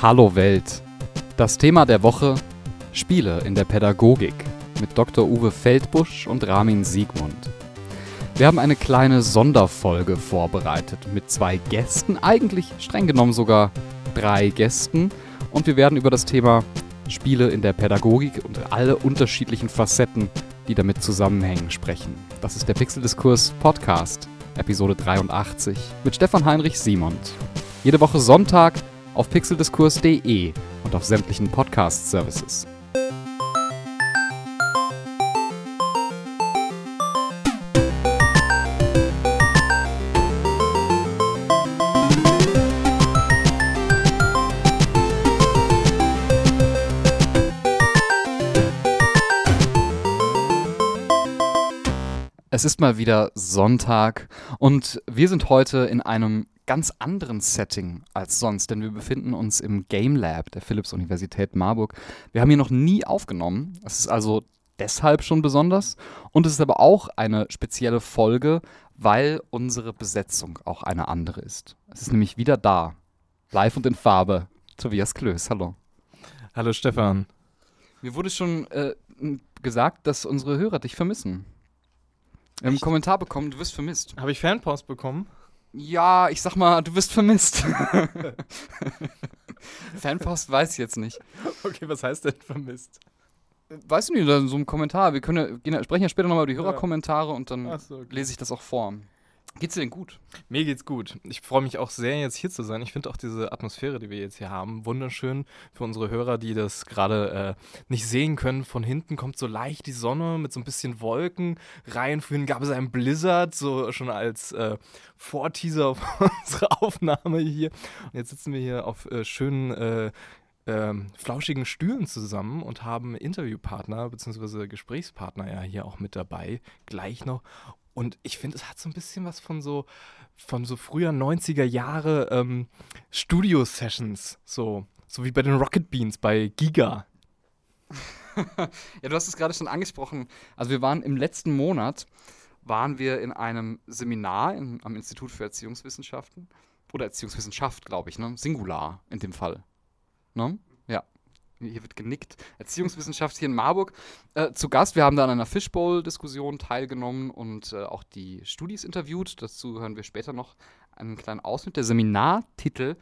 Hallo Welt. Das Thema der Woche: Spiele in der Pädagogik mit Dr. Uwe Feldbusch und Ramin Siegmund. Wir haben eine kleine Sonderfolge vorbereitet mit 2 Gästen, eigentlich streng genommen sogar 3 Gästen. Und wir werden über das Thema Spiele in der Pädagogik und alle unterschiedlichen Facetten, die damit zusammenhängen, sprechen. Das ist der Pixeldiskurs Podcast, Episode 83, mit Stefan Heinrich Simond. Jede Woche Sonntag auf pixeldiskurs.de und auf sämtlichen Podcast-Services. Es ist mal wieder Sonntag und wir sind heute in einem ganz anderen Setting als sonst, denn wir befinden uns im Game Lab der Philipps-Universität Marburg. Wir haben hier noch nie aufgenommen, es ist also deshalb schon besonders und es ist aber auch eine spezielle Folge, weil unsere Besetzung auch eine andere ist. Es ist nämlich wieder da, live und in Farbe, Tobias Klöß, hallo. Hallo Stefan. Mir wurde schon gesagt, dass unsere Hörer dich vermissen. Wir haben einen Kommentar bekommen, du wirst vermisst. Habe ich Fanpost bekommen? Ja, ich sag mal, du wirst vermisst. Fanpost weiß ich jetzt nicht. Okay, was heißt denn vermisst? Weißt du nicht, da so ein Kommentar. Wir sprechen ja später nochmal über die Hörerkommentare und dann Okay. lese ich das auch vor. Geht's dir denn gut? Mir geht's gut. Ich freue mich auch sehr, jetzt hier zu sein. Ich finde auch diese Atmosphäre, die wir jetzt hier haben, wunderschön für unsere Hörer, die das gerade nicht sehen können. Von hinten kommt so leicht die Sonne mit so ein bisschen Wolken rein. Vorhin gab es einen Blizzard, so schon als Vorteaser auf unsere Aufnahme hier. Und jetzt sitzen wir hier auf schönen flauschigen Stühlen zusammen und haben Interviewpartner bzw. Gesprächspartner ja hier auch mit dabei, gleich noch. Und ich finde, es hat so ein bisschen was von so früher 90er Jahre Studio-Sessions, so wie bei den Rocket Beans bei Giga. Ja, du hast es gerade schon angesprochen. Also wir waren im letzten Monat, in einem Seminar am Institut für Erziehungswissenschaften. Oder Erziehungswissenschaft, glaube ich, ne? Singular in dem Fall. Ne? Ja. Hier wird genickt. Erziehungswissenschaft hier in Marburg zu Gast. Wir haben da an einer Fishbowl-Diskussion teilgenommen und auch die Studis interviewt. Dazu hören wir später noch einen kleinen Ausschnitt. Der Seminartitel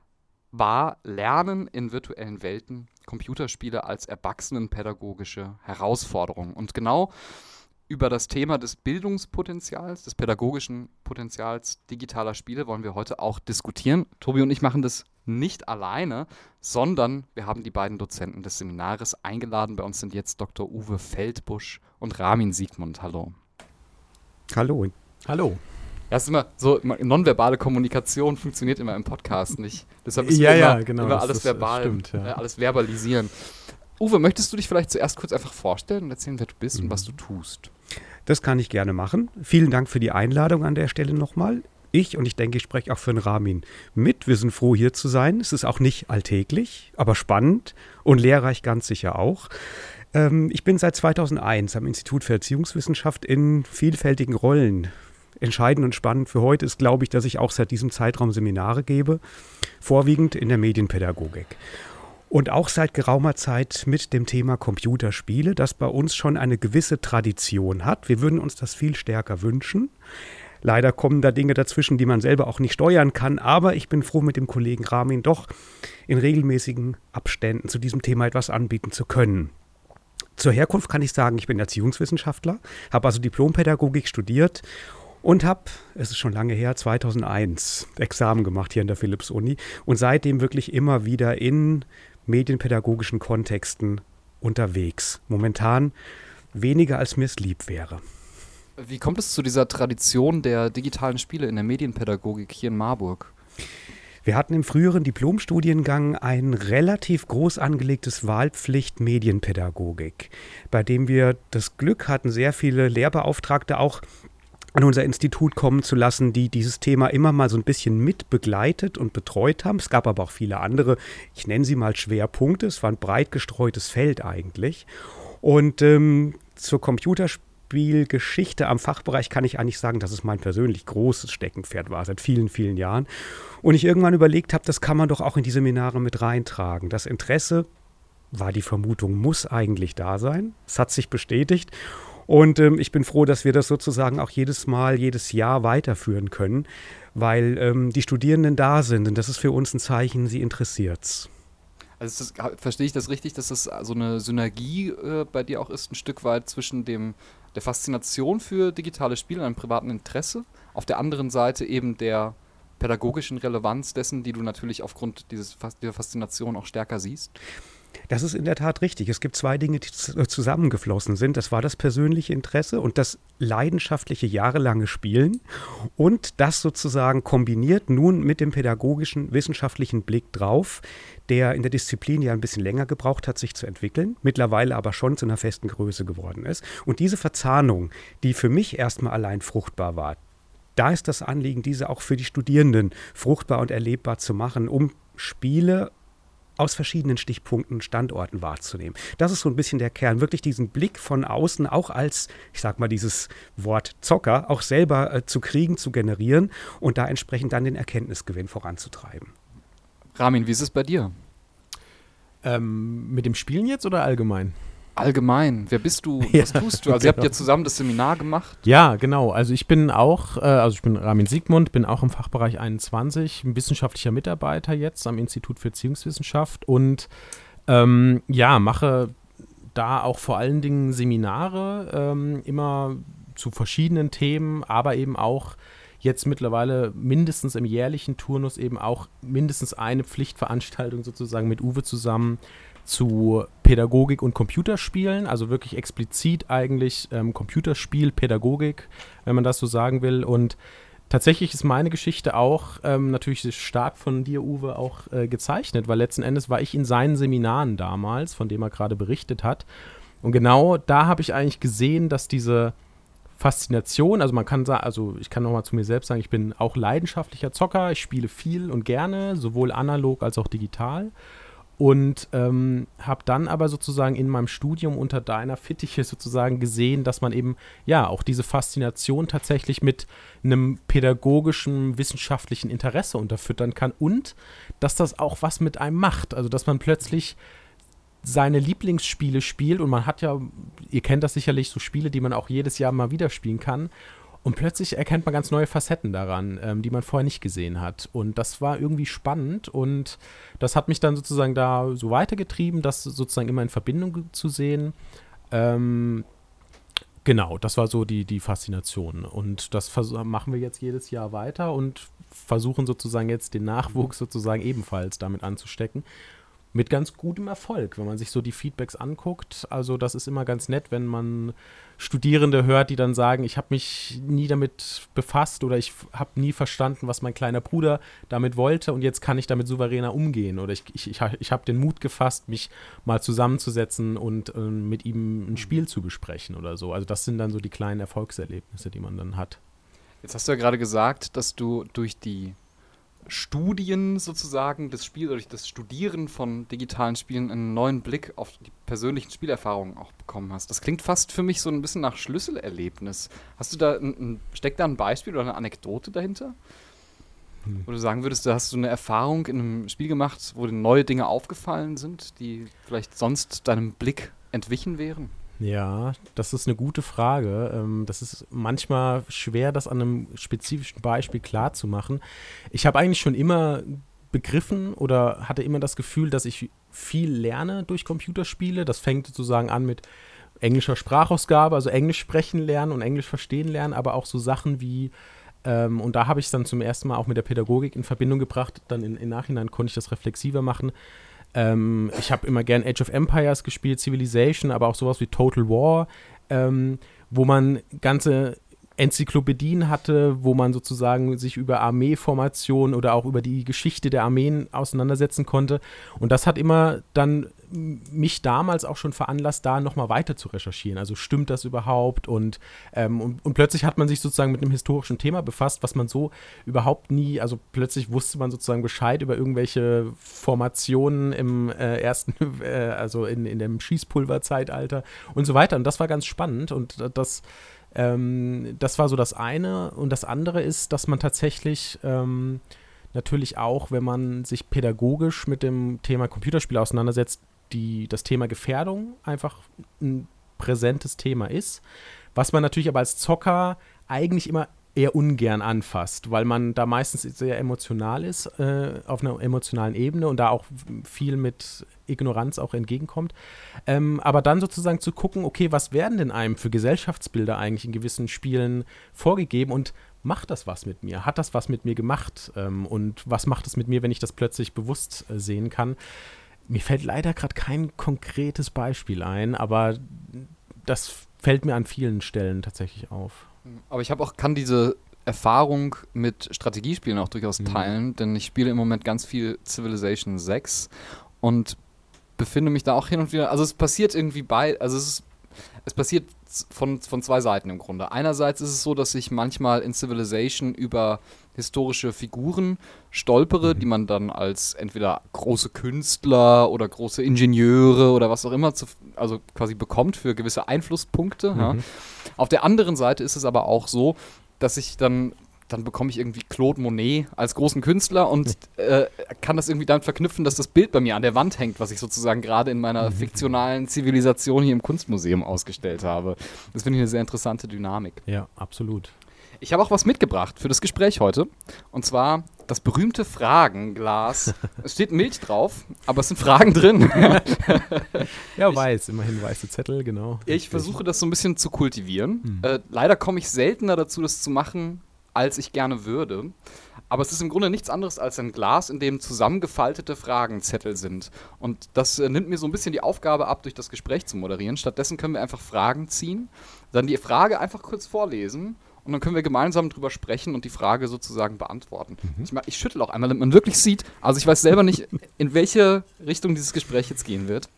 war Lernen in virtuellen Welten, Computerspiele als erwachsenenpädagogische Herausforderung. Und genau über das Thema des Bildungspotenzials, des pädagogischen Potenzials digitaler Spiele wollen wir heute auch diskutieren. Tobi und ich machen das nicht alleine, sondern wir haben die beiden Dozenten des Seminares eingeladen. Bei uns sind jetzt Dr. Uwe Feldbusch und Ramin Siegmund. Hallo. Hallo. Hallo. Ja, ist immer so, nonverbale Kommunikation funktioniert immer im Podcast nicht. Deshalb müssen genau, immer alles verbal, stimmt, ja. alles verbalisieren. Uwe, möchtest du dich vielleicht zuerst kurz einfach vorstellen und erzählen, wer du bist und was du tust? Das kann ich gerne machen. Vielen Dank für die Einladung an der Stelle nochmal. Ich denke, ich spreche auch für den Ramin mit. Wir sind froh, hier zu sein. Es ist auch nicht alltäglich, aber spannend und lehrreich ganz sicher auch. Ich bin seit 2001 am Institut für Erziehungswissenschaft in vielfältigen Rollen. Entscheidend und spannend für heute ist, glaube ich, dass ich auch seit diesem Zeitraum Seminare gebe, vorwiegend in der Medienpädagogik. Und auch seit geraumer Zeit mit dem Thema Computerspiele, das bei uns schon eine gewisse Tradition hat. Wir würden uns das viel stärker wünschen. Leider kommen da Dinge dazwischen, die man selber auch nicht steuern kann. Aber ich bin froh, mit dem Kollegen Ramin doch in regelmäßigen Abständen zu diesem Thema etwas anbieten zu können. Zur Herkunft kann ich sagen, ich bin Erziehungswissenschaftler, habe also Diplompädagogik studiert und habe, es ist schon lange her, 2001 Examen gemacht hier an der Philipps-Uni und seitdem wirklich immer wieder in medienpädagogischen Kontexten unterwegs. Momentan weniger, als mir es lieb wäre. Wie kommt es zu dieser Tradition der digitalen Spiele in der Medienpädagogik hier in Marburg? Wir hatten im früheren Diplomstudiengang ein relativ groß angelegtes Wahlpflicht Medienpädagogik, bei dem wir das Glück hatten, sehr viele Lehrbeauftragte auch an unser Institut kommen zu lassen, die dieses Thema immer mal so ein bisschen mit begleitet und betreut haben. Es gab aber auch viele andere, ich nenne sie mal Schwerpunkte. Es war ein breit gestreutes Feld eigentlich. Und zur Computerspiele Computerspielgeschichte am Fachbereich kann ich eigentlich sagen, dass es mein persönlich großes Steckenpferd war, seit vielen, vielen Jahren. Und ich irgendwann überlegt habe, das kann man doch auch in die Seminare mit reintragen. Das Interesse, war die Vermutung, muss eigentlich da sein. Es hat sich bestätigt. Und ich bin froh, dass wir das sozusagen auch jedes Jahr weiterführen können, weil die Studierenden da sind. Und das ist für uns ein Zeichen, sie interessiert's. Also verstehe ich das richtig, dass das so eine Synergie bei dir auch ist, ein Stück weit zwischen der Faszination für digitale Spiele und einem privaten Interesse, auf der anderen Seite eben der pädagogischen Relevanz dessen, die du natürlich aufgrund dieser Faszination auch stärker siehst? Das ist in der Tat richtig. Es gibt zwei Dinge, die zusammengeflossen sind. Das war das persönliche Interesse und das leidenschaftliche, jahrelange Spielen und das sozusagen kombiniert nun mit dem pädagogischen, wissenschaftlichen Blick drauf, der in der Disziplin ja ein bisschen länger gebraucht hat, sich zu entwickeln, mittlerweile aber schon zu einer festen Größe geworden ist. Und diese Verzahnung, die für mich erstmal allein fruchtbar war, da ist das Anliegen, diese auch für die Studierenden fruchtbar und erlebbar zu machen, um Spiele aus verschiedenen Stichpunkten, Standorten wahrzunehmen. Das ist so ein bisschen der Kern, wirklich diesen Blick von außen auch als, ich sag mal, dieses Wort Zocker auch selber zu kriegen, zu generieren und da entsprechend dann den Erkenntnisgewinn voranzutreiben. Ramin, wie ist es bei dir? Mit dem Spielen jetzt oder allgemein? Allgemein, wer bist du? Ja, was tust du? Also ihr habt ja zusammen das Seminar gemacht. Ja, genau. Also ich bin auch, ich bin Ramin Siegmund, bin auch im Fachbereich 21, ein wissenschaftlicher Mitarbeiter jetzt am Institut für Erziehungswissenschaft und mache da auch vor allen Dingen Seminare, immer zu verschiedenen Themen, aber eben auch jetzt mittlerweile mindestens im jährlichen Turnus eben auch mindestens eine Pflichtveranstaltung sozusagen mit Uwe zusammen zu Pädagogik und Computerspielen, also wirklich explizit eigentlich Computerspiel-Pädagogik, wenn man das so sagen will. Und tatsächlich ist meine Geschichte auch natürlich stark von dir, Uwe, auch gezeichnet, weil letzten Endes war ich in seinen Seminaren damals, von dem er gerade berichtet hat. Und genau da habe ich eigentlich gesehen, dass diese Faszination, also man kann sagen, also ich kann nochmal zu mir selbst sagen, ich bin auch leidenschaftlicher Zocker, ich spiele viel und gerne, sowohl analog als auch digital. Und habe dann aber sozusagen in meinem Studium unter deiner Fittiche sozusagen gesehen, dass man eben ja auch diese Faszination tatsächlich mit einem pädagogischen, wissenschaftlichen Interesse unterfüttern kann und dass das auch was mit einem macht. Also dass man plötzlich seine Lieblingsspiele spielt und man hat ja, ihr kennt das sicherlich, so Spiele, die man auch jedes Jahr mal wieder spielen kann. Und plötzlich erkennt man ganz neue Facetten daran, die man vorher nicht gesehen hat. Und das war irgendwie spannend und das hat mich dann sozusagen da so weitergetrieben, das sozusagen immer in Verbindung zu sehen. Genau, das war so die Faszination. Und das machen wir jetzt jedes Jahr weiter und versuchen sozusagen jetzt den Nachwuchs sozusagen ebenfalls damit anzustecken. Mit ganz gutem Erfolg, wenn man sich so die Feedbacks anguckt. Also das ist immer ganz nett, wenn man Studierende hört, die dann sagen, ich habe mich nie damit befasst oder ich habe nie verstanden, was mein kleiner Bruder damit wollte und jetzt kann ich damit souveräner umgehen. Oder ich habe den Mut gefasst, mich mal zusammenzusetzen und mit ihm ein Spiel zu besprechen oder so. Also das sind dann so die kleinen Erfolgserlebnisse, die man dann hat. Jetzt hast du ja gerade gesagt, dass du durch die Studien sozusagen des Spiels oder durch das Studieren von digitalen Spielen einen neuen Blick auf die persönlichen Spielerfahrungen auch bekommen hast. Das klingt fast für mich so ein bisschen nach Schlüsselerlebnis. Hast du da steckt da ein Beispiel oder eine Anekdote dahinter? Wo du sagen würdest, da hast du eine Erfahrung in einem Spiel gemacht, wo dir neue Dinge aufgefallen sind, die vielleicht sonst deinem Blick entwichen wären? Ja, das ist eine gute Frage. Das ist manchmal schwer, das an einem spezifischen Beispiel klarzumachen. Ich habe eigentlich schon immer begriffen oder hatte immer das Gefühl, dass ich viel lerne durch Computerspiele. Das fängt sozusagen an mit englischer Sprachausgabe, also Englisch sprechen lernen und Englisch verstehen lernen, aber auch so Sachen wie, und da habe ich es dann zum ersten Mal auch mit der Pädagogik in Verbindung gebracht, dann im Nachhinein konnte ich das reflexiver machen. Ich habe immer gern Age of Empires gespielt, Civilization, aber auch sowas wie Total War, wo man ganze Enzyklopädien hatte, wo man sozusagen sich über Armeeformation oder auch über die Geschichte der Armeen auseinandersetzen konnte. Und das hat immer dann mich damals auch schon veranlasst, da nochmal weiter zu recherchieren. Also stimmt das überhaupt? Und plötzlich hat man sich sozusagen mit einem historischen Thema befasst, was man so überhaupt nie, also plötzlich wusste man sozusagen Bescheid über irgendwelche Formationen im also in dem Schießpulverzeitalter und so weiter. Und das war ganz spannend und das war so das eine. Und das andere ist, dass man tatsächlich natürlich auch, wenn man sich pädagogisch mit dem Thema Computerspiele auseinandersetzt, das Thema Gefährdung einfach ein präsentes Thema ist, was man natürlich aber als Zocker eigentlich immer eher ungern anfasst, weil man da meistens sehr emotional ist, auf einer emotionalen Ebene und da auch viel mit Ignoranz auch entgegenkommt. Aber dann sozusagen zu gucken, okay, was werden denn einem für Gesellschaftsbilder eigentlich in gewissen Spielen vorgegeben und macht das was mit mir? Hat das was mit mir gemacht? Und was macht es mit mir, wenn ich das plötzlich bewusst sehen kann? Mir fällt leider gerade kein konkretes Beispiel ein, aber das fällt mir an vielen Stellen tatsächlich auf. Aber ich kann diese Erfahrung mit Strategiespielen auch durchaus teilen, denn ich spiele im Moment ganz viel Civilization 6 und befinde mich da auch hin und wieder, also es passiert irgendwie es passiert von zwei Seiten im Grunde. Einerseits ist es so, dass ich manchmal in Civilization über historische Figuren stolpere, die man dann als entweder große Künstler oder große Ingenieure oder was auch immer also quasi bekommt für gewisse Einflusspunkte. Ja. Auf der anderen Seite ist es aber auch so, dass ich dann bekomme ich irgendwie Claude Monet als großen Künstler und kann das irgendwie damit verknüpfen, dass das Bild bei mir an der Wand hängt, was ich sozusagen gerade in meiner fiktionalen Zivilisation hier im Kunstmuseum ausgestellt habe. Das finde ich eine sehr interessante Dynamik. Ja, absolut. Ich habe auch was mitgebracht für das Gespräch heute. Und zwar das berühmte Fragenglas. Es steht Milch drauf, aber es sind Fragen drin. Ja, immerhin weiße Zettel, genau. Ich versuche das so ein bisschen zu kultivieren. Leider komme ich seltener dazu, das zu machen, als ich gerne würde. Aber es ist im Grunde nichts anderes als ein Glas, in dem zusammengefaltete Fragenzettel sind. Und das nimmt mir so ein bisschen die Aufgabe ab, durch das Gespräch zu moderieren. Stattdessen können wir einfach Fragen ziehen, dann die Frage einfach kurz vorlesen und dann können wir gemeinsam drüber sprechen und die Frage sozusagen beantworten. Ich schüttel auch einmal, damit man wirklich sieht. Also ich weiß selber nicht, in welche Richtung dieses Gespräch jetzt gehen wird.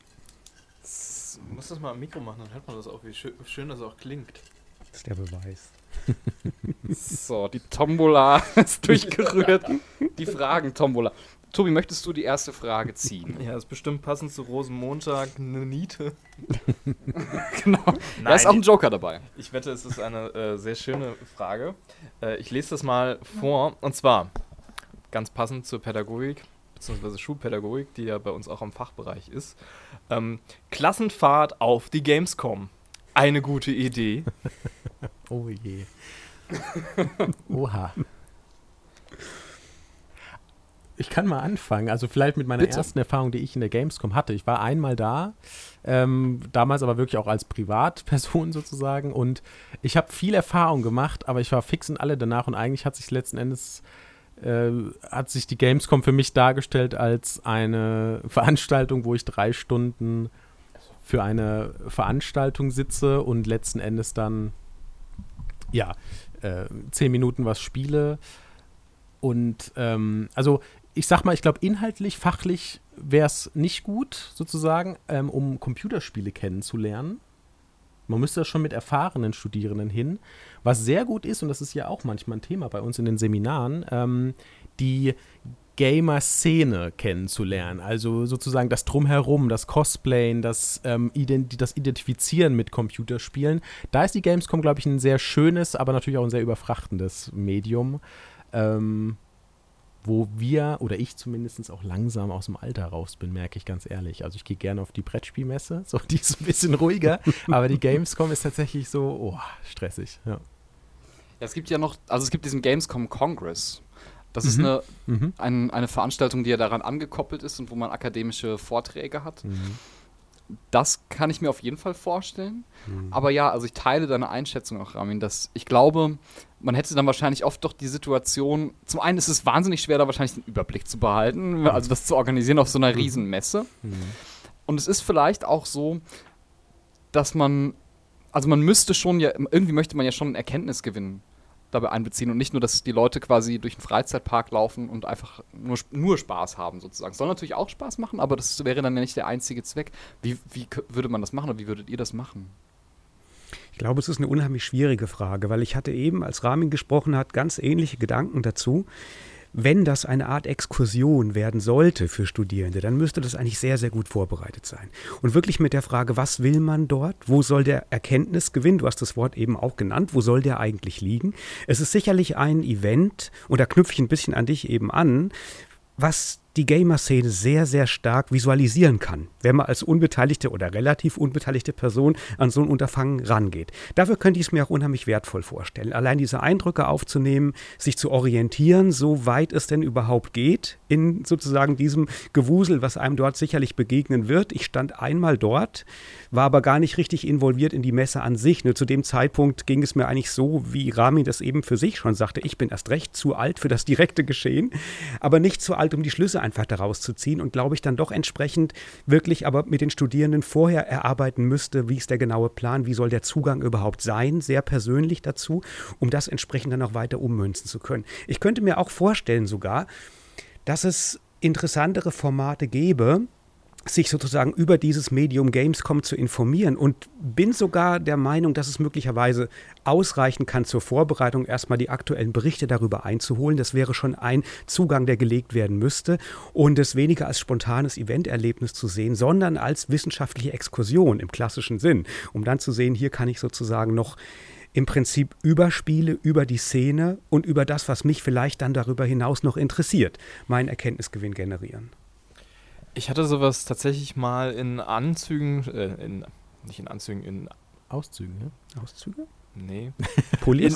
Du musst das mal am Mikro machen, dann hört man das auch, wie schön das auch klingt. Das ist der Beweis. So, die Tombola ist durchgerührt. Die Fragen-Tombola. Tobi, möchtest du die erste Frage ziehen? Ja, ist bestimmt passend zu Rosenmontag, eine Niete. Genau. Da ist auch ein Joker dabei. Ich wette, es ist eine sehr schöne Frage. Ich lese das mal vor. Und zwar, ganz passend zur Pädagogik, beziehungsweise Schulpädagogik, die ja bei uns auch im Fachbereich ist. Klassenfahrt auf die Gamescom. Eine gute Idee. Oh je. Oha. Ich kann mal anfangen. Also vielleicht mit meiner ersten Erfahrung, die ich in der Gamescom hatte. Ich war einmal da, damals aber wirklich auch als Privatperson sozusagen. Und ich habe viel Erfahrung gemacht, aber ich war fix in alle danach. Und eigentlich hat sich letzten Endes hat sich die Gamescom für mich dargestellt als eine Veranstaltung, wo ich 3 Stunden für eine Veranstaltung sitze und letzten Endes dann 10 Minuten was spiele. Und also ich sag mal, ich glaube inhaltlich, fachlich wäre es nicht gut sozusagen, um Computerspiele kennenzulernen. Man müsste das schon mit erfahrenen Studierenden hin. Was sehr gut ist, und das ist ja auch manchmal ein Thema bei uns in den Seminaren, die Gamer-Szene kennenzulernen. Also sozusagen das Drumherum, das Cosplayen, das Identifizieren mit Computerspielen. Da ist die Gamescom, glaube ich, ein sehr schönes, aber natürlich auch ein sehr überfrachtendes Medium, wo wir, oder ich zumindest, auch langsam aus dem Alter raus bin, merke ich ganz ehrlich. Also ich gehe gerne auf die Brettspielmesse, so, die ist ein bisschen ruhiger, aber die Gamescom ist tatsächlich so, stressig. Ja. Ja, es gibt ja noch, also es gibt diesen Gamescom Congress. Das ist eine Veranstaltung, die ja daran angekoppelt ist und wo man akademische Vorträge hat. Das kann ich mir auf jeden Fall vorstellen. Aber ja, also ich teile deine Einschätzung auch, Ramin, dass ich glaube, man hätte dann wahrscheinlich oft doch die Situation, zum einen ist es wahnsinnig schwer, da wahrscheinlich den Überblick zu behalten, also das zu organisieren auf so einer riesen Messe. Und es ist vielleicht auch so, dass man also man müsste schon ja, irgendwie möchte man ja schon einen Erkenntnisgewinn dabei einbeziehen und nicht nur, dass die Leute quasi durch den Freizeitpark laufen und einfach nur Spaß haben sozusagen. Soll natürlich auch Spaß machen, aber das wäre dann ja nicht der einzige Zweck. Wie würde man das machen oder wie würdet ihr das machen? Ich glaube, es ist eine unheimlich schwierige Frage, weil ich hatte eben, als Ramin gesprochen hat, ganz ähnliche Gedanken dazu. Wenn das eine Art Exkursion werden sollte für Studierende, dann müsste das eigentlich sehr, sehr gut vorbereitet sein. Und wirklich mit der Frage, was will man dort? Wo soll der Erkenntnisgewinn, du hast das Wort eben auch genannt, wo soll der eigentlich liegen? Es ist sicherlich ein Event, und da knüpfe ich ein bisschen an dich eben an, was die Gamer-Szene sehr, sehr stark visualisieren kann, wenn man als unbeteiligte oder relativ unbeteiligte Person an so ein Unterfangen rangeht. Dafür könnte ich es mir auch unheimlich wertvoll vorstellen. Allein diese Eindrücke aufzunehmen, sich zu orientieren, so weit es denn überhaupt geht, in sozusagen diesem Gewusel, was einem dort sicherlich begegnen wird. Ich stand einmal dort, war aber gar nicht richtig involviert in die Messe an sich. Nur zu dem Zeitpunkt ging es mir eigentlich so, wie Ramin das eben für sich schon sagte, ich bin erst recht zu alt für das direkte Geschehen, aber nicht zu alt, um die Schlüsse einfach daraus zu ziehen und glaube ich dann doch entsprechend wirklich aber mit den Studierenden vorher erarbeiten müsste, wie ist der genaue Plan, wie soll der Zugang überhaupt sein, sehr persönlich dazu, um das entsprechend dann auch weiter ummünzen zu können. Ich könnte mir auch vorstellen sogar, dass es interessantere Formate gäbe, sich sozusagen über dieses Medium Gamescom zu informieren und bin sogar der Meinung, dass es möglicherweise ausreichen kann zur Vorbereitung, erstmal die aktuellen Berichte darüber einzuholen. Das wäre schon ein Zugang, der gelegt werden müsste und es weniger als spontanes Eventerlebnis zu sehen, sondern als wissenschaftliche Exkursion im klassischen Sinn, um dann zu sehen, hier kann ich sozusagen noch im Prinzip über Spiele, über die Szene und über das, was mich vielleicht dann darüber hinaus noch interessiert, meinen Erkenntnisgewinn generieren. Ich hatte sowas tatsächlich mal in Anzügen, nicht in Anzügen, in Auszügen, ne? Auszüge? Nee. Pullis?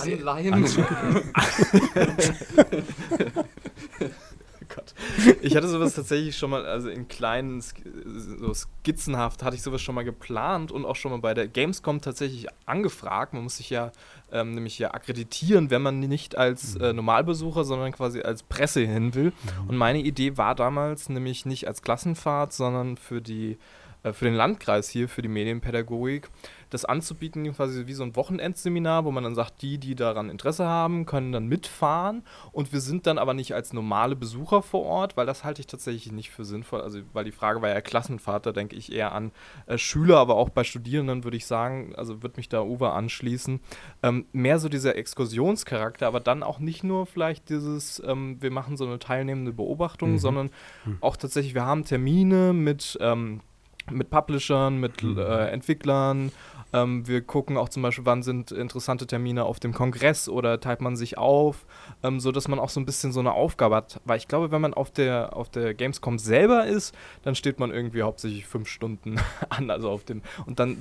Gott. Ich hatte sowas tatsächlich schon mal, also in kleinen, so skizzenhaft hatte ich sowas schon mal geplant und auch schon mal bei der Gamescom tatsächlich angefragt. Man muss sich ja nämlich ja akkreditieren, wenn man nicht als Normalbesucher, sondern quasi als Presse hin will. Und meine Idee war damals nämlich nicht als Klassenfahrt, sondern für den Landkreis hier, für die Medienpädagogik, das anzubieten, quasi wie so ein Wochenendseminar, wo man dann sagt, die daran Interesse haben, können dann mitfahren und wir sind dann aber nicht als normale Besucher vor Ort, weil das halte ich tatsächlich nicht für sinnvoll, also weil die Frage war ja Klassenfahrt, da denke ich eher an Schüler, aber auch bei Studierenden würde ich sagen, also würde mich da Uwe anschließen, mehr so dieser Exkursionscharakter, aber dann auch nicht nur vielleicht dieses, wir machen so eine teilnehmende Beobachtung, sondern auch tatsächlich, wir haben Termine mit Publishern, mit Entwicklern. Wir gucken auch zum Beispiel, wann sind interessante Termine auf dem Kongress oder teilt man sich auf, sodass man auch so ein bisschen so eine Aufgabe hat. Weil ich glaube, wenn man auf der Gamescom selber ist, dann steht man irgendwie hauptsächlich 5 Stunden an, also auf dem. Und dann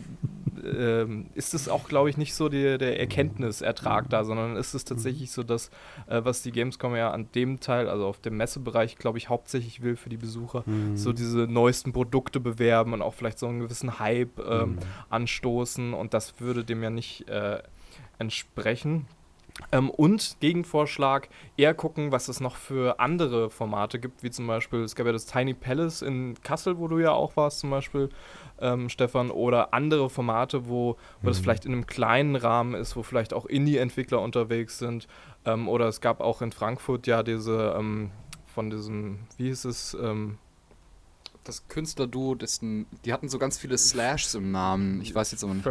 ist es auch, glaube ich, nicht so der Erkenntnisertrag da, sondern ist es tatsächlich so, dass was die Gamescom ja an dem Teil, also auf dem Messebereich, glaube ich, hauptsächlich will für die Besucher, so diese neuesten Produkte bewerben und auch vielleicht so einen gewissen Hype anstoßen. Und das würde dem ja nicht entsprechen. Und Gegenvorschlag, eher gucken, was es noch für andere Formate gibt, wie zum Beispiel, es gab ja das Tiny Palace in Kassel, wo du ja auch warst zum Beispiel, Stefan, oder andere Formate, wo das vielleicht in einem kleinen Rahmen ist, wo vielleicht auch Indie-Entwickler unterwegs sind. Oder es gab auch in Frankfurt ja diese, von diesem, wie hieß es, das Künstlerduo, die hatten so ganz viele Slashs im Namen. Ich weiß jetzt aber nicht.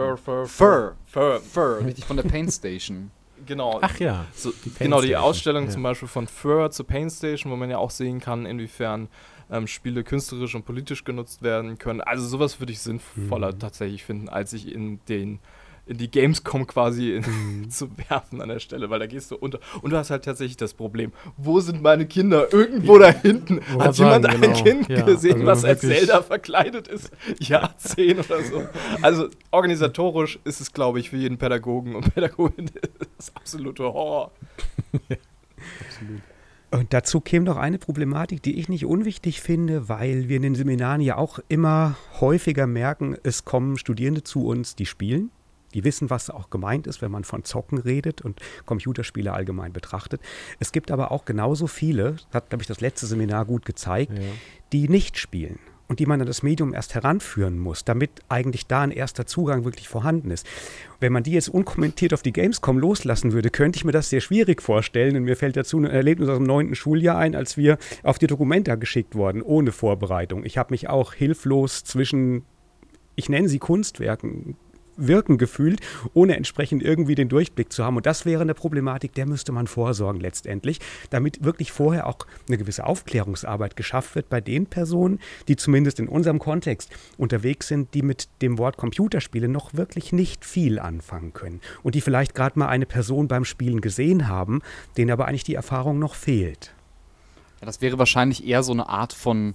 Fur. Richtig, von der Paint Station. Genau. Ach ja. So, die Ausstellung zum Beispiel von Fur zur Paint Station, wo man ja auch sehen kann, inwiefern Spiele künstlerisch und politisch genutzt werden können. Also sowas würde ich sinnvoller tatsächlich finden, als sich in die Gamescom quasi zu werfen an der Stelle, weil da gehst du unter. Und du hast halt tatsächlich das Problem, wo sind meine Kinder? Irgendwo da hinten. Hat jemand ein Kind gesehen, was als Zelda verkleidet ist? Ja, 10 oder so. Also organisatorisch ist es, glaube ich, für jeden Pädagogen und Pädagogin das absolute Horror. Absolut. Und dazu käme noch eine Problematik, die ich nicht unwichtig finde, weil wir in den Seminaren ja auch immer häufiger merken, es kommen Studierende zu uns, die spielen. Die wissen, was auch gemeint ist, wenn man von Zocken redet und Computerspiele allgemein betrachtet. Es gibt aber auch genauso viele, das hat, glaube ich, das letzte Seminar gut gezeigt, die nicht spielen. und die man an das Medium erst heranführen muss, damit eigentlich da ein erster Zugang wirklich vorhanden ist. Wenn man die jetzt unkommentiert auf die Gamescom loslassen würde, könnte ich mir das sehr schwierig vorstellen. Und mir fällt dazu ein Erlebnis aus dem 9. Schuljahr ein, als wir auf die Documenta geschickt wurden, ohne Vorbereitung. Ich habe mich auch hilflos zwischen, ich nenne sie Kunstwerken, wirken gefühlt, ohne entsprechend irgendwie den Durchblick zu haben. Und das wäre eine Problematik, der müsste man vorsorgen letztendlich, damit wirklich vorher auch eine gewisse Aufklärungsarbeit geschafft wird bei den Personen, die zumindest in unserem Kontext unterwegs sind, die mit dem Wort Computerspiele noch wirklich nicht viel anfangen können und die vielleicht gerade mal eine Person beim Spielen gesehen haben, denen aber eigentlich die Erfahrung noch fehlt. Ja, das wäre wahrscheinlich eher so eine Art von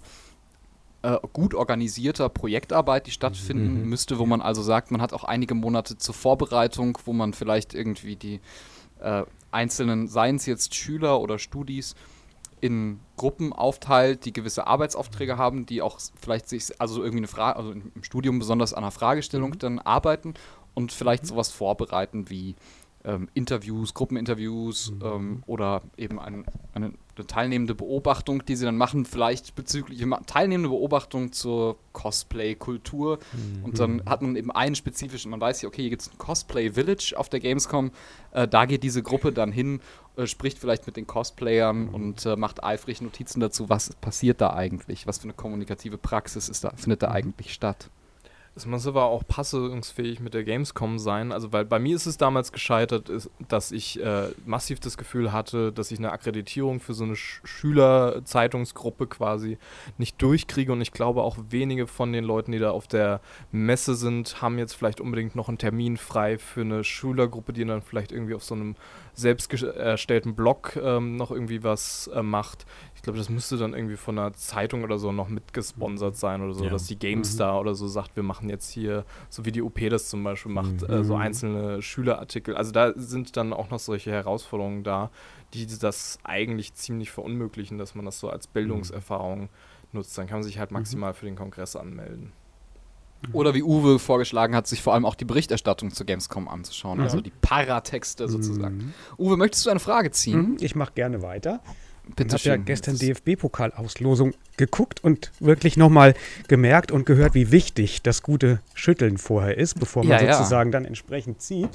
gut organisierter Projektarbeit, die stattfinden müsste, wo man also sagt, man hat auch einige Monate zur Vorbereitung, wo man vielleicht irgendwie die einzelnen, seien es jetzt Schüler oder Studis, in Gruppen aufteilt, die gewisse Arbeitsaufträge haben, die auch vielleicht sich, also irgendwie eine Frage, also im Studium besonders an einer Fragestellung dann arbeiten und vielleicht sowas vorbereiten wie Interviews, Gruppeninterviews oder eben eine teilnehmende Beobachtung, die sie dann machen, vielleicht bezüglich teilnehmende Beobachtung zur Cosplay-Kultur. Und dann hat man eben einen spezifischen, man weiß ja, okay, hier gibt es ein Cosplay-Village auf der Gamescom, da geht diese Gruppe dann hin, spricht vielleicht mit den Cosplayern und macht eifrig Notizen dazu, was passiert da eigentlich, was für eine kommunikative Praxis findet da eigentlich statt. Es muss aber auch passungsfähig mit der Gamescom sein, also weil bei mir ist es damals gescheitert, dass ich massiv das Gefühl hatte, dass ich eine Akkreditierung für so eine Schülerzeitungsgruppe quasi nicht durchkriege und ich glaube auch wenige von den Leuten, die da auf der Messe sind, haben jetzt vielleicht unbedingt noch einen Termin frei für eine Schülergruppe, die dann vielleicht irgendwie auf so einem selbst erstellten Blog noch irgendwie was macht. Ich glaube, das müsste dann irgendwie von einer Zeitung oder so noch mitgesponsert sein oder so, dass die GameStar oder so sagt, wir machen jetzt hier, so wie die UP das zum Beispiel macht, so einzelne Schülerartikel. Also da sind dann auch noch solche Herausforderungen da, die das eigentlich ziemlich verunmöglichen, dass man das so als Bildungserfahrung nutzt. Dann kann man sich halt maximal für den Kongress anmelden. Oder wie Uwe vorgeschlagen hat, sich vor allem auch die Berichterstattung zur Gamescom anzuschauen, also die Paratexte sozusagen. Uwe, möchtest du eine Frage ziehen? Ich mache gerne weiter. Bitte Ich habe ja gestern DFB-Pokalauslosung geguckt und wirklich nochmal gemerkt und gehört, wie wichtig das gute Schütteln vorher ist, bevor man sozusagen dann entsprechend zieht.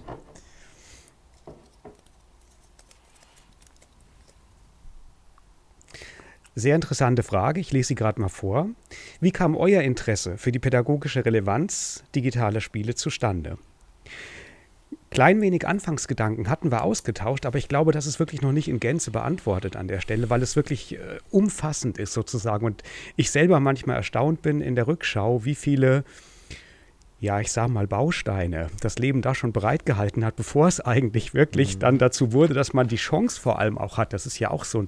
Sehr interessante Frage, ich lese sie gerade mal vor. Wie kam euer Interesse für die pädagogische Relevanz digitaler Spiele zustande? Klein wenig Anfangsgedanken hatten wir ausgetauscht, aber ich glaube, das ist wirklich noch nicht in Gänze beantwortet an der Stelle, weil es wirklich umfassend ist sozusagen. Und ich selber manchmal erstaunt bin in der Rückschau, wie viele, ja, ich sage mal Bausteine das Leben da schon bereitgehalten hat, bevor es eigentlich wirklich dann dazu wurde, dass man die Chance vor allem auch hat. Das ist ja auch so ein,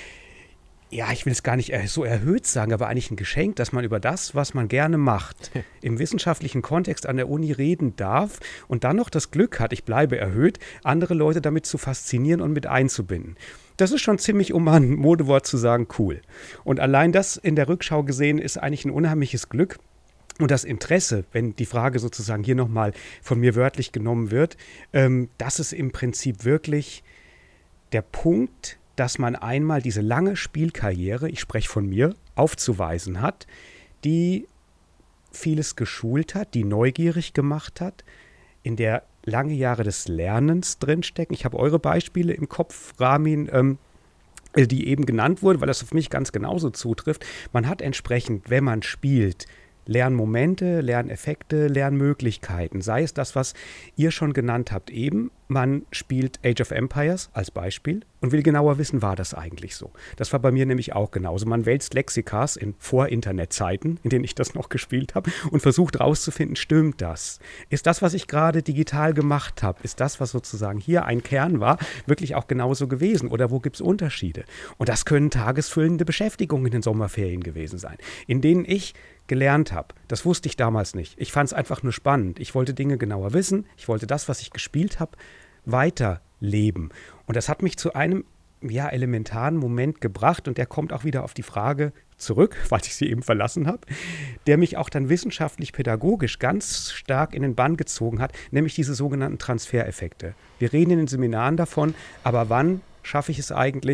ja, ich will es gar nicht so erhöht sagen, aber eigentlich ein Geschenk, dass man über das, was man gerne macht, im wissenschaftlichen Kontext an der Uni reden darf und dann noch das Glück hat, ich bleibe erhöht, andere Leute damit zu faszinieren und mit einzubinden. Das ist schon ziemlich, um mal ein Modewort zu sagen, cool. Und allein das in der Rückschau gesehen ist eigentlich ein unheimliches Glück. Und das Interesse, wenn die Frage sozusagen hier nochmal von mir wörtlich genommen wird, das ist im Prinzip wirklich der Punkt, dass man einmal diese lange Spielkarriere, ich spreche von mir, aufzuweisen hat, die vieles geschult hat, die neugierig gemacht hat, in der lange Jahre des Lernens drinstecken. Ich habe eure Beispiele im Kopf, Ramin, die eben genannt wurden, weil das auf mich ganz genauso zutrifft. Man hat entsprechend, wenn man spielt, Lernmomente, Lerneffekte, Lernmöglichkeiten. Sei es das, was ihr schon genannt habt eben. Man spielt Age of Empires als Beispiel und will genauer wissen, war das eigentlich so. Das war bei mir nämlich auch genauso. Man wälzt Lexikas in Vor-Internet-Zeiten, in denen ich das noch gespielt habe und versucht rauszufinden, stimmt das? Ist das, was ich gerade digital gemacht habe, ist das, was sozusagen hier ein Kern war, wirklich auch genauso gewesen? Oder wo gibt es Unterschiede? Und das können tagesfüllende Beschäftigungen in den Sommerferien gewesen sein, in denen ich gelernt habe. Das wusste ich damals nicht. Ich fand es einfach nur spannend. Ich wollte Dinge genauer wissen. Ich wollte das, was ich gespielt habe, weiterleben. Und das hat mich zu einem elementaren Moment gebracht und der kommt auch wieder auf die Frage zurück, weil ich sie eben verlassen habe, der mich auch dann wissenschaftlich-pädagogisch ganz stark in den Bann gezogen hat, nämlich diese sogenannten Transfereffekte. Wir reden in den Seminaren davon, aber wann schaffe ich es eigentlich,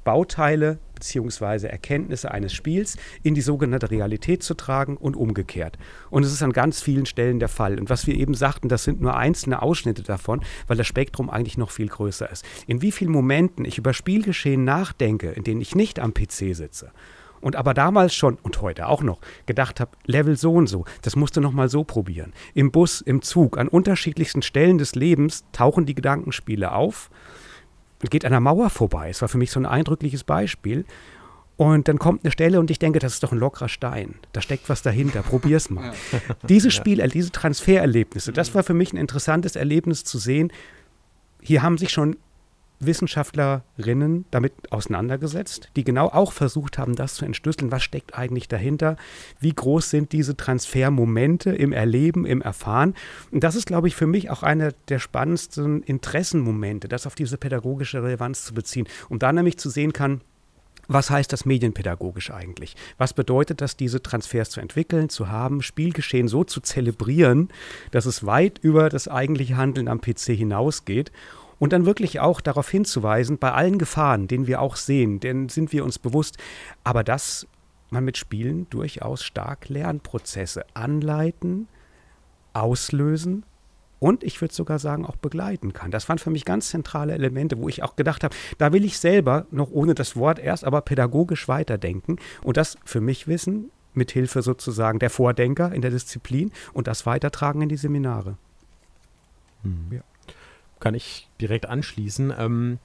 Bauteile bzw. Erkenntnisse eines Spiels in die sogenannte Realität zu tragen und umgekehrt. Und es ist an ganz vielen Stellen der Fall. Und was wir eben sagten, das sind nur einzelne Ausschnitte davon, weil das Spektrum eigentlich noch viel größer ist. In wie vielen Momenten ich über Spielgeschehen nachdenke, in denen ich nicht am PC sitze und aber damals schon und heute auch noch gedacht habe, Level so und so, das musst du noch mal so probieren. Im Bus, im Zug, an unterschiedlichsten Stellen des Lebens tauchen die Gedankenspiele auf. Und geht an einer Mauer vorbei. Es war für mich so ein eindrückliches Beispiel. Und dann kommt eine Stelle und ich denke, das ist doch ein lockerer Stein. Da steckt was dahinter. Probier's mal. Diese diese Transfererlebnisse, das war für mich ein interessantes Erlebnis zu sehen. Hier haben sich schon Wissenschaftlerinnen damit auseinandergesetzt, die genau auch versucht haben, das zu entschlüsseln. Was steckt eigentlich dahinter? Wie groß sind diese Transfermomente im Erleben, im Erfahren? Und das ist, glaube ich, für mich auch einer der spannendsten Interessenmomente, das auf diese pädagogische Relevanz zu beziehen. Und da nämlich zu sehen kann, was heißt das medienpädagogisch eigentlich? Was bedeutet das, diese Transfers zu entwickeln, zu haben, Spielgeschehen so zu zelebrieren, dass es weit über das eigentliche Handeln am PC hinausgeht? Und dann wirklich auch darauf hinzuweisen, bei allen Gefahren, denen wir auch sehen, denen sind wir uns bewusst, aber dass man mit Spielen durchaus stark Lernprozesse anleiten, auslösen und ich würde sogar sagen, auch begleiten kann. Das waren für mich ganz zentrale Elemente, wo ich auch gedacht habe, da will ich selber, noch ohne das Wort erst, aber pädagogisch weiterdenken und das für mich wissen, mithilfe sozusagen der Vordenker in der Disziplin und das weitertragen in die Seminare. Ja. Kann ich direkt anschließen.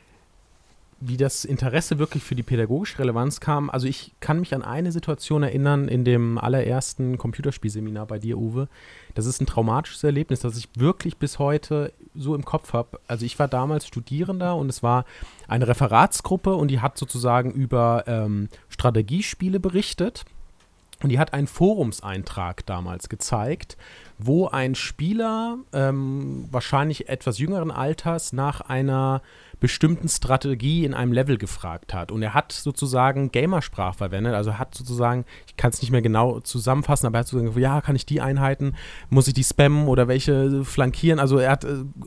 Wie das Interesse wirklich für die pädagogische Relevanz kam, also ich kann mich an eine Situation erinnern in dem allerersten Computerspielseminar bei dir, Uwe. Das ist ein traumatisches Erlebnis, das ich wirklich bis heute so im Kopf habe. Also ich war damals Studierender und es war eine Referatsgruppe und die hat sozusagen über Strategiespiele berichtet. Und die hat einen Forumseintrag damals gezeigt, wo ein Spieler, wahrscheinlich etwas jüngeren Alters, nach einer bestimmten Strategie in einem Level gefragt hat. Und er hat sozusagen Gamersprache verwendet, also er hat sozusagen, ich kann es nicht mehr genau zusammenfassen, aber er hat sozusagen, ja, kann ich die Einheiten, muss ich die spammen oder welche flankieren? Also er hat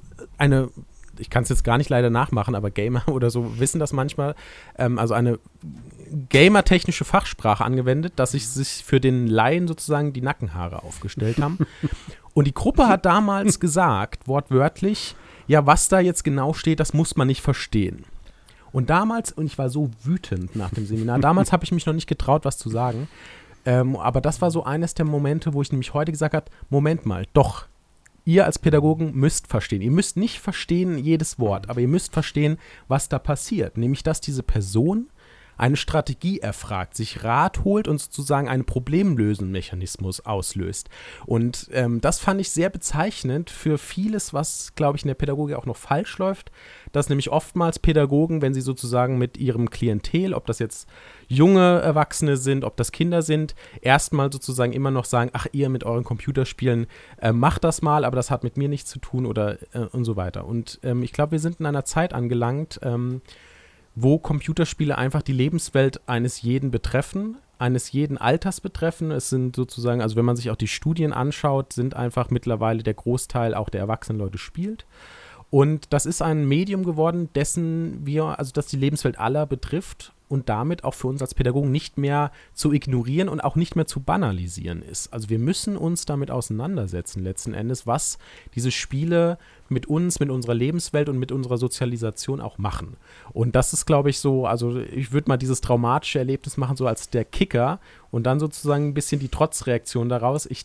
ich kann es jetzt gar nicht leider nachmachen, aber Gamer oder so wissen das manchmal, also eine gamertechnische Fachsprache angewendet, dass sich für den Laien sozusagen die Nackenhaare aufgestellt haben. Und die Gruppe hat damals gesagt, wortwörtlich, ja, was da jetzt genau steht, das muss man nicht verstehen. Und damals, und ich war so wütend nach dem Seminar, damals habe ich mich noch nicht getraut, was zu sagen, aber das war so eines der Momente, wo ich nämlich heute gesagt habe, Moment mal, doch, ihr als Pädagogen müsst verstehen. Ihr müsst nicht verstehen jedes Wort, aber ihr müsst verstehen, was da passiert. Nämlich, dass diese Person eine Strategie erfragt, sich Rat holt und sozusagen einen Problemlösen-Mechanismus auslöst. Und das fand ich sehr bezeichnend für vieles, was, glaube ich, in der Pädagogik auch noch falsch läuft, dass nämlich oftmals Pädagogen, wenn sie sozusagen mit ihrem Klientel, ob das jetzt junge Erwachsene sind, ob das Kinder sind, erstmal sozusagen immer noch sagen, ach, ihr mit euren Computerspielen, macht das mal, aber das hat mit mir nichts zu tun oder und so weiter. Und ich glaube, wir sind in einer Zeit angelangt, wo Computerspiele einfach die Lebenswelt eines jeden betreffen, eines jeden Alters betreffen. Es sind sozusagen, also wenn man sich auch die Studien anschaut, sind einfach mittlerweile der Großteil auch der erwachsenen Leute spielt. Und das ist ein Medium geworden, das die Lebenswelt aller betrifft und damit auch für uns als Pädagogen nicht mehr zu ignorieren und auch nicht mehr zu banalisieren ist. Also wir müssen uns damit auseinandersetzen, letzten Endes, was diese Spiele mit uns, mit unserer Lebenswelt und mit unserer Sozialisation auch machen. Und das ist, glaube ich, so, also ich würde mal dieses traumatische Erlebnis machen, so als der Kicker und dann sozusagen ein bisschen die Trotzreaktion daraus. Ich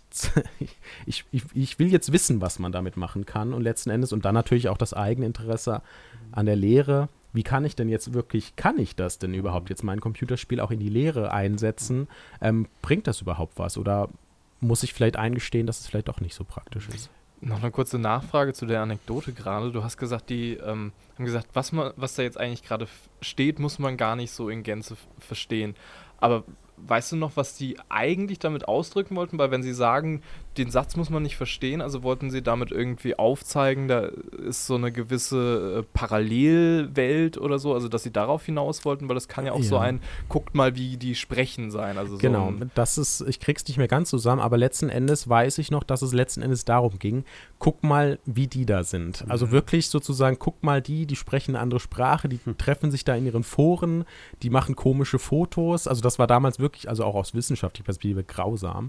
will jetzt wissen, was man damit machen kann und letzten Endes und dann natürlich auch das Eigeninteresse an der Lehre. Wie kann ich das denn überhaupt jetzt mein Computerspiel auch in die Lehre einsetzen? Bringt das überhaupt was? Oder muss ich vielleicht eingestehen, dass es vielleicht doch nicht so praktisch ist? Noch eine kurze Nachfrage zu der Anekdote gerade. Du hast gesagt, die haben gesagt, was da jetzt eigentlich gerade steht, muss man gar nicht so in Gänze verstehen. Aber weißt du noch, was die eigentlich damit ausdrücken wollten? Weil wenn sie sagen, den Satz muss man nicht verstehen, also wollten sie damit irgendwie aufzeigen, da ist so eine gewisse Parallelwelt oder so, also dass sie darauf hinaus wollten, weil das kann ja auch so ein, guckt mal, wie die sprechen sein. Also genau, so das ist, ich krieg's nicht mehr ganz zusammen, aber letzten Endes weiß ich noch, dass es letzten Endes darum ging, guck mal, wie die da sind. Also wirklich sozusagen, guck mal, die sprechen eine andere Sprache, die treffen sich da in ihren Foren, die machen komische Fotos, also das war damals wirklich, also auch aus wissenschaftlicher Perspektive, grausam.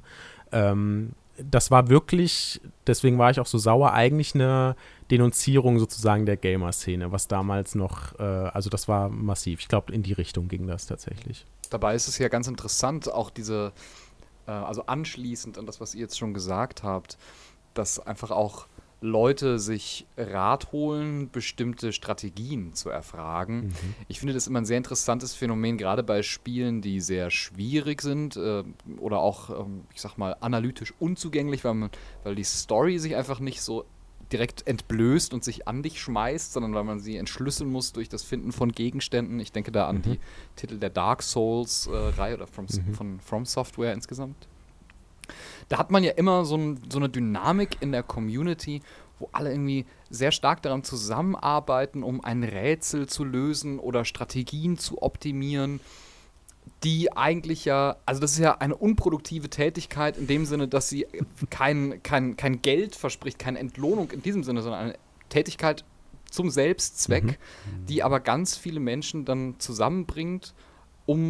Das war wirklich, deswegen war ich auch so sauer, eigentlich eine Denunzierung sozusagen der Gamer-Szene, was damals noch, also das war massiv. Ich glaube, in die Richtung ging das tatsächlich. Dabei ist es ja ganz interessant, auch diese, also anschließend an das, was ihr jetzt schon gesagt habt, dass einfach auch Leute sich Rat holen, bestimmte Strategien zu erfragen. Ich finde das immer ein sehr interessantes Phänomen, gerade bei Spielen, die sehr schwierig sind oder auch, ich sag mal, analytisch unzugänglich, weil die Story sich einfach nicht so direkt entblößt und sich an dich schmeißt, sondern weil man sie entschlüsseln muss durch das Finden von Gegenständen. Ich denke da an die Titel der Dark Souls-Reihe oder von From Software insgesamt. Da hat man ja immer so eine Dynamik in der Community, wo alle irgendwie sehr stark daran zusammenarbeiten, um ein Rätsel zu lösen oder Strategien zu optimieren, die eigentlich ja, also das ist ja eine unproduktive Tätigkeit in dem Sinne, dass sie kein Geld verspricht, keine Entlohnung in diesem Sinne, sondern eine Tätigkeit zum Selbstzweck, die aber ganz viele Menschen dann zusammenbringt, um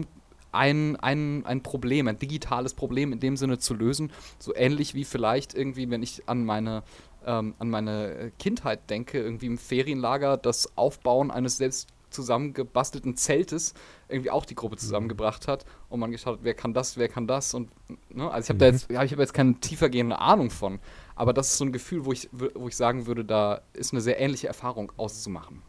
ein Problem, ein digitales Problem in dem Sinne zu lösen. So ähnlich wie vielleicht irgendwie, wenn ich an meine Kindheit denke, irgendwie im Ferienlager das Aufbauen eines selbst zusammengebastelten Zeltes irgendwie auch die Gruppe zusammengebracht hat und man geschaut hat, wer kann das und ne? Also ich habe jetzt keine tiefergehende Ahnung von, aber das ist so ein Gefühl, wo ich sagen würde, da ist eine sehr ähnliche Erfahrung auszumachen.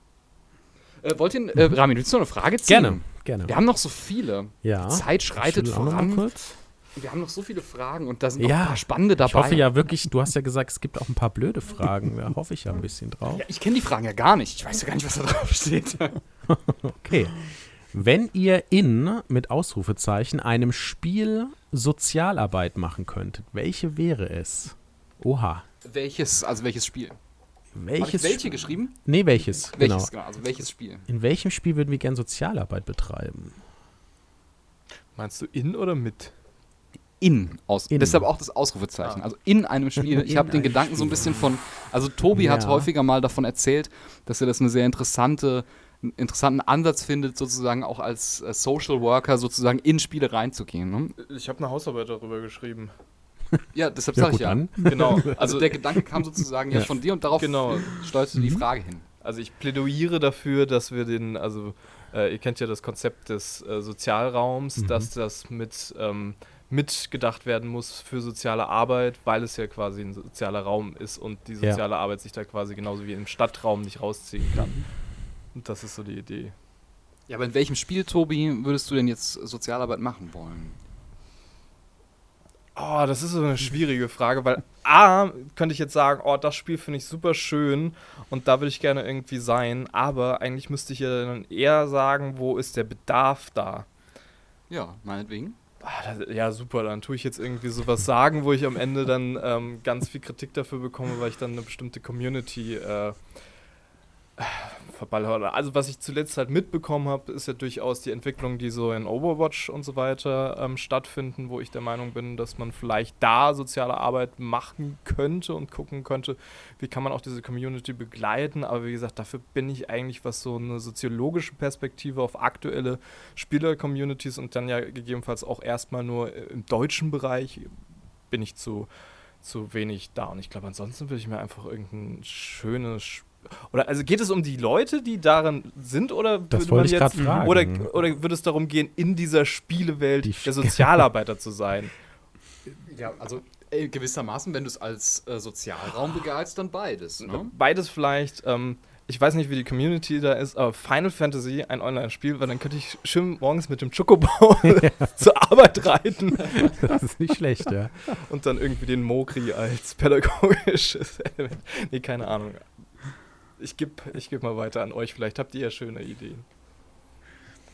Rami, willst du noch eine Frage ziehen? Gerne. Wir haben noch so viele. Ja. Die Zeit schreitet voran. Kurz. Wir haben noch so viele Fragen und da sind noch ein paar spannende dabei. Ich hoffe ja wirklich, du hast ja gesagt, es gibt auch ein paar blöde Fragen. Da hoffe ich ja ein bisschen drauf. Ja, ich kenne die Fragen ja gar nicht. Ich weiß ja gar nicht, was da drauf steht. Okay. Wenn ihr mit Ausrufezeichen einem Spiel Sozialarbeit machen könntet, welche wäre es? Oha. Welches Spiel? Welche geschrieben? Nee, welches, genau. Also welches Spiel? In welchem Spiel würden wir gern Sozialarbeit betreiben? Meinst du in oder mit? In. In. Deshalb auch das Ausrufezeichen. Also in einem Spiel. Ich habe den Gedanken so ein bisschen von, also Tobi hat häufiger mal davon erzählt, dass er das eine sehr interessanten Ansatz findet, sozusagen auch als Social Worker sozusagen in Spiele reinzugehen. Ne? Ich habe eine Hausarbeit darüber geschrieben. Ja, deshalb sage ich ja. An. Genau. Also der Gedanke kam sozusagen ja von dir und darauf steuerte die Frage hin. Also ich plädiere dafür, dass wir ihr kennt ja das Konzept des Sozialraums, dass das mitgedacht werden muss für soziale Arbeit, weil es ja quasi ein sozialer Raum ist und die soziale Arbeit sich da quasi genauso wie im Stadtraum nicht rausziehen kann. Und das ist so die Idee. Ja, aber in welchem Spiel, Tobi, würdest du denn jetzt Sozialarbeit machen wollen? Oh, das ist so eine schwierige Frage, weil A, könnte ich jetzt sagen, oh, das Spiel finde ich super schön und da würde ich gerne irgendwie sein, aber eigentlich müsste ich ja dann eher sagen, wo ist der Bedarf da? Ja, meinetwegen. Ja, super, dann tue ich jetzt irgendwie sowas sagen, wo ich am Ende dann ganz viel Kritik dafür bekomme, weil ich dann eine bestimmte Community verballere. Also was ich zuletzt halt mitbekommen habe, ist ja durchaus die Entwicklung, die so in Overwatch und so weiter stattfinden, wo ich der Meinung bin, dass man vielleicht da soziale Arbeit machen könnte und gucken könnte, wie kann man auch diese Community begleiten. Aber wie gesagt, dafür bin ich eigentlich, was so eine soziologische Perspektive auf aktuelle Spieler-Communities und dann ja gegebenenfalls auch erstmal nur im deutschen Bereich, bin ich zu wenig da. Und ich glaube, ansonsten würde ich mir einfach irgendein schönes oder also geht es um die Leute, die darin sind, oder das wollte ich gerade fragen. Oder würde es darum gehen, in dieser Spielewelt der Sozialarbeiter zu sein? Ja, also gewissermaßen, wenn du es als Sozialraum begleitest, dann beides. Ne? Beides vielleicht. Ich weiß nicht, wie die Community da ist, aber Final Fantasy, ein Online-Spiel, weil dann könnte ich schön morgens mit dem Chocobo zur Arbeit reiten. Das ist nicht schlecht, ja. Und dann irgendwie den Mokri als pädagogisches Element. Nee, keine Ahnung. Ich geb mal weiter an euch. Vielleicht habt ihr ja schöne Ideen.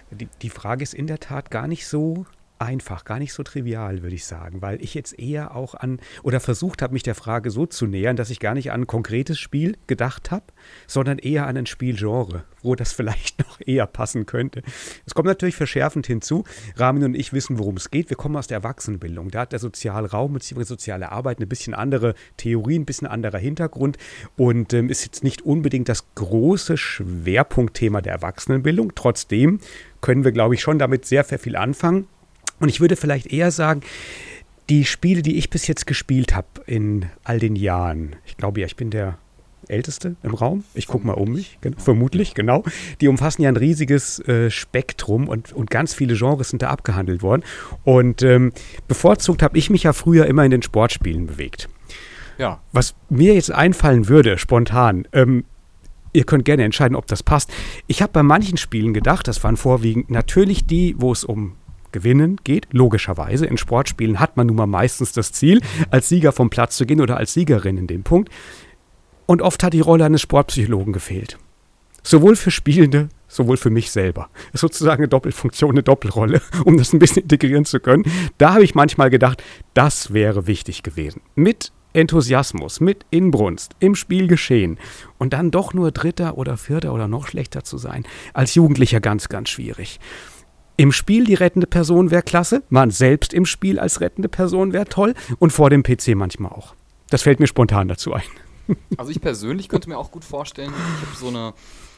Die Frage ist in der Tat gar nicht so einfach, gar nicht so trivial, würde ich sagen, weil ich jetzt eher auch oder versucht habe, mich der Frage so zu nähern, dass ich gar nicht an ein konkretes Spiel gedacht habe, sondern eher an ein Spielgenre, wo das vielleicht noch eher passen könnte. Es kommt natürlich verschärfend hinzu, Ramin und ich wissen, worum es geht. Wir kommen aus der Erwachsenenbildung. Da hat der Sozialraum bzw. soziale Arbeit eine bisschen andere Theorie, ein bisschen anderer Hintergrund und ist jetzt nicht unbedingt das große Schwerpunktthema der Erwachsenenbildung. Trotzdem können wir, glaube ich, schon damit sehr, sehr viel anfangen. Und ich würde vielleicht eher sagen, die Spiele, die ich bis jetzt gespielt habe in all den Jahren, ich glaube ja, ich bin der Älteste im Raum, ich gucke mal um mich, vermutlich, genau, die umfassen ja ein riesiges Spektrum und ganz viele Genres sind da abgehandelt worden. Und bevorzugt habe ich mich ja früher immer in den Sportspielen bewegt. Ja. Was mir jetzt einfallen würde, spontan, ihr könnt gerne entscheiden, ob das passt. Ich habe bei manchen Spielen gedacht, das waren vorwiegend natürlich die, wo es um Gewinnen geht, logischerweise. In Sportspielen hat man nun mal meistens das Ziel, als Sieger vom Platz zu gehen oder als Siegerin in dem Punkt. Und oft hat die Rolle eines Sportpsychologen gefehlt. Sowohl für Spielende, sowohl für mich selber. Das ist sozusagen eine Doppelfunktion, eine Doppelrolle, um das ein bisschen integrieren zu können. Da habe ich manchmal gedacht, das wäre wichtig gewesen. Mit Enthusiasmus, mit Inbrunst, im Spielgeschehen. Und dann doch nur Dritter oder Vierter oder noch schlechter zu sein. Als Jugendlicher ganz, ganz schwierig. Im Spiel die rettende Person wäre klasse, man selbst im Spiel als rettende Person wäre toll und vor dem PC manchmal auch. Das fällt mir spontan dazu ein. Also ich persönlich könnte mir auch gut vorstellen, ich habe so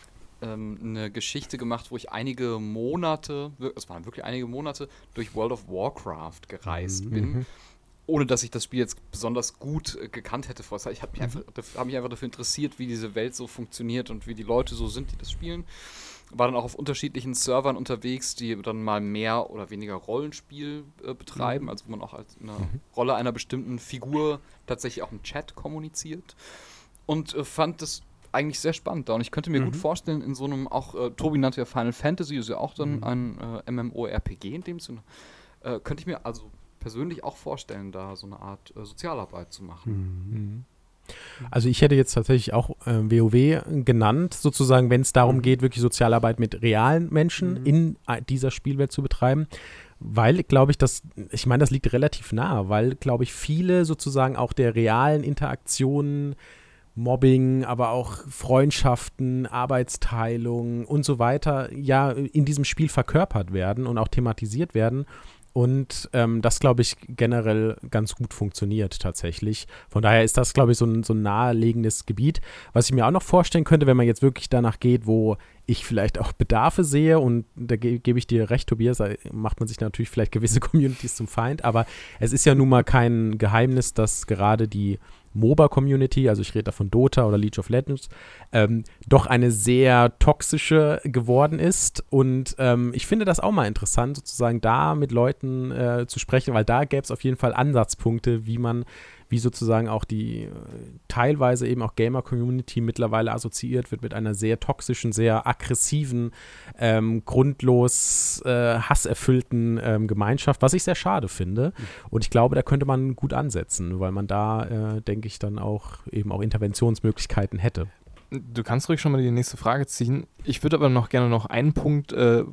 eine Geschichte gemacht, wo ich einige Monate, es waren wirklich einige Monate, durch World of Warcraft gereist bin, ohne dass ich das Spiel jetzt besonders gut gekannt hätte vorher. Ich habe mich einfach dafür interessiert, wie diese Welt so funktioniert und wie die Leute so sind, die das spielen. War dann auch auf unterschiedlichen Servern unterwegs, die dann mal mehr oder weniger Rollenspiel betreiben, also wo man auch als eine Rolle einer bestimmten Figur tatsächlich auch im Chat kommuniziert. Und fand das eigentlich sehr spannend da. Und ich könnte mir gut vorstellen, in so einem auch, Tobi nannte ja Final Fantasy, ist ja auch dann ein MMORPG in dem Sinne, könnte ich mir also persönlich auch vorstellen, da so eine Art Sozialarbeit zu machen. Also ich hätte jetzt tatsächlich auch WoW genannt, sozusagen, wenn es darum geht, wirklich Sozialarbeit mit realen Menschen in dieser Spielwelt zu betreiben, weil, glaube ich, das liegt relativ nah, weil, glaube ich, viele sozusagen auch der realen Interaktionen, Mobbing, aber auch Freundschaften, Arbeitsteilung und so weiter, ja, in diesem Spiel verkörpert werden und auch thematisiert werden. Und das, glaube ich, generell ganz gut funktioniert tatsächlich. Von daher ist das, glaube ich, so ein nahelegendes Gebiet. Was ich mir auch noch vorstellen könnte, wenn man jetzt wirklich danach geht, wo ich vielleicht auch Bedarfe sehe, und da gebe ich dir recht, Tobias, da macht man sich natürlich vielleicht gewisse Communities zum Feind, aber es ist ja nun mal kein Geheimnis, dass gerade die MOBA-Community, also ich rede da von Dota oder League of Legends, doch eine sehr toxische geworden ist. Und ich finde das auch mal interessant, sozusagen da mit Leuten zu sprechen, weil da gäbe es auf jeden Fall Ansatzpunkte, wie sozusagen auch die teilweise eben auch Gamer-Community mittlerweile assoziiert wird mit einer sehr toxischen, sehr aggressiven, grundlos hasserfüllten Gemeinschaft, was ich sehr schade finde. Und ich glaube, da könnte man gut ansetzen, weil man da, denke ich, dann auch eben auch Interventionsmöglichkeiten hätte. Du kannst ruhig schon mal die nächste Frage ziehen. Ich würde aber gerne noch einen Punkt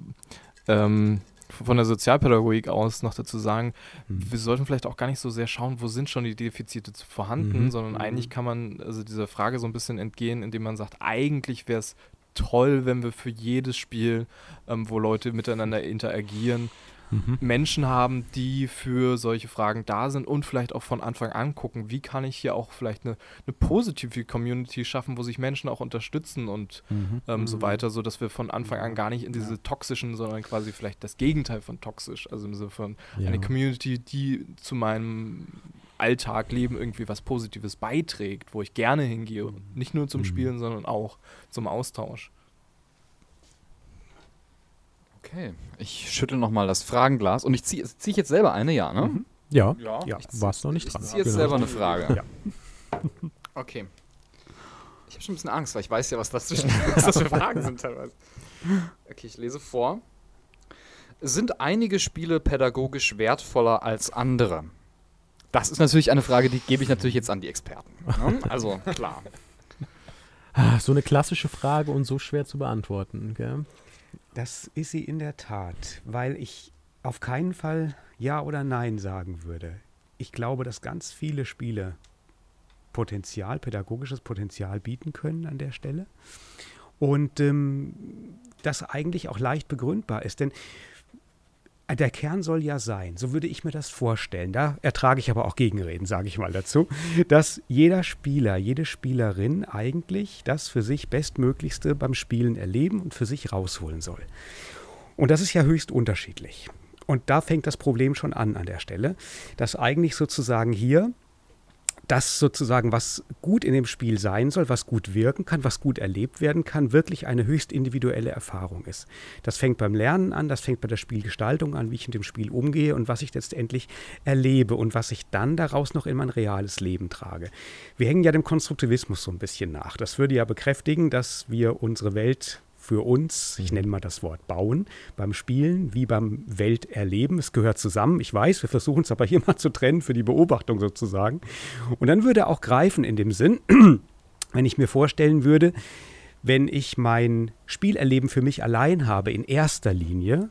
von der Sozialpädagogik aus noch dazu sagen, wir sollten vielleicht auch gar nicht so sehr schauen, wo sind schon die Defizite vorhanden, sondern eigentlich kann man also dieser Frage so ein bisschen entgehen, indem man sagt, eigentlich wäre es toll, wenn wir für jedes Spiel, wo Leute miteinander interagieren, Menschen haben, die für solche Fragen da sind und vielleicht auch von Anfang an gucken, wie kann ich hier auch vielleicht eine positive Community schaffen, wo sich Menschen auch unterstützen und so weiter, sodass wir von Anfang an gar nicht in diese toxischen, sondern quasi vielleicht das Gegenteil von toxisch, also im Sinne von eine Community, die zu meinem Alltagleben irgendwie was Positives beiträgt, wo ich gerne hingehe, nicht nur zum Spielen, sondern auch zum Austausch. Okay, ich schüttel nochmal das Fragenglas und zieh ich jetzt selber eine, ja, ne? Ja, Ja. warst noch nicht dran. Ich ziehe jetzt selber eine Frage. Ja. Okay. Ich habe schon ein bisschen Angst, weil ich weiß ja, was das für Fragen sind teilweise. Okay, ich lese vor. Sind einige Spiele pädagogisch wertvoller als andere? Das ist natürlich eine Frage, die gebe ich natürlich jetzt an die Experten. Ne? Also, klar. So eine klassische Frage und so schwer zu beantworten, gell? Das ist sie in der Tat, weil ich auf keinen Fall Ja oder Nein sagen würde. Ich glaube, dass ganz viele Spiele pädagogisches Potenzial bieten können an der Stelle und das eigentlich auch leicht begründbar ist, denn der Kern soll ja sein, so würde ich mir das vorstellen, da ertrage ich aber auch Gegenreden, sage ich mal dazu, dass jeder Spieler, jede Spielerin eigentlich das für sich Bestmöglichste beim Spielen erleben und für sich rausholen soll. Und das ist ja höchst unterschiedlich. Und da fängt das Problem schon an der Stelle, dass eigentlich sozusagen hier das sozusagen, was gut in dem Spiel sein soll, was gut wirken kann, was gut erlebt werden kann, wirklich eine höchst individuelle Erfahrung ist. Das fängt beim Lernen an, das fängt bei der Spielgestaltung an, wie ich mit dem Spiel umgehe und was ich letztendlich erlebe und was ich dann daraus noch in mein reales Leben trage. Wir hängen ja dem Konstruktivismus so ein bisschen nach. Das würde ja bekräftigen, dass wir unsere Welt für uns, ich nenne mal das Wort bauen, beim Spielen wie beim Welterleben. Es gehört zusammen. Ich weiß, wir versuchen es aber hier mal zu trennen für die Beobachtung sozusagen. Und dann würde auch greifen in dem Sinn, wenn ich mir vorstellen würde, wenn ich mein Spielerleben für mich allein habe, in erster Linie,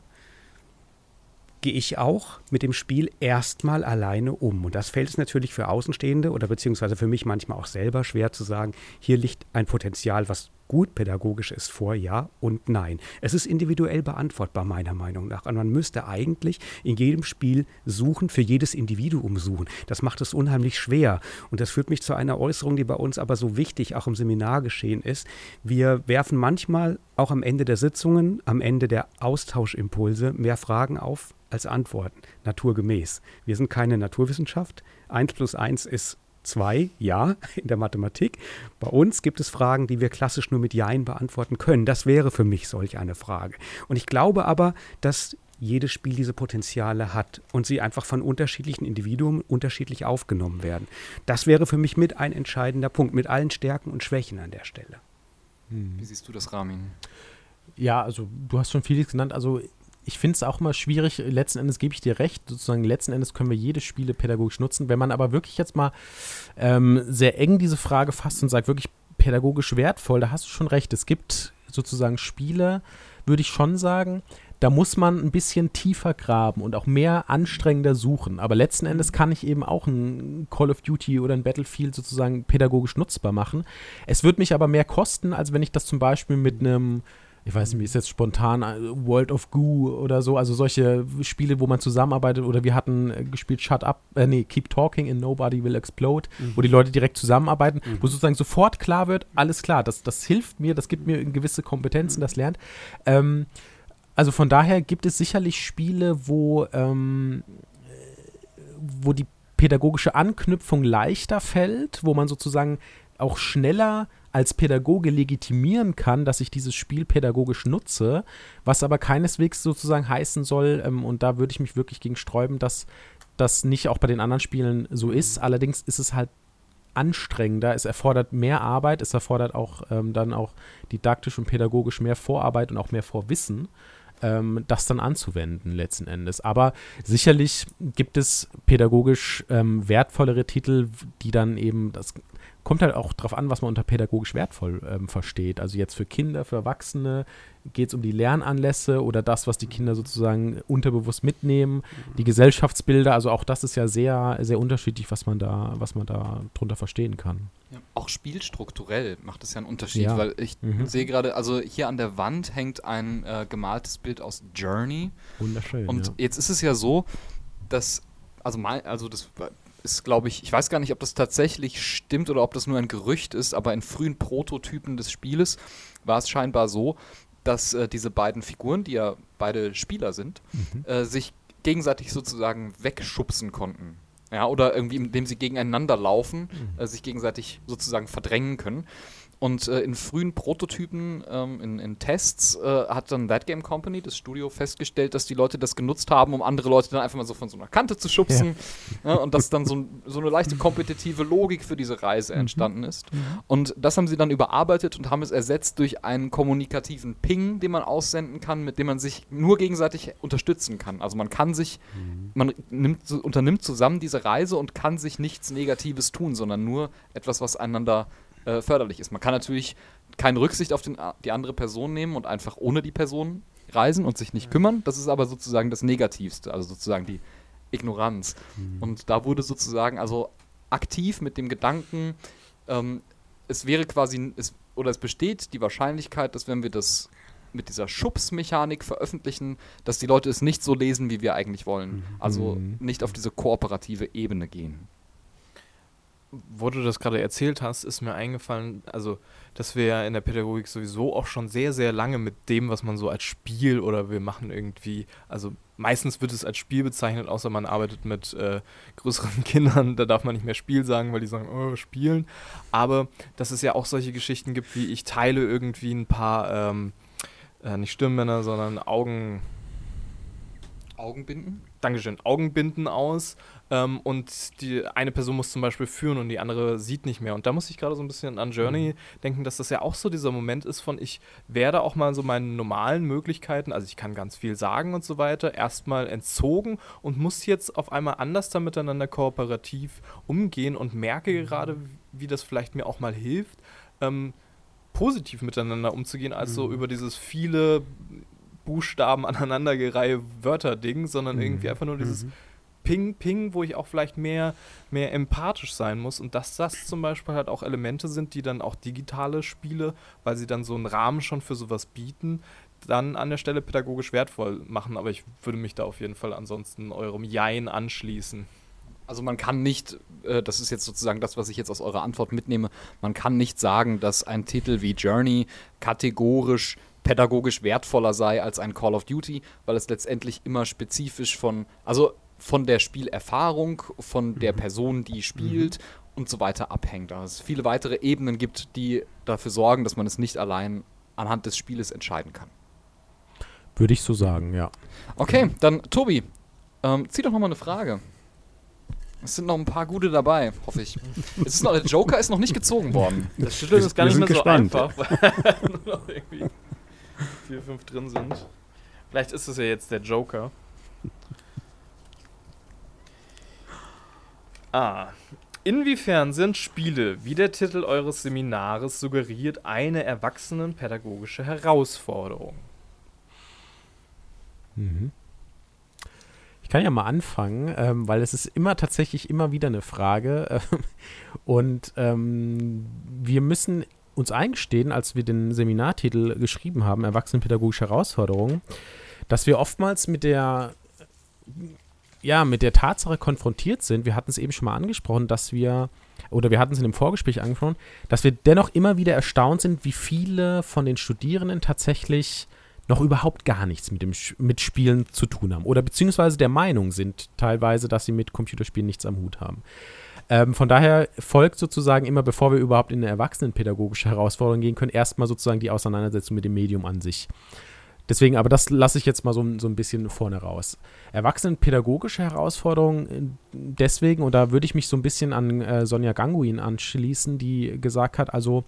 gehe ich auch mit dem Spiel erstmal alleine um. Und das fällt es natürlich für Außenstehende oder beziehungsweise für mich manchmal auch selber schwer zu sagen, hier liegt ein Potenzial, was gut pädagogisch ist, vor Ja und Nein. Es ist individuell beantwortbar, meiner Meinung nach. Und man müsste eigentlich in jedem Spiel suchen, für jedes Individuum suchen. Das macht es unheimlich schwer. Und das führt mich zu einer Äußerung, die bei uns aber so wichtig auch im Seminar geschehen ist. Wir werfen manchmal auch am Ende der Sitzungen, am Ende der Austauschimpulse mehr Fragen auf als Antworten, naturgemäß. Wir sind keine Naturwissenschaft. 1 + 1 ist 2, ja, in der Mathematik. Bei uns gibt es Fragen, die wir klassisch nur mit Jein beantworten können. Das wäre für mich solch eine Frage. Und ich glaube aber, dass jedes Spiel diese Potenziale hat und sie einfach von unterschiedlichen Individuen unterschiedlich aufgenommen werden. Das wäre für mich mit ein entscheidender Punkt, mit allen Stärken und Schwächen an der Stelle. Wie siehst du das, Ramin? Ja, also du hast schon vieles genannt. Also ich finde es auch immer schwierig, letzten Endes gebe ich dir recht, sozusagen letzten Endes können wir jede Spiele pädagogisch nutzen. Wenn man aber wirklich jetzt mal sehr eng diese Frage fasst und sagt, wirklich pädagogisch wertvoll, da hast du schon recht. Es gibt sozusagen Spiele, würde ich schon sagen, da muss man ein bisschen tiefer graben und auch mehr anstrengender suchen. Aber letzten Endes kann ich eben auch ein Call of Duty oder ein Battlefield sozusagen pädagogisch nutzbar machen. Es wird mich aber mehr kosten, als wenn ich das zum Beispiel mit einem, ich weiß nicht, wie ist jetzt spontan, World of Goo oder so, also solche Spiele, wo man zusammenarbeitet, oder wir hatten gespielt Keep Talking and Nobody Will Explode, wo die Leute direkt zusammenarbeiten, wo sozusagen sofort klar wird, alles klar, das hilft mir, das gibt mir gewisse Kompetenzen, das lernt. Also von daher gibt es sicherlich Spiele, wo die pädagogische Anknüpfung leichter fällt, wo man sozusagen auch schneller als Pädagoge legitimieren kann, dass ich dieses Spiel pädagogisch nutze, was aber keineswegs sozusagen heißen soll, und da würde ich mich wirklich gegen sträuben, dass das nicht auch bei den anderen Spielen so ist. Allerdings ist es halt anstrengender, es erfordert mehr Arbeit, es erfordert auch dann auch didaktisch und pädagogisch mehr Vorarbeit und auch mehr Vorwissen, das dann anzuwenden letzten Endes. Aber sicherlich gibt es pädagogisch wertvollere Titel, die dann eben, das kommt halt auch drauf an, was man unter pädagogisch wertvoll versteht. Also jetzt für Kinder, für Erwachsene geht es um die Lernanlässe oder das, was die Kinder sozusagen unterbewusst mitnehmen, die Gesellschaftsbilder, also auch das ist ja sehr, sehr unterschiedlich, was man da drunter verstehen kann. Ja, auch spielstrukturell macht es ja einen Unterschied, Ja. weil ich sehe gerade, also hier an der Wand hängt ein gemaltes Bild aus Journey. Wunderschön, Und ja. jetzt ist es ja so, dass, das ist, glaube ich weiß gar nicht, ob das tatsächlich stimmt oder ob das nur ein Gerücht ist, aber in frühen Prototypen des Spieles war es scheinbar so, dass diese beiden Figuren, die ja beide Spieler sind, sich gegenseitig sozusagen wegschubsen konnten. Ja, oder irgendwie, indem sie gegeneinander laufen, sich gegenseitig sozusagen verdrängen können. Und in frühen Prototypen, in Tests, hat dann That Game Company, das Studio, festgestellt, dass die Leute das genutzt haben, um andere Leute dann einfach mal so von so einer Kante zu schubsen. Ja. Ja, und dass dann so eine leichte kompetitive Logik für diese Reise entstanden ist. Und das haben sie dann überarbeitet und haben es ersetzt durch einen kommunikativen Ping, den man aussenden kann, mit dem man sich nur gegenseitig unterstützen kann. Also man kann sich, man unternimmt zusammen diese Reise und kann sich nichts Negatives tun, sondern nur etwas, was einander förderlich ist. Man kann natürlich keine Rücksicht auf die andere Person nehmen und einfach ohne die Person reisen und sich nicht kümmern. Das ist aber sozusagen das Negativste, also sozusagen die Ignoranz. Und da wurde sozusagen also aktiv mit dem Gedanken, es wäre quasi, es besteht die Wahrscheinlichkeit, dass wenn wir das mit dieser Schubsmechanik veröffentlichen, dass die Leute es nicht so lesen, wie wir eigentlich wollen. Also nicht auf diese kooperative Ebene gehen. Wo du das gerade erzählt hast, ist mir eingefallen, also, dass wir ja in der Pädagogik sowieso auch schon sehr, sehr lange mit dem, was man so als Spiel oder wir machen irgendwie, also meistens wird es als Spiel bezeichnet, außer man arbeitet mit größeren Kindern, da darf man nicht mehr Spiel sagen, weil die sagen, oh, spielen. Aber dass es ja auch solche Geschichten gibt, wie ich teile irgendwie ein paar, nicht Stirnbänder, sondern Augenbinden? Dankeschön, Augenbinden aus und die eine Person muss zum Beispiel führen und die andere sieht nicht mehr. Und da muss ich gerade so ein bisschen an Journey denken, dass das ja auch so dieser Moment ist von, ich werde auch mal so meinen normalen Möglichkeiten, also ich kann ganz viel sagen und so weiter, erstmal entzogen und muss jetzt auf einmal anders da miteinander kooperativ umgehen und merke gerade, wie das vielleicht mir auch mal hilft, positiv miteinander umzugehen, als so über dieses viele Buchstaben aneinandergereihe Wörter-Ding, sondern irgendwie einfach nur dieses Ping, wo ich auch vielleicht mehr empathisch sein muss und dass das zum Beispiel halt auch Elemente sind, die dann auch digitale Spiele, weil sie dann so einen Rahmen schon für sowas bieten, dann an der Stelle pädagogisch wertvoll machen. Aber ich würde mich da auf jeden Fall ansonsten eurem Jein anschließen. Also man kann nicht, das ist jetzt sozusagen das, was ich jetzt aus eurer Antwort mitnehme, man kann nicht sagen, dass ein Titel wie Journey kategorisch pädagogisch wertvoller sei als ein Call of Duty, weil es letztendlich immer spezifisch von der Spielerfahrung, von der Person, die spielt und so weiter abhängt. Also es viele weitere Ebenen gibt, die dafür sorgen, dass man es nicht allein anhand des Spieles entscheiden kann. Würde ich so sagen, ja. Okay, dann Tobi, zieh doch nochmal eine Frage. Es sind noch ein paar gute dabei, hoffe ich. Der Joker ist noch nicht gezogen worden. Das Schütteln ist gar nicht mehr gespannt. so einfach, weil nur noch irgendwie 4, 5 drin sind. Vielleicht ist es ja jetzt der Joker. Inwiefern sind Spiele, wie der Titel eures Seminares suggeriert, eine erwachsenenpädagogische Herausforderung? Ich kann ja mal anfangen, weil es ist tatsächlich immer wieder eine Frage. Und wir müssen uns eingestehen, als wir den Seminartitel geschrieben haben, Erwachsenenpädagogische Herausforderungen, dass wir oftmals mit der Tatsache konfrontiert sind, wir hatten es eben schon mal angesprochen, wir hatten es in dem Vorgespräch angesprochen, dass wir dennoch immer wieder erstaunt sind, wie viele von den Studierenden tatsächlich noch überhaupt gar nichts mit Spielen zu tun haben oder beziehungsweise der Meinung sind teilweise, dass sie mit Computerspielen nichts am Hut haben. Von daher folgt sozusagen immer, bevor wir überhaupt in eine erwachsenenpädagogische Herausforderung gehen können, erstmal sozusagen die Auseinandersetzung mit dem Medium an sich. Deswegen, aber das lasse ich jetzt mal so ein bisschen vorne raus. Erwachsenenpädagogische Herausforderungen deswegen, und da würde ich mich so ein bisschen an Sonja Ganguin anschließen, die gesagt hat, also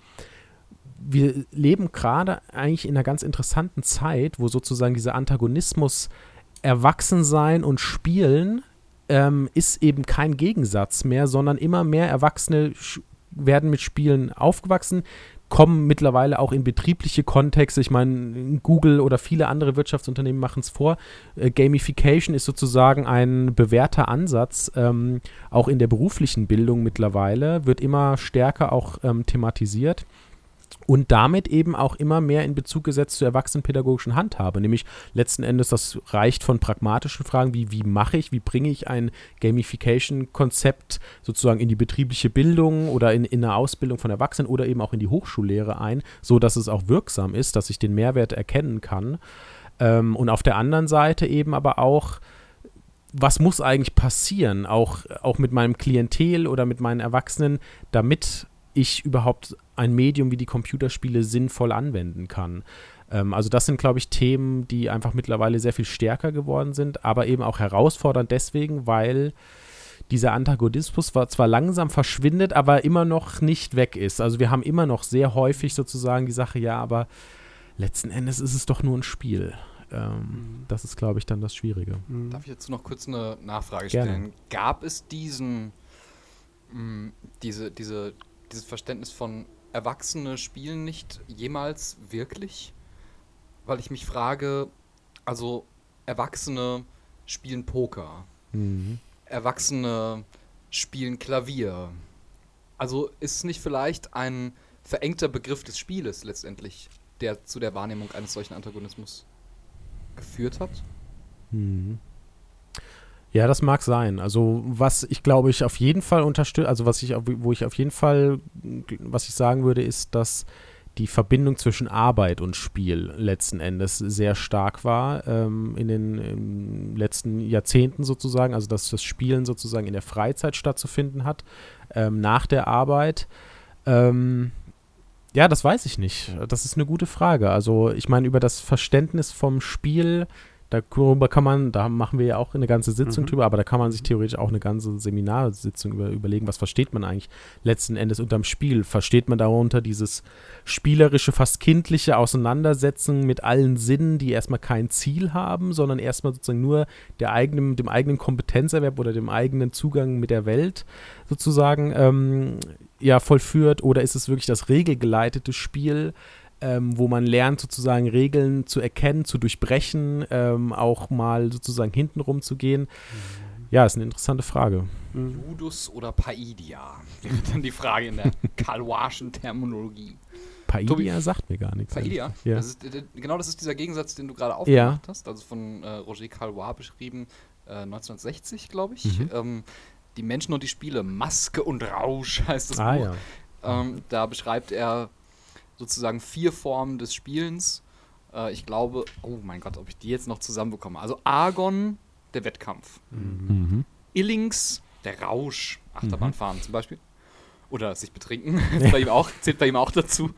wir leben gerade eigentlich in einer ganz interessanten Zeit, wo sozusagen dieser Antagonismus Erwachsensein und Spielen ist eben kein Gegensatz mehr, sondern immer mehr Erwachsene werden mit Spielen aufgewachsen, kommen mittlerweile auch in betriebliche Kontexte. Ich meine, Google oder viele andere Wirtschaftsunternehmen machen es vor. Gamification ist sozusagen ein bewährter Ansatz, auch in der beruflichen Bildung mittlerweile, wird immer stärker auch thematisiert. Und damit eben auch immer mehr in Bezug gesetzt zur erwachsenenpädagogischen Handhabe. Nämlich letzten Endes, das reicht von pragmatischen Fragen wie wie bringe ich ein Gamification-Konzept sozusagen in die betriebliche Bildung oder in eine Ausbildung von Erwachsenen oder eben auch in die Hochschullehre ein, so dass es auch wirksam ist, dass ich den Mehrwert erkennen kann. Und auf der anderen Seite eben aber auch, was muss eigentlich passieren, auch mit meinem Klientel oder mit meinen Erwachsenen, damit ich überhaupt ein Medium wie die Computerspiele sinnvoll anwenden kann. Also das sind, glaube ich, Themen, die einfach mittlerweile sehr viel stärker geworden sind, aber eben auch herausfordernd deswegen, weil dieser Antagonismus zwar langsam verschwindet, aber immer noch nicht weg ist. Also wir haben immer noch sehr häufig sozusagen die Sache, ja, aber letzten Endes ist es doch nur ein Spiel. Das ist, glaube ich, dann das Schwierige. Darf ich jetzt noch kurz eine Nachfrage Gerne. stellen? Gab es dieses Verständnis von Erwachsene spielen nicht jemals wirklich? Weil ich mich frage, also Erwachsene spielen Poker, Erwachsene spielen Klavier. Also ist es nicht vielleicht ein verengter Begriff des Spieles letztendlich, der zu der Wahrnehmung eines solchen Antagonismus geführt hat? Ja, das mag sein. Also was ich glaube ich auf jeden Fall unterstütze, also was ich sagen würde, ist, dass die Verbindung zwischen Arbeit und Spiel letzten Endes sehr stark war in den letzten Jahrzehnten sozusagen, also dass das Spielen sozusagen in der Freizeit stattzufinden hat, nach der Arbeit. Ja, das weiß ich nicht. Das ist eine gute Frage. Also ich meine, über das Verständnis vom Spiel, da machen wir ja auch eine ganze Sitzung drüber, aber da kann man sich theoretisch auch eine ganze Seminarsitzung überlegen, was versteht man eigentlich letzten Endes unterm Spiel? Versteht man darunter dieses spielerische, fast kindliche Auseinandersetzen mit allen Sinnen, die erstmal kein Ziel haben, sondern erstmal sozusagen nur dem eigenen Kompetenzerwerb oder dem eigenen Zugang mit der Welt sozusagen vollführt? Oder ist es wirklich das regelgeleitete Spiel, wo man lernt, sozusagen Regeln zu erkennen, zu durchbrechen, auch mal sozusagen hintenrum zu gehen? Ja, ist eine interessante Frage. Ludus oder Paidia? Wäre dann die Frage in der Galoischen Terminologie. Paidia sagt mir gar nichts. Paidia? Ja. Das ist dieser Gegensatz, den du gerade aufgemacht hast, also von Roger Caillois beschrieben, 1960, glaube ich. Die Menschen und die Spiele, Maske und Rausch heißt das Buch. Ja. Da beschreibt er sozusagen 4 Formen des Spielens. Ich glaube, oh mein Gott, ob ich die jetzt noch zusammenbekomme. Also Agon, der Wettkampf. Illings, der Rausch, Achterbahnfahren zum Beispiel. Oder sich betrinken, zählt bei ihm auch dazu.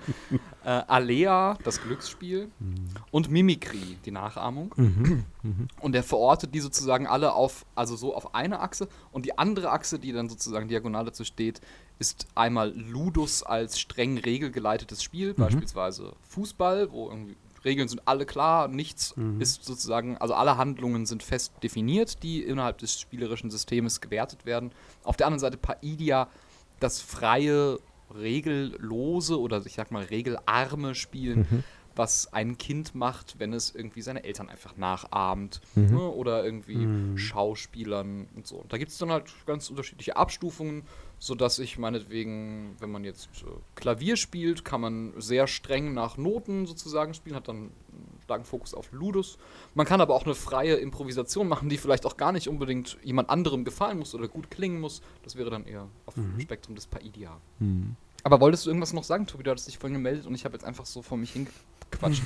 Alea, das Glücksspiel. Und Mimikry, die Nachahmung. Und er verortet die sozusagen alle auf eine Achse. Und die andere Achse, die dann sozusagen diagonal dazu steht, ist einmal Ludus als streng regelgeleitetes Spiel, beispielsweise Fußball, wo irgendwie Regeln sind alle klar, nichts ist sozusagen, also alle Handlungen sind fest definiert, die innerhalb des spielerischen Systems gewertet werden. Auf der anderen Seite Paidia, das freie, regellose oder ich sag mal regelarme Spielen, was ein Kind macht, wenn es irgendwie seine Eltern einfach nachahmt, ne, oder irgendwie Schauspielern und so. Und da gibt es dann halt ganz unterschiedliche Abstufungen, sodass ich meinetwegen, wenn man jetzt Klavier spielt, kann man sehr streng nach Noten sozusagen spielen, hat dann einen starken Fokus auf Ludus. Man kann aber auch eine freie Improvisation machen, die vielleicht auch gar nicht unbedingt jemand anderem gefallen muss oder gut klingen muss. Das wäre dann eher auf dem Spektrum des Paidia. Aber wolltest du irgendwas noch sagen, Tobi? Du hattest dich vorhin gemeldet und ich habe jetzt einfach so vor mich hingequatscht.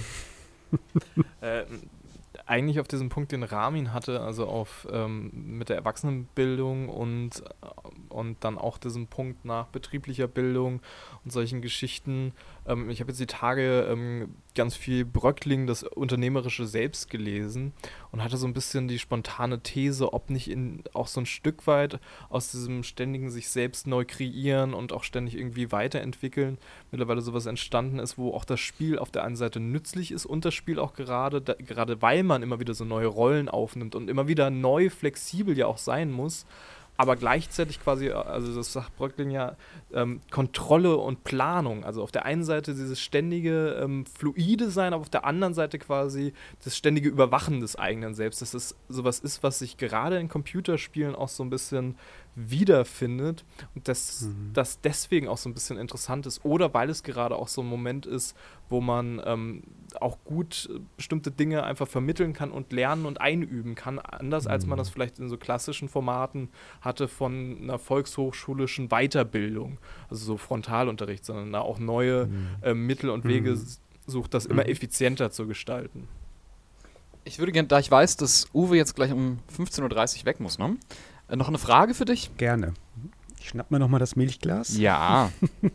Eigentlich auf diesen Punkt, den Ramin hatte, also mit der Erwachsenenbildung und dann auch diesen Punkt nach betrieblicher Bildung und solchen Geschichten. Ich habe jetzt die Tage ganz viel Bröckling, das unternehmerische Selbst gelesen und hatte so ein bisschen die spontane These, ob nicht auch so ein Stück weit aus diesem ständigen sich selbst neu kreieren und auch ständig irgendwie weiterentwickeln mittlerweile sowas entstanden ist, wo auch das Spiel auf der einen Seite nützlich ist und das Spiel auch gerade weil man immer wieder so neue Rollen aufnimmt und immer wieder neu flexibel ja auch sein muss, aber gleichzeitig quasi, also das sagt Bröckling ja, Kontrolle und Planung. Also auf der einen Seite dieses ständige fluide Sein, aber auf der anderen Seite quasi das ständige Überwachen des eigenen Selbst. Dass es sowas ist, was sich gerade in Computerspielen auch so ein bisschen wiederfindet und das deswegen auch so ein bisschen interessant ist. Oder weil es gerade auch so ein Moment ist, wo man auch gut bestimmte Dinge einfach vermitteln kann und lernen und einüben kann, anders als man das vielleicht in so klassischen Formaten hatte von einer volkshochschulischen Weiterbildung, also so Frontalunterricht, sondern da auch neue Mittel und Wege sucht, das immer effizienter zu gestalten. Ich würde gerne, da ich weiß, dass Uwe jetzt gleich um 15:30 Uhr weg muss, ne? Noch eine Frage für dich? Gerne. Ich schnapp mir nochmal das Milchglas. Ja.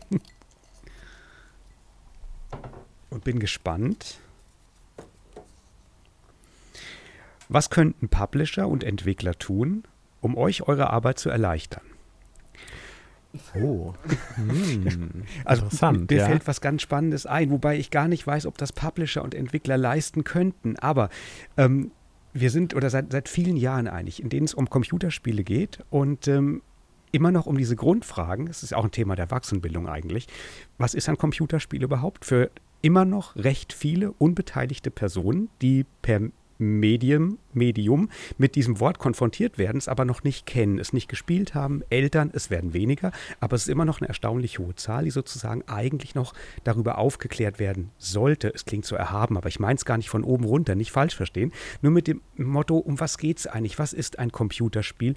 Und bin gespannt. Was könnten Publisher und Entwickler tun, um euch eure Arbeit zu erleichtern? Oh. Also Interessant, mir fällt was ganz Spannendes ein, wobei ich gar nicht weiß, ob das Publisher und Entwickler leisten könnten. Aber wir sind seit vielen Jahren einig, in denen es um Computerspiele geht. Und immer noch um diese Grundfragen, das ist auch ein Thema der Erwachsenenbildung eigentlich, was ist ein Computerspiel überhaupt für immer noch recht viele unbeteiligte Personen, die per Medium mit diesem Wort konfrontiert werden, es aber noch nicht kennen, es nicht gespielt haben, Eltern, es werden weniger, aber es ist immer noch eine erstaunlich hohe Zahl, die sozusagen eigentlich noch darüber aufgeklärt werden sollte. Es klingt so erhaben, aber ich meine es gar nicht von oben runter, nicht falsch verstehen, nur mit dem Motto, um was geht es eigentlich, was ist ein Computerspiel?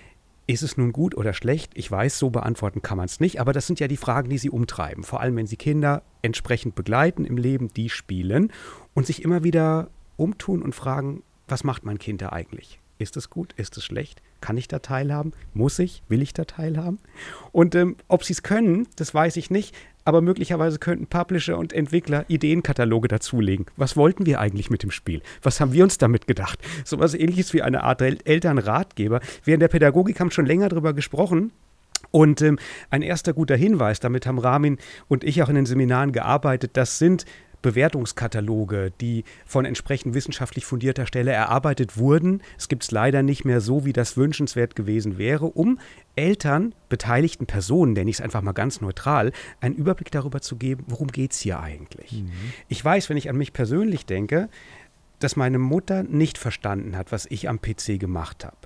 Ist es nun gut oder schlecht? Ich weiß, so beantworten kann man es nicht, aber das sind ja die Fragen, die sie umtreiben, vor allem wenn sie Kinder entsprechend begleiten im Leben, die spielen und sich immer wieder umtun und fragen, was macht mein Kind da eigentlich? Ist es gut? Ist es schlecht? Kann ich da teilhaben? Muss ich? Will ich da teilhaben? Und ob sie es können, das weiß ich nicht, aber möglicherweise könnten Publisher und Entwickler Ideenkataloge dazulegen. Was wollten wir eigentlich mit dem Spiel? Was haben wir uns damit gedacht? So was Ähnliches wie eine Art Elternratgeber. Wir in der Pädagogik haben schon länger darüber gesprochen. Und ein erster guter Hinweis, damit haben Ramin und ich auch in den Seminaren gearbeitet, das sind Bewertungskataloge, die von entsprechend wissenschaftlich fundierter Stelle erarbeitet wurden. Es gibt es leider nicht mehr so, wie das wünschenswert gewesen wäre, um Eltern, beteiligten Personen, nenne ich es einfach mal ganz neutral, einen Überblick darüber zu geben, worum geht es hier eigentlich. Mhm. Ich weiß, wenn ich an mich persönlich denke, dass meine Mutter nicht verstanden hat, was ich am PC gemacht habe.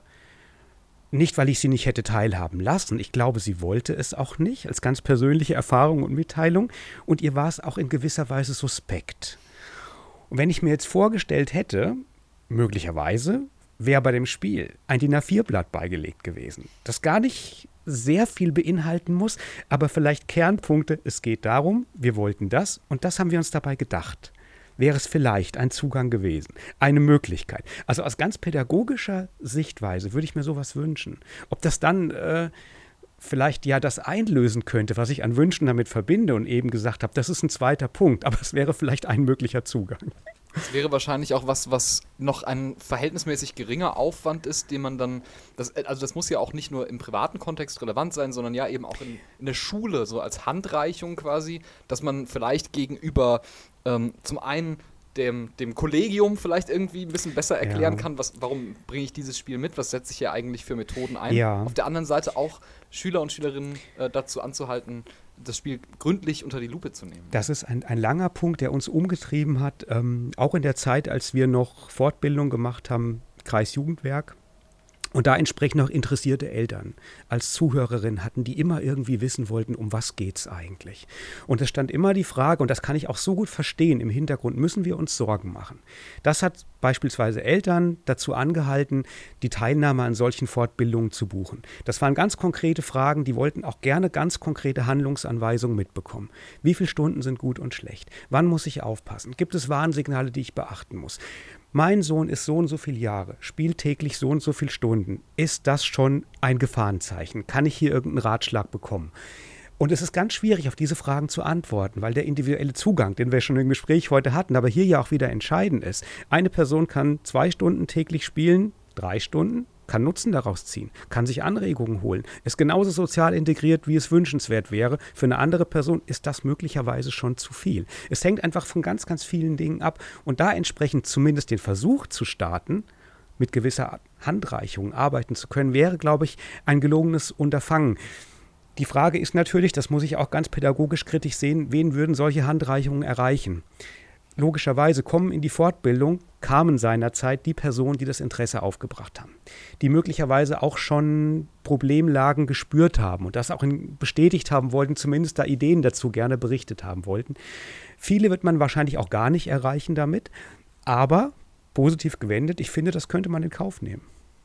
Nicht, weil ich sie nicht hätte teilhaben lassen. Ich glaube, sie wollte es auch nicht, als ganz persönliche Erfahrung und Mitteilung. Und ihr war es auch in gewisser Weise suspekt. Und wenn ich mir jetzt vorgestellt hätte, möglicherweise wäre bei dem Spiel ein DIN A4-Blatt beigelegt gewesen, das gar nicht sehr viel beinhalten muss, aber vielleicht Kernpunkte, es geht darum, wir wollten das und das haben wir uns dabei gedacht. Wäre es vielleicht ein Zugang gewesen, eine Möglichkeit. Also aus ganz pädagogischer Sichtweise würde ich mir sowas wünschen. Ob das dann vielleicht ja das einlösen könnte, was ich an Wünschen damit verbinde und eben gesagt habe, das ist ein zweiter Punkt, aber es wäre vielleicht ein möglicher Zugang. Das wäre wahrscheinlich auch was noch ein verhältnismäßig geringer Aufwand ist, den man dann, das muss ja auch nicht nur im privaten Kontext relevant sein, sondern ja eben auch in der Schule, so als Handreichung quasi, dass man vielleicht gegenüber zum einen dem Kollegium vielleicht irgendwie ein bisschen besser erklären kann, warum bringe ich dieses Spiel mit, was setze ich hier eigentlich für Methoden ein. Ja. Auf der anderen Seite auch Schüler und Schülerinnen dazu anzuhalten, das Spiel gründlich unter die Lupe zu nehmen. Das ist ein langer Punkt, der uns umgetrieben hat, auch in der Zeit, als wir noch Fortbildung gemacht haben, Kreisjugendwerk. Und da entsprechend noch interessierte Eltern als Zuhörerin hatten, die immer irgendwie wissen wollten, um was geht's eigentlich. Und es stand immer die Frage, und das kann ich auch so gut verstehen, im Hintergrund müssen wir uns Sorgen machen. Das hat beispielsweise Eltern dazu angehalten, die Teilnahme an solchen Fortbildungen zu buchen. Das waren ganz konkrete Fragen, die wollten auch gerne ganz konkrete Handlungsanweisungen mitbekommen. Wie viele Stunden sind gut und schlecht? Wann muss ich aufpassen? Gibt es Warnsignale, die ich beachten muss? Mein Sohn ist so und so viele Jahre, spielt täglich so und so viele Stunden. Ist das schon ein Gefahrenzeichen? Kann ich hier irgendeinen Ratschlag bekommen? Und es ist ganz schwierig, auf diese Fragen zu antworten, weil der individuelle Zugang, den wir schon im Gespräch heute hatten, aber hier ja auch wieder entscheidend ist. Eine Person kann 2 Stunden täglich spielen, 3 Stunden, kann Nutzen daraus ziehen, kann sich Anregungen holen, ist genauso sozial integriert, wie es wünschenswert wäre. Für eine andere Person ist das möglicherweise schon zu viel. Es hängt einfach von ganz, ganz vielen Dingen ab. Und da entsprechend zumindest den Versuch zu starten, mit gewisser Handreichung arbeiten zu können, wäre, glaube ich, ein gelungenes Unterfangen. Die Frage ist natürlich, das muss ich auch ganz pädagogisch kritisch sehen, wen würden solche Handreichungen erreichen? Logischerweise kamen seinerzeit die Personen, die das Interesse aufgebracht haben, die möglicherweise auch schon Problemlagen gespürt haben und das auch bestätigt haben wollten, zumindest da Ideen dazu gerne berichtet haben wollten. Viele wird man wahrscheinlich auch gar nicht erreichen damit, aber positiv gewendet, ich finde, das könnte man in Kauf nehmen.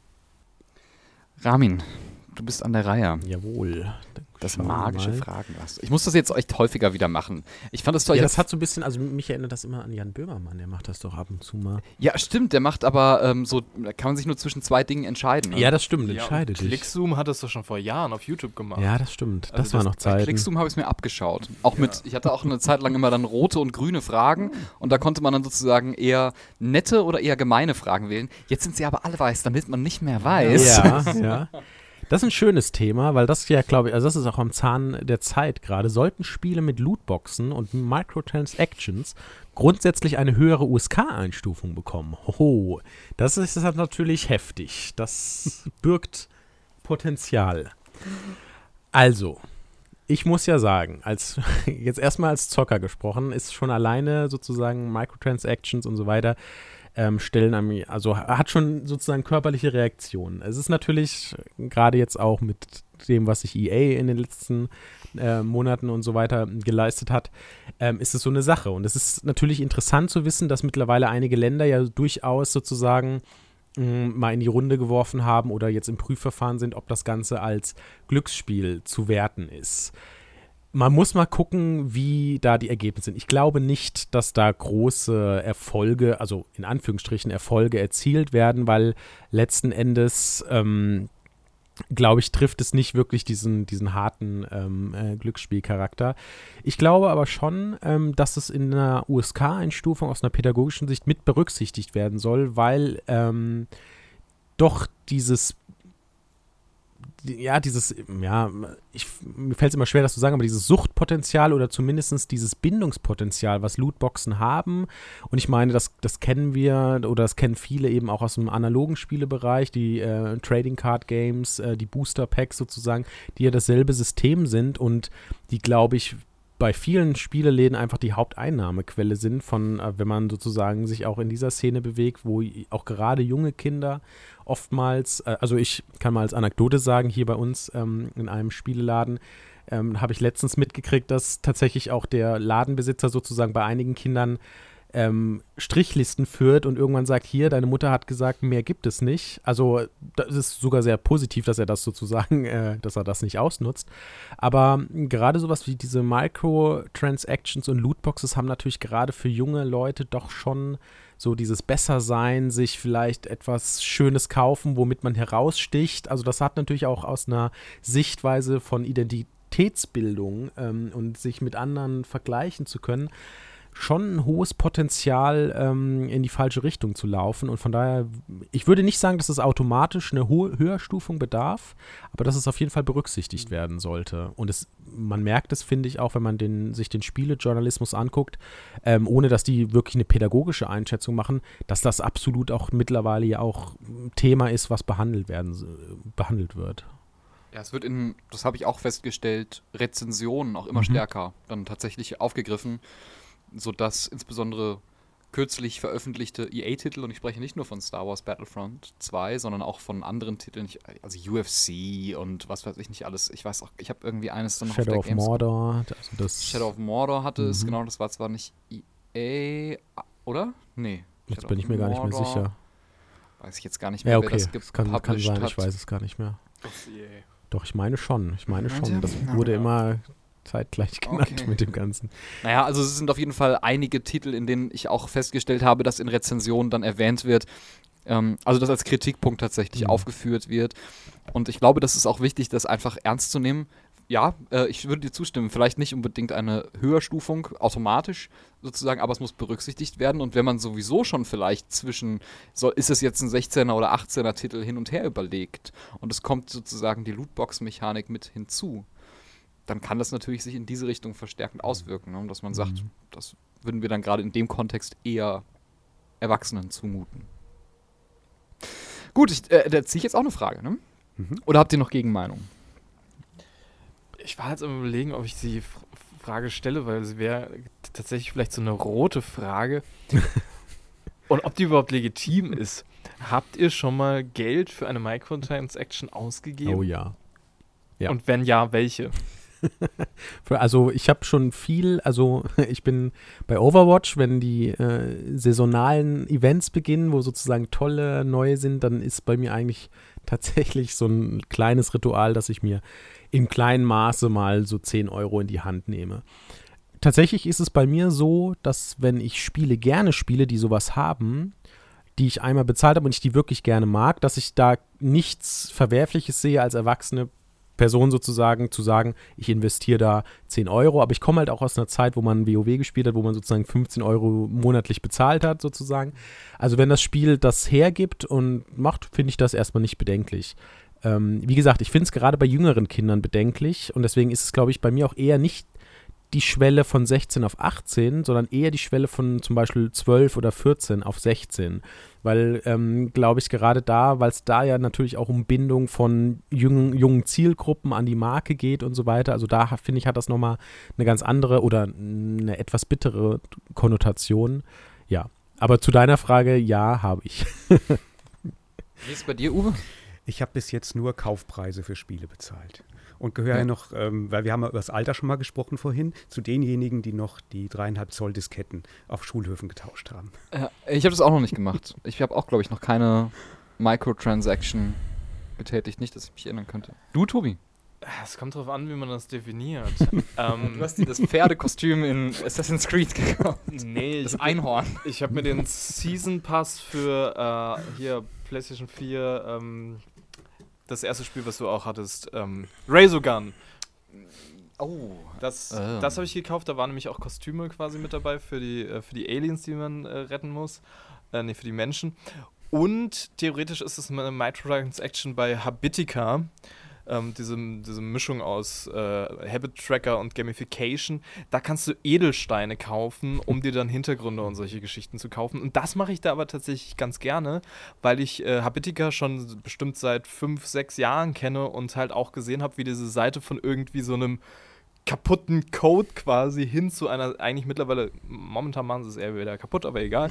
Ramin, du bist an der Reihe. Jawohl. Das magische Fragenlaster. Ich muss das jetzt echt häufiger wieder machen. Ich fand das toll. Ja, das hat so ein bisschen, also mich erinnert das immer an Jan Böhmermann, der macht das doch ab und zu mal. Ja, stimmt, der macht aber so, da kann man sich nur zwischen 2 Dingen entscheiden. Ne? Ja, das stimmt, entscheide dich. Clickzoom hat das doch schon vor Jahren auf YouTube gemacht. Ja, das stimmt, das war noch Zeit. Bei Clickzoom habe ich es mir abgeschaut. Auch ich hatte auch eine Zeit lang immer dann rote und grüne Fragen und da konnte man dann sozusagen eher nette oder eher gemeine Fragen wählen. Jetzt sind sie aber alle weiß, damit man nicht mehr weiß. Ja. Das ist ein schönes Thema, weil das ja, glaube ich, also das ist auch am Zahn der Zeit gerade. Sollten Spiele mit Lootboxen und Microtransactions grundsätzlich eine höhere USK-Einstufung bekommen? Das ist natürlich heftig. Das birgt Potenzial. Also, ich muss ja sagen, jetzt erstmal als Zocker gesprochen, ist schon alleine sozusagen Microtransactions und so weiter stellen an mir, also hat schon sozusagen körperliche Reaktionen. Es ist natürlich, gerade jetzt auch mit dem, was sich EA in den letzten Monaten und so weiter geleistet hat, ist es so eine Sache. Und es ist natürlich interessant zu wissen, dass mittlerweile einige Länder ja durchaus sozusagen mal in die Runde geworfen haben oder jetzt im Prüfverfahren sind, ob das Ganze als Glücksspiel zu werten ist. Man muss mal gucken, wie da die Ergebnisse sind. Ich glaube nicht, dass da große Erfolge, also in Anführungsstrichen Erfolge erzielt werden, weil letzten Endes, glaube ich, trifft es nicht wirklich diesen harten Glücksspielcharakter. Ich glaube aber schon, dass es in einer USK-Einstufung aus einer pädagogischen Sicht mit berücksichtigt werden soll, weil doch mir fällt es immer schwer, das zu sagen, aber dieses Suchtpotenzial oder zumindest dieses Bindungspotenzial, was Lootboxen haben, und ich meine, das kennen wir oder das kennen viele eben auch aus dem analogen Spielebereich, die Trading Card Games, die Booster Packs sozusagen, die ja dasselbe System sind und die, glaube ich, bei vielen Spieleläden einfach die Haupteinnahmequelle sind von, wenn man sozusagen sich auch in dieser Szene bewegt, wo auch gerade junge Kinder oftmals, also ich kann mal als Anekdote sagen, hier bei uns in einem Spieleladen habe ich letztens mitgekriegt, dass tatsächlich auch der Ladenbesitzer sozusagen bei einigen Kindern Strichlisten führt und irgendwann sagt, hier, deine Mutter hat gesagt, mehr gibt es nicht. Also das ist sogar sehr positiv, dass er das sozusagen, dass er das nicht ausnutzt. Aber gerade sowas wie diese Microtransactions und Lootboxes haben natürlich gerade für junge Leute doch schon so dieses Bessersein, sich vielleicht etwas Schönes kaufen, womit man heraussticht. Also das hat natürlich auch aus einer Sichtweise von Identitätsbildung und sich mit anderen vergleichen zu können, schon ein hohes Potenzial, in die falsche Richtung zu laufen. Und von daher, ich würde nicht sagen, dass es automatisch eine hohe Höherstufung bedarf, aber dass es auf jeden Fall berücksichtigt werden sollte. Und man merkt es, finde ich, auch, wenn man sich den Spielejournalismus anguckt, ohne dass die wirklich eine pädagogische Einschätzung machen, dass das absolut auch mittlerweile ja auch Thema ist, was behandelt wird. Ja, es wird das habe ich auch festgestellt, Rezensionen auch immer stärker dann tatsächlich aufgegriffen, sodass insbesondere kürzlich veröffentlichte EA-Titel, und ich spreche nicht nur von Star Wars Battlefront 2, sondern auch von anderen Titeln, also UFC und was weiß ich nicht alles. Ich weiß auch, ich habe irgendwie eines dann noch Shadow auf der of Mordor. Also das Shadow of Mordor hatte es, genau, das war zwar nicht EA, oder? Nee. Jetzt bin ich mir gar nicht mehr sicher. Weiß ich jetzt gar nicht mehr, ja, okay. wer das kann sein, ich weiß es gar nicht mehr. Doch, ich meine schon. Das wurde immer zeitgleich genannt mit dem Ganzen. Naja, also es sind auf jeden Fall einige Titel, in denen ich auch festgestellt habe, dass in Rezensionen dann erwähnt wird, also das als Kritikpunkt tatsächlich aufgeführt wird. Und ich glaube, das ist auch wichtig, das einfach ernst zu nehmen. Ja, ich würde dir zustimmen, vielleicht nicht unbedingt eine Höherstufung automatisch sozusagen, aber es muss berücksichtigt werden. Und wenn man sowieso schon vielleicht ist es jetzt ein 16er oder 18er Titel hin und her überlegt und es kommt sozusagen die Lootbox-Mechanik mit hinzu, dann kann das natürlich sich in diese Richtung verstärkend auswirken, ne? Dass man sagt, das würden wir dann gerade in dem Kontext eher Erwachsenen zumuten. Gut, da ziehe ich jetzt auch eine Frage, ne? Oder habt ihr noch Gegenmeinung? Ich war jetzt am Überlegen, ob ich die Frage stelle, weil es wäre tatsächlich vielleicht so eine rote Frage. Und ob die überhaupt legitim ist. Habt ihr schon mal Geld für eine Microtransaction ausgegeben? Oh ja. Und wenn ja, welche? Also ich habe schon ich bin bei Overwatch, wenn die saisonalen Events beginnen, wo sozusagen tolle neue sind, dann ist bei mir eigentlich tatsächlich so ein kleines Ritual, dass ich mir im kleinen Maße mal so 10 Euro in die Hand nehme. Tatsächlich ist es bei mir so, dass wenn ich gerne Spiele, die sowas haben, die ich einmal bezahlt habe und ich die wirklich gerne mag, dass ich da nichts Verwerfliches sehe als erwachsene Person sozusagen, zu sagen, ich investiere da 10 Euro, aber ich komme halt auch aus einer Zeit, wo man WoW gespielt hat, wo man sozusagen 15 Euro monatlich bezahlt hat sozusagen. Also wenn das Spiel das hergibt und macht, finde ich das erstmal nicht bedenklich. Wie gesagt, ich finde es gerade bei jüngeren Kindern bedenklich und deswegen ist es, glaube ich, bei mir auch eher nicht die Schwelle von 16 auf 18, sondern eher die Schwelle von zum Beispiel 12 oder 14 auf 16. Weil, glaube ich, gerade da, weil es da ja natürlich auch um Bindung von jungen Zielgruppen an die Marke geht und so weiter. Also da, finde ich, hat das nochmal eine ganz andere oder eine etwas bittere Konnotation. Ja, aber zu deiner Frage, ja, habe ich. Wie ist es bei dir, Uwe? Ich habe bis jetzt nur Kaufpreise für Spiele bezahlt. Und gehöre ja noch, weil wir haben ja über das Alter schon mal gesprochen vorhin, zu denjenigen, die noch die 3,5 Zoll Disketten auf Schulhöfen getauscht haben. Ich habe das auch noch nicht gemacht. Ich habe auch, glaube ich, noch keine Microtransaction getätigt. Nicht, dass ich mich erinnern könnte. Du, Tobi? Es kommt drauf an, wie man das definiert. Du hast dir das Pferdekostüm in Assassin's Creed gekauft. Nee, Das Einhorn. Ich habe mir den Season Pass für hier PlayStation 4, das erste Spiel, was du auch hattest, Razorgun. Oh. Das habe ich gekauft, da waren nämlich auch Kostüme quasi mit dabei für die Aliens, die man retten muss. Für die Menschen. Und theoretisch ist es eine Microtransaction bei Habitica. Diese Mischung aus Habit-Tracker und Gamification, da kannst du Edelsteine kaufen, um dir dann Hintergründe und solche Geschichten zu kaufen. Und das mache ich da aber tatsächlich ganz gerne, weil ich Habitica schon bestimmt seit 5, 6 Jahren kenne und halt auch gesehen habe, wie diese Seite von irgendwie so einem kaputten Code quasi hin zu einer, eigentlich mittlerweile, momentan machen sie es eher wieder kaputt, aber egal,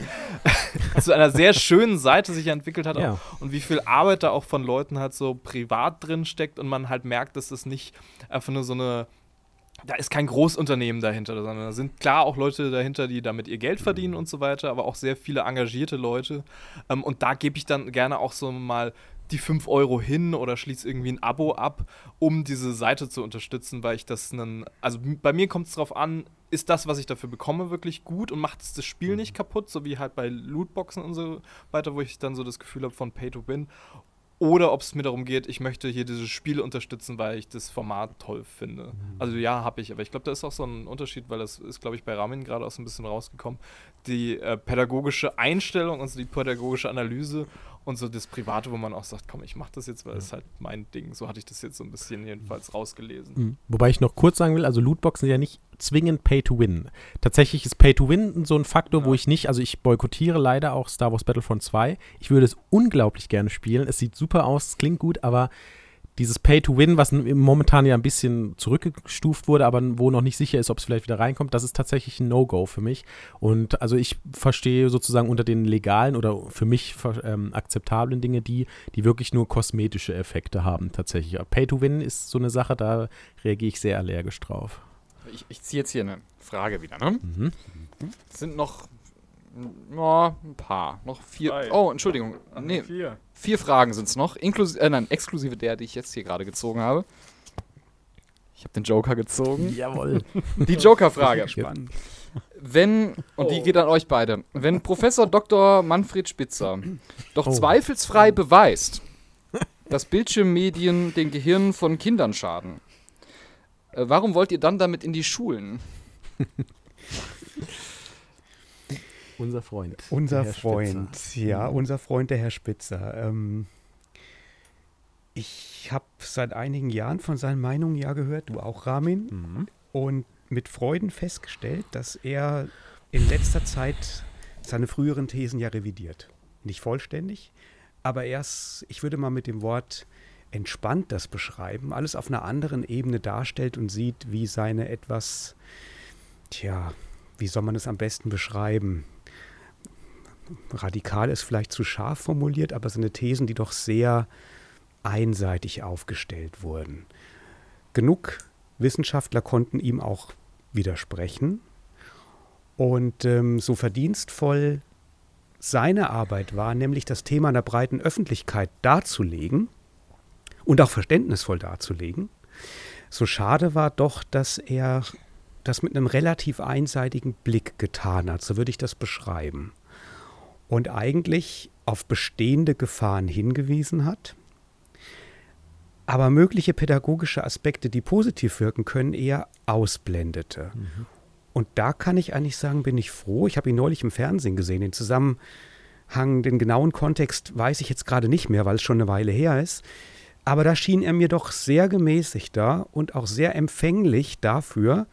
zu einer sehr schönen Seite sich entwickelt hat. Ja. Und wie viel Arbeit da auch von Leuten halt so privat drin steckt und man halt merkt, dass das nicht einfach nur so eine, da ist kein Großunternehmen dahinter, sondern da sind klar auch Leute dahinter, die damit ihr Geld verdienen und so weiter, aber auch sehr viele engagierte Leute. Und da gebe ich dann gerne auch so mal die 5 Euro hin oder schließe irgendwie ein Abo ab, um diese Seite zu unterstützen, weil ich also bei mir kommt es drauf an, ist das, was ich dafür bekomme, wirklich gut und macht es das Spiel nicht kaputt, so wie halt bei Lootboxen und so weiter, wo ich dann so das Gefühl habe von Pay to Win. Oder ob es mir darum geht, ich möchte hier dieses Spiel unterstützen, weil ich das Format toll finde. Also ja, habe ich. Aber ich glaube, da ist auch so ein Unterschied, weil das ist, glaube ich, bei Ramin gerade auch so ein bisschen rausgekommen. Die pädagogische Einstellung, also die pädagogische Analyse und so das Private, wo man auch sagt, komm, ich mache das jetzt, weil das ist halt mein Ding. So hatte ich das jetzt so ein bisschen jedenfalls rausgelesen. Wobei ich noch kurz sagen will, also Lootboxen sind ja nicht zwingend Pay-to-Win. Tatsächlich ist Pay-to-Win so ein Faktor, wo ich nicht, also ich boykottiere leider auch Star Wars Battlefront 2. Ich würde es unglaublich gerne spielen. Es sieht super aus, es klingt gut, aber dieses Pay-to-Win, was momentan ja ein bisschen zurückgestuft wurde, aber wo noch nicht sicher ist, ob es vielleicht wieder reinkommt, das ist tatsächlich ein No-Go für mich. Und also ich verstehe sozusagen unter den legalen oder für mich akzeptablen Dinge die wirklich nur kosmetische Effekte haben tatsächlich. Pay-to-Win ist so eine Sache, da reagiere ich sehr allergisch drauf. Ich ziehe jetzt hier eine Frage wieder, ne? Es sind noch ein paar. Noch 4. 3. Oh, Entschuldigung. Nee, 4. 4 Fragen sind es noch. Exklusive der, die ich jetzt hier gerade gezogen habe. Ich habe den Joker gezogen. Jawohl. Die Joker-Frage. Spannend. Und die geht an euch beide. Wenn Professor Dr. Manfred Spitzer doch zweifelsfrei beweist, dass Bildschirmmedien den Gehirnen von Kindern schaden, warum wollt ihr dann damit in die Schulen? Unser Freund. Unser der Herr Freund, Spitzer. ja, unser Freund, der Herr Spitzer. Ich habe seit einigen Jahren von seinen Meinungen ja gehört, du auch, Ramin, und mit Freuden festgestellt, dass er in letzter Zeit seine früheren Thesen ja revidiert. Nicht vollständig, aber ich würde mal mit dem Wort entspannt das beschreiben, alles auf einer anderen Ebene darstellt und sieht, wie seine etwas, wie soll man es am besten beschreiben? Radikal ist vielleicht zu scharf formuliert, aber seine Thesen, die doch sehr einseitig aufgestellt wurden. Genug Wissenschaftler konnten ihm auch widersprechen. Und so verdienstvoll seine Arbeit war, nämlich das Thema einer breiten Öffentlichkeit darzulegen und auch verständnisvoll darzulegen, so schade war doch, dass er das mit einem relativ einseitigen Blick getan hat, so würde ich das beschreiben. Und eigentlich auf bestehende Gefahren hingewiesen hat, aber mögliche pädagogische Aspekte, die positiv wirken können, eher ausblendete. Und da kann ich eigentlich sagen, bin ich froh. Ich habe ihn neulich im Fernsehen gesehen. Den Zusammenhang, den genauen Kontext weiß ich jetzt gerade nicht mehr, weil es schon eine Weile her ist. Aber da schien er mir doch sehr gemäßigt da und auch sehr empfänglich dafür,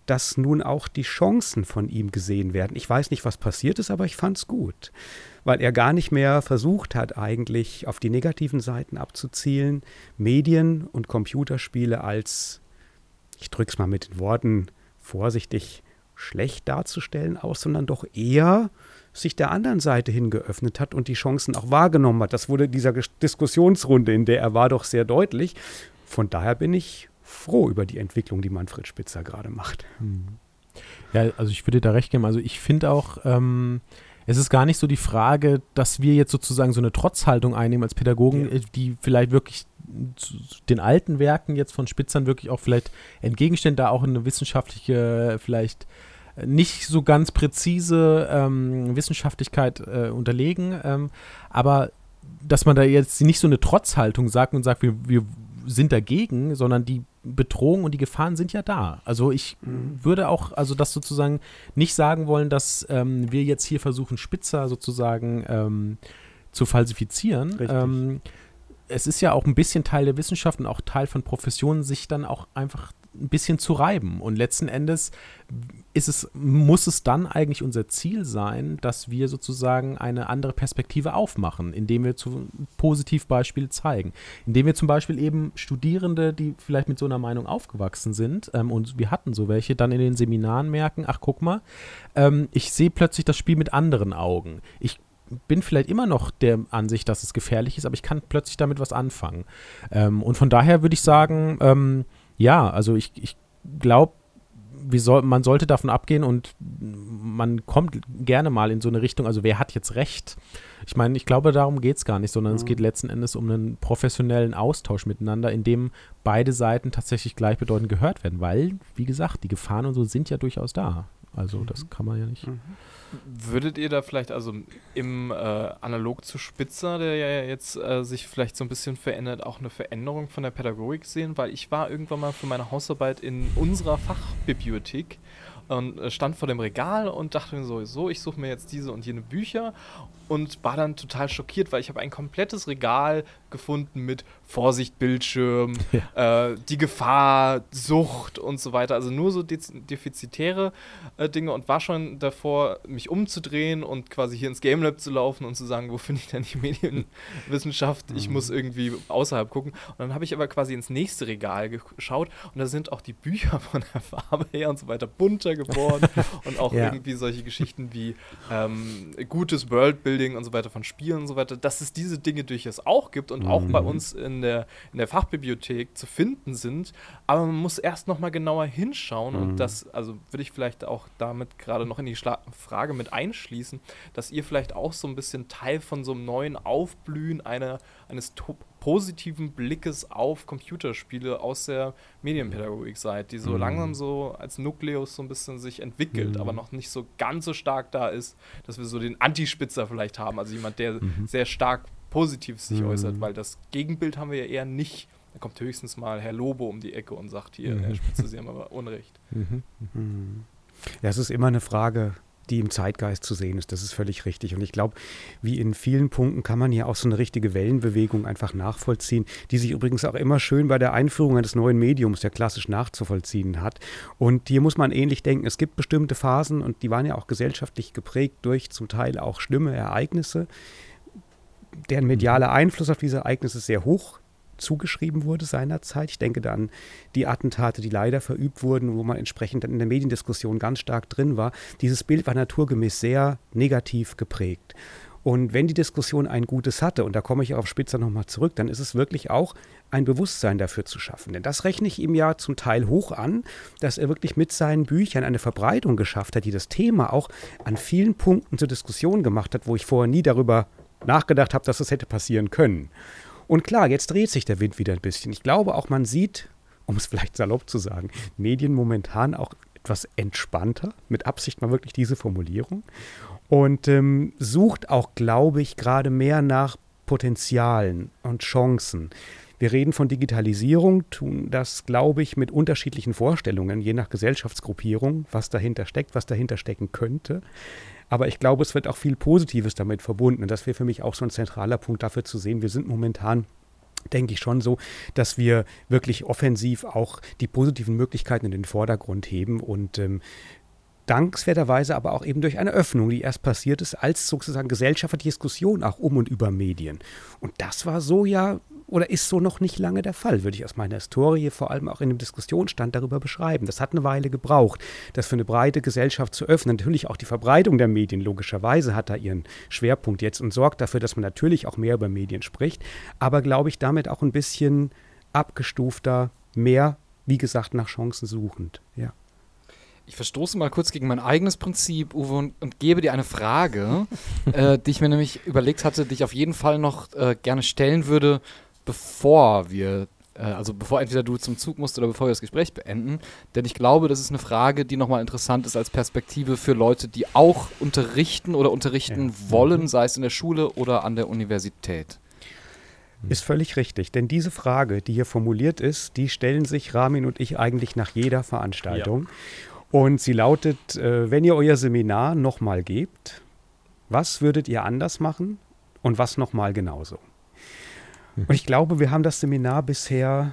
dass nun auch die Chancen von ihm gesehen werden. Ich weiß nicht, was passiert ist, aber ich fand es gut, weil er gar nicht mehr versucht hat, eigentlich auf die negativen Seiten abzuzielen, Medien und Computerspiele als, ich drücke es mal mit den Worten vorsichtig, schlecht darzustellen aus, sondern doch eher sich der anderen Seite hin geöffnet hat und die Chancen auch wahrgenommen hat. Das wurde dieser Diskussionsrunde, in der er war, doch sehr deutlich. Von daher bin ich froh über die Entwicklung, die Manfred Spitzer gerade macht. Ja, also ich würde da recht geben. Also ich finde auch, es ist gar nicht so die Frage, dass wir jetzt sozusagen so eine Trotzhaltung einnehmen als Pädagogen, die vielleicht wirklich zu den alten Werken jetzt von Spitzern wirklich auch vielleicht entgegenstehen, da auch eine wissenschaftliche, vielleicht nicht so ganz präzise Wissenschaftlichkeit unterlegen, aber dass man da jetzt nicht so eine Trotzhaltung sagt und sagt, wir sind dagegen, sondern die Bedrohungen und die Gefahren sind ja da. Also ich würde auch, also das sozusagen nicht sagen wollen, dass wir jetzt hier versuchen, Spitzer sozusagen zu falsifizieren. Es ist ja auch ein bisschen Teil der Wissenschaft und auch Teil von Professionen, sich dann auch einfach ein bisschen zu reiben. Und letzten Endes muss es dann eigentlich unser Ziel sein, dass wir sozusagen eine andere Perspektive aufmachen, indem wir Positivbeispiele zeigen. Indem wir zum Beispiel eben Studierende, die vielleicht mit so einer Meinung aufgewachsen sind, und wir hatten so welche, dann in den Seminaren merken, ach guck mal, ich sehe plötzlich das Spiel mit anderen Augen. Ich bin vielleicht immer noch der Ansicht, dass es gefährlich ist, aber ich kann plötzlich damit was anfangen. Und von daher würde ich sagen, ja, also ich glaube, man sollte davon abgehen und man kommt gerne mal in so eine Richtung, also wer hat jetzt recht? Ich meine, ich glaube, darum geht es gar nicht, sondern es geht letzten Endes um einen professionellen Austausch miteinander, in dem beide Seiten tatsächlich gleichbedeutend gehört werden, weil, wie gesagt, die Gefahren und so sind ja durchaus da. Also das kann man ja nicht. Würdet ihr da vielleicht, also im Analog zu Spitzer, der ja jetzt sich vielleicht so ein bisschen verändert, auch eine Veränderung von der Pädagogik sehen? Weil ich war irgendwann mal für meine Hausarbeit in unserer Fachbibliothek und stand vor dem Regal und dachte mir so, ich suche mir jetzt diese und jene Bücher und war dann total schockiert, weil ich habe ein komplettes Regal gefunden mit Vorsicht, Bildschirm, die Gefahr, Sucht und so weiter. Also nur so defizitäre Dinge und war schon davor, mich umzudrehen und quasi hier ins Game Lab zu laufen und zu sagen, wo finde ich denn die Medienwissenschaft? Ich muss irgendwie außerhalb gucken. Und dann habe ich aber quasi ins nächste Regal geschaut und da sind auch die Bücher von der Farbe her und so weiter bunter geworden und auch irgendwie solche Geschichten wie gutes Worldbuilding und so weiter von Spielen und so weiter, dass es diese Dinge durchaus auch gibt und auch bei uns in der Fachbibliothek zu finden sind, aber man muss erst noch mal genauer hinschauen und das, also würde ich vielleicht auch damit gerade noch in die Frage mit einschließen, dass ihr vielleicht auch so ein bisschen Teil von so einem neuen Aufblühen eines positiven Blickes auf Computerspiele aus der Medienpädagogik seid, die so langsam so als Nukleus so ein bisschen sich entwickelt, aber noch nicht so ganz so stark da ist, dass wir so den Antispitzer vielleicht haben, also jemand, der sehr stark positiv sich äußert, weil das Gegenbild haben wir ja eher nicht. Da kommt höchstens mal Herr Lobo um die Ecke und sagt hier, Herr Spitzer, Sie haben aber Unrecht. Ja, es ist immer eine Frage, die im Zeitgeist zu sehen ist. Das ist völlig richtig. Und ich glaube, wie in vielen Punkten kann man hier auch so eine richtige Wellenbewegung einfach nachvollziehen, die sich übrigens auch immer schön bei der Einführung eines neuen Mediums ja klassisch nachzuvollziehen hat. Und hier muss man ähnlich denken. Es gibt bestimmte Phasen und die waren ja auch gesellschaftlich geprägt durch zum Teil auch schlimme Ereignisse, deren medialer Einfluss auf diese Ereignisse sehr hoch zugeschrieben wurde seinerzeit. Ich denke da an die Attentate, die leider verübt wurden, wo man entsprechend dann in der Mediendiskussion ganz stark drin war. Dieses Bild war naturgemäß sehr negativ geprägt. Und wenn die Diskussion ein Gutes hatte, und da komme ich auf Spitzer nochmal zurück, dann ist es wirklich auch ein Bewusstsein dafür zu schaffen. Denn das rechne ich ihm ja zum Teil hoch an, dass er wirklich mit seinen Büchern eine Verbreitung geschafft hat, die das Thema auch an vielen Punkten zur Diskussion gemacht hat, wo ich vorher nie darüber nachgedacht habe, dass das hätte passieren können. Und klar, jetzt dreht sich der Wind wieder ein bisschen. Ich glaube auch, man sieht, um es vielleicht salopp zu sagen, Medien momentan auch etwas entspannter, mit Absicht mal wirklich diese Formulierung, und sucht auch, glaube ich, gerade mehr nach Potenzialen und Chancen. Wir reden von Digitalisierung, tun das, glaube ich, mit unterschiedlichen Vorstellungen, je nach Gesellschaftsgruppierung, was dahinter steckt, was dahinter stecken könnte. Aber ich glaube, es wird auch viel Positives damit verbunden. Und das wäre für mich auch so ein zentraler Punkt dafür zu sehen. Wir sind momentan denke ich schon so, dass wir wirklich offensiv auch die positiven Möglichkeiten in den Vordergrund heben und dankenswerterweise aber auch eben durch eine Öffnung, die erst passiert ist, als sozusagen gesellschaftliche Diskussion auch um und über Medien. Und das war so ja oder ist so noch nicht lange der Fall, würde ich aus meiner Historie vor allem auch in dem Diskussionsstand darüber beschreiben. Das hat eine Weile gebraucht, das für eine breite Gesellschaft zu öffnen. Natürlich auch die Verbreitung der Medien logischerweise hat da ihren Schwerpunkt jetzt und sorgt dafür, dass man natürlich auch mehr über Medien spricht, aber glaube ich damit auch ein bisschen abgestufter, mehr, wie gesagt, nach Chancen suchend, ja. Ich verstoße mal kurz gegen mein eigenes Prinzip, Uwe, und gebe dir eine Frage, die ich mir nämlich überlegt hatte, die ich auf jeden Fall noch gerne stellen würde, bevor entweder du zum Zug musst oder bevor wir das Gespräch beenden. Denn ich glaube, das ist eine Frage, die nochmal interessant ist als Perspektive für Leute, die auch unterrichten oder unterrichten wollen, sei es in der Schule oder an der Universität. Ist völlig richtig, denn diese Frage, die hier formuliert ist, die stellen sich Ramin und ich eigentlich nach jeder Veranstaltung. Ja. Und sie lautet, wenn ihr euer Seminar nochmal gebt, was würdet ihr anders machen und was nochmal genauso? Und ich glaube, wir haben das Seminar bisher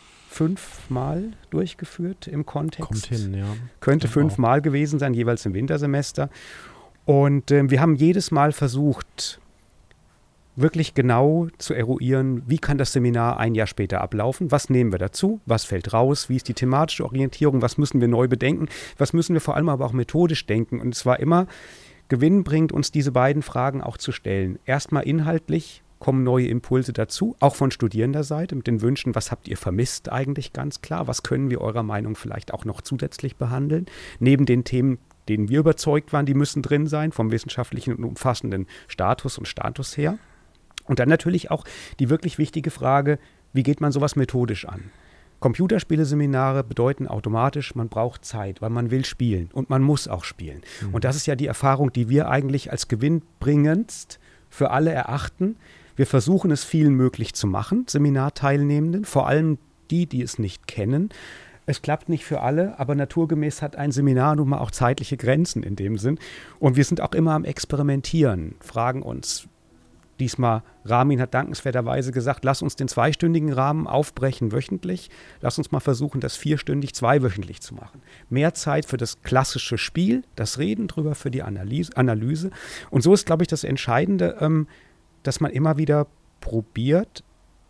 5-mal durchgeführt im Kontext. Kommt hin, ja. Könnte 5-mal gewesen sein, jeweils im Wintersemester. Und wir haben jedes Mal versucht, wirklich genau zu eruieren, wie kann das Seminar ein Jahr später ablaufen, was nehmen wir dazu, was fällt raus, wie ist die thematische Orientierung, was müssen wir neu bedenken, was müssen wir vor allem aber auch methodisch denken. Und es war immer gewinnbringend, uns diese beiden Fragen auch zu stellen. Erstmal inhaltlich kommen neue Impulse dazu, auch von Studierenderseite mit den Wünschen, was habt ihr vermisst eigentlich ganz klar, was können wir eurer Meinung vielleicht auch noch zusätzlich behandeln, neben den Themen, denen wir überzeugt waren, die müssen drin sein, vom wissenschaftlichen und umfassenden Status her. Und dann natürlich auch die wirklich wichtige Frage, wie geht man sowas methodisch an? Computerspieleseminare bedeuten automatisch, man braucht Zeit, weil man will spielen und man muss auch spielen. Und das ist ja die Erfahrung, die wir eigentlich als gewinnbringendst für alle erachten. Wir versuchen es vielen möglich zu machen, Seminarteilnehmenden, vor allem die es nicht kennen. Es klappt nicht für alle, aber naturgemäß hat ein Seminar nun mal auch zeitliche Grenzen in dem Sinn. Und wir sind auch immer am Experimentieren, fragen uns. Diesmal, Ramin hat dankenswerterweise gesagt, lass uns den 2-stündigen Rahmen aufbrechen wöchentlich. Lass uns mal versuchen, das 4-stündig 2-wöchentlich zu machen. Mehr Zeit für das klassische Spiel, das Reden drüber, für die Analyse. Und so ist, glaube ich, das Entscheidende, dass man immer wieder probiert,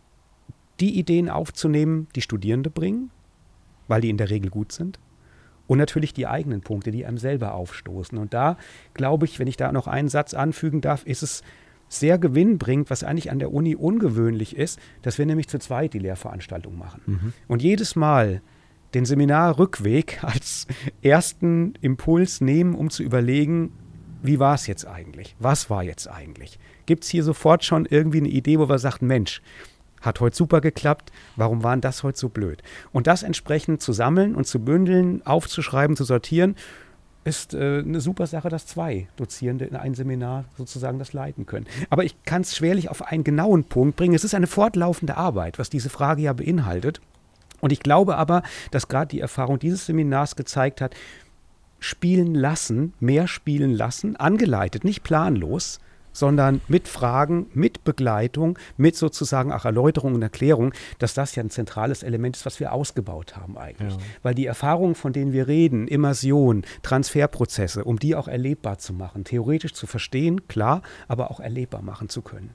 die Ideen aufzunehmen, die Studierende bringen, weil die in der Regel gut sind. Und natürlich die eigenen Punkte, die einem selber aufstoßen. Und da, glaube ich, wenn ich da noch einen Satz anfügen darf, ist es sehr gewinnbringend, was eigentlich an der Uni ungewöhnlich ist, dass wir nämlich zu zweit die Lehrveranstaltung machen. Und jedes Mal den Seminarrückweg als ersten Impuls nehmen, um zu überlegen, wie war es jetzt eigentlich? Was war jetzt eigentlich? Gibt es hier sofort schon irgendwie eine Idee, wo wir sagen, Mensch, hat heute super geklappt, warum war denn das heute so blöd? Und das entsprechend zu sammeln und zu bündeln, aufzuschreiben, zu sortieren, ist eine super Sache, dass 2 Dozierende in ein Seminar sozusagen das leiten können. Aber ich kann es schwerlich auf einen genauen Punkt bringen. Es ist eine fortlaufende Arbeit, was diese Frage ja beinhaltet. Und ich glaube aber, dass gerade die Erfahrung dieses Seminars gezeigt hat, spielen lassen, mehr spielen lassen, angeleitet, nicht planlos, sondern mit Fragen, mit Begleitung, mit sozusagen auch Erläuterung und Erklärung, dass das ja ein zentrales Element ist, was wir ausgebaut haben eigentlich. Ja. Weil die Erfahrungen, von denen wir reden, Immersion, Transferprozesse, um die auch erlebbar zu machen, theoretisch zu verstehen, klar, aber auch erlebbar machen zu können.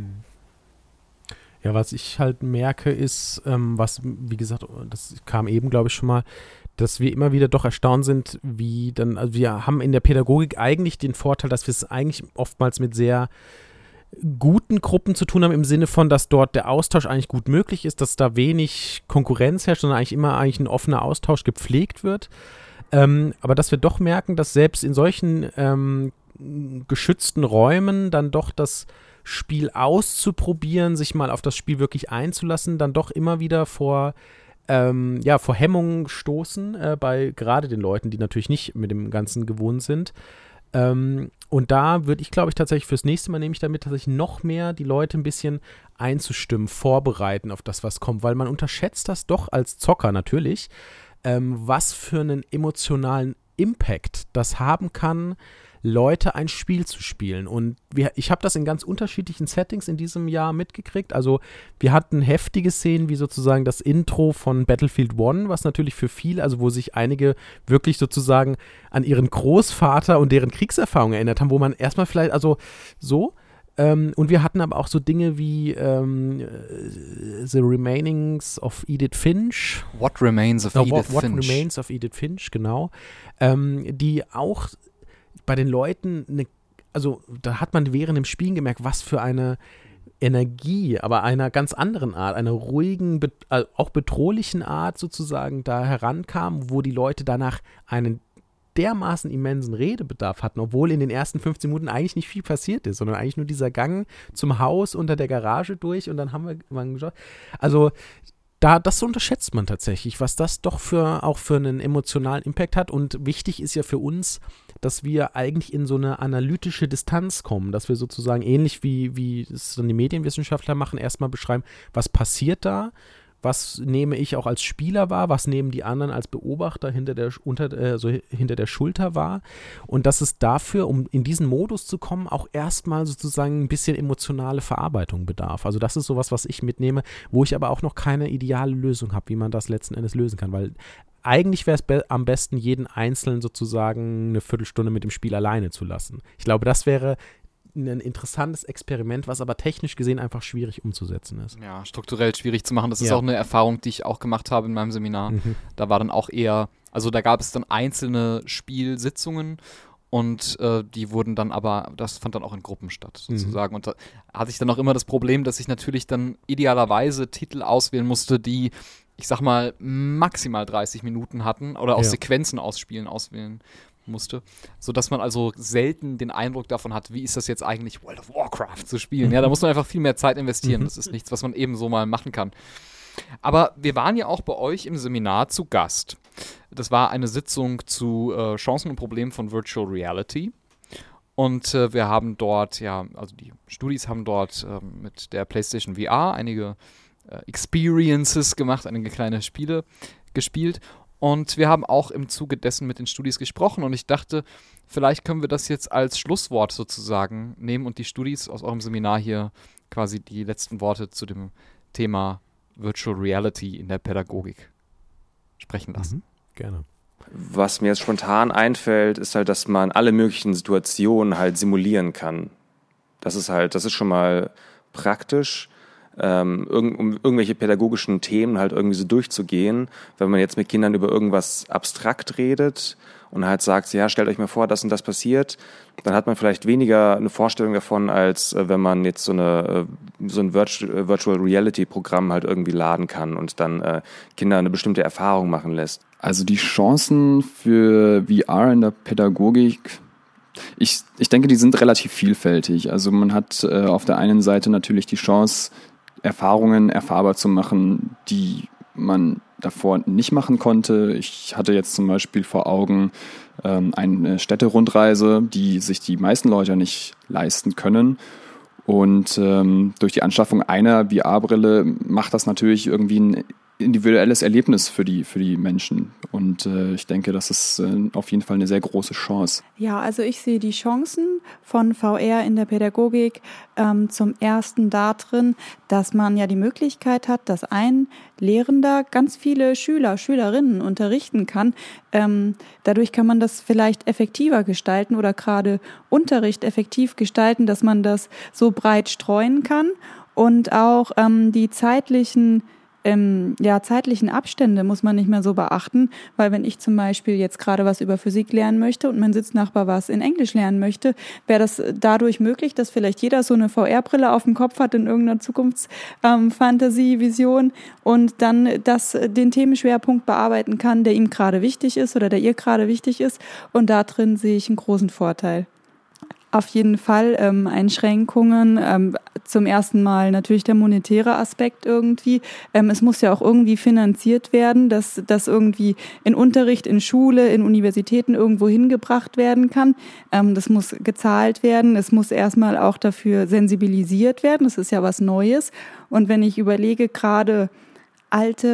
Ja, was ich halt merke ist, was, wie gesagt, das kam eben, glaube ich, schon mal, dass wir immer wieder doch erstaunt sind, wie dann, also wir haben in der Pädagogik eigentlich den Vorteil, dass wir es eigentlich oftmals mit sehr guten Gruppen zu tun haben, im Sinne von, dass dort der Austausch eigentlich gut möglich ist, dass da wenig Konkurrenz herrscht, sondern eigentlich immer ein offener Austausch gepflegt wird. Aber dass wir doch merken, dass selbst in solchen geschützten Räumen dann doch das Spiel auszuprobieren, sich mal auf das Spiel wirklich einzulassen, dann doch immer wieder vor Hemmungen stoßen, bei gerade den Leuten, die natürlich nicht mit dem Ganzen gewohnt sind. Und da würde ich, glaube ich, tatsächlich fürs nächste Mal nehme ich damit tatsächlich noch mehr die Leute ein bisschen einzustimmen, vorbereiten auf das, was kommt, weil man unterschätzt das doch als Zocker natürlich, was für einen emotionalen Impact das haben kann, Leute ein Spiel zu spielen. Und ich habe das in ganz unterschiedlichen Settings in diesem Jahr mitgekriegt. Also wir hatten heftige Szenen wie sozusagen das Intro von Battlefield 1, was natürlich für viele, also wo sich einige wirklich sozusagen an ihren Großvater und deren Kriegserfahrung erinnert haben, wo man erstmal vielleicht, also so. Und wir hatten aber auch so Dinge wie The Remainings of Edith Finch. What Remains of Edith What Finch. Remains of Edith Finch, genau. Die auch bei den Leuten, also da hat man während dem Spielen gemerkt, was für eine Energie, aber einer ganz anderen Art, einer ruhigen, auch bedrohlichen Art sozusagen da herankam, wo die Leute danach einen dermaßen immensen Redebedarf hatten, obwohl in den ersten 15 Minuten eigentlich nicht viel passiert ist, sondern eigentlich nur dieser Gang zum Haus unter der Garage durch und dann haben wir geschaut. Also das unterschätzt man tatsächlich, was das doch auch für einen emotionalen Impact hat, und wichtig ist ja für uns, dass wir eigentlich in so eine analytische Distanz kommen, dass wir sozusagen ähnlich wie es dann die Medienwissenschaftler machen, erstmal beschreiben, was passiert da, was nehme ich auch als Spieler wahr, was nehmen die anderen als Beobachter hinter der Schulter wahr, und dass es dafür, um in diesen Modus zu kommen, auch erstmal sozusagen ein bisschen emotionale Verarbeitung bedarf. Also das ist sowas, was ich mitnehme, wo ich aber auch noch keine ideale Lösung habe, wie man das letzten Endes lösen kann, weil eigentlich wäre es am besten, jeden Einzelnen sozusagen eine Viertelstunde mit dem Spiel alleine zu lassen. Ich glaube, das wäre ein interessantes Experiment, was aber technisch gesehen einfach schwierig umzusetzen ist. Ja, strukturell schwierig zu machen. Das ist auch eine Erfahrung, die ich auch gemacht habe in meinem Seminar. Da war dann auch eher, also da gab es dann einzelne Spielsitzungen und die wurden dann aber, das fand dann auch in Gruppen statt, sozusagen. Und da hatte ich dann auch immer das Problem, dass ich natürlich dann idealerweise Titel auswählen musste, die, ich sag mal, maximal 30 Minuten hatten oder aus Sequenzen auswählen musste, sodass man also selten den Eindruck davon hat, wie ist das jetzt eigentlich, World of Warcraft zu spielen. Ja, da muss man einfach viel mehr Zeit investieren. Das ist nichts, was man eben so mal machen kann. Aber wir waren ja auch bei euch im Seminar zu Gast. Das war eine Sitzung zu Chancen und Problemen von Virtual Reality. Und wir haben dort, also die Studis haben dort mit der PlayStation VR einige Experiences gemacht, einige kleine Spiele gespielt. Und wir haben auch im Zuge dessen mit den Studis gesprochen, und ich dachte, vielleicht können wir das jetzt als Schlusswort sozusagen nehmen und die Studis aus eurem Seminar hier quasi die letzten Worte zu dem Thema Virtual Reality in der Pädagogik sprechen lassen. Gerne. Was mir jetzt spontan einfällt, ist halt, dass man alle möglichen Situationen halt simulieren kann. Das ist schon mal praktisch. Um irgendwelche pädagogischen Themen halt irgendwie so durchzugehen, wenn man jetzt mit Kindern über irgendwas abstrakt redet und halt sagt, ja, stellt euch mal vor, das und das passiert, dann hat man vielleicht weniger eine Vorstellung davon, als wenn man jetzt so ein Virtual Reality Programm halt irgendwie laden kann und dann Kinder eine bestimmte Erfahrung machen lässt. Also die Chancen für VR in der Pädagogik, ich denke, die sind relativ vielfältig. Also man hat auf der einen Seite natürlich die Chance, Erfahrungen erfahrbar zu machen, die man davor nicht machen konnte. Ich hatte jetzt zum Beispiel vor Augen eine Städterundreise, die sich die meisten Leute nicht leisten können. Und durch die Anschaffung einer VR-Brille macht das natürlich irgendwie ein individuelles Erlebnis für die Menschen. Und ich denke, das ist auf jeden Fall eine sehr große Chance. Ja, also ich sehe die Chancen von VR in der Pädagogik zum ersten darin, dass man ja die Möglichkeit hat, dass ein Lehrender ganz viele Schülerinnen unterrichten kann. Dadurch kann man das vielleicht effektiver gestalten oder gerade Unterricht effektiv gestalten, dass man das so breit streuen kann und auch die zeitlichen Abstände muss man nicht mehr so beachten, weil wenn ich zum Beispiel jetzt gerade was über Physik lernen möchte und mein Sitznachbar was in Englisch lernen möchte, wäre das dadurch möglich, dass vielleicht jeder so eine VR-Brille auf dem Kopf hat in irgendeiner Zukunftsfantasie, Vision und dann den Themenschwerpunkt bearbeiten kann, der ihm gerade wichtig ist oder der ihr gerade wichtig ist, und da drin sehe ich einen großen Vorteil. Auf jeden Fall Einschränkungen. Zum ersten Mal natürlich der monetäre Aspekt irgendwie. Es muss ja auch irgendwie finanziert werden, dass das irgendwie in Unterricht, in Schule, in Universitäten irgendwo hingebracht werden kann. Das muss gezahlt werden. Es muss erstmal auch dafür sensibilisiert werden. Das ist ja was Neues. Und wenn ich überlege, gerade alte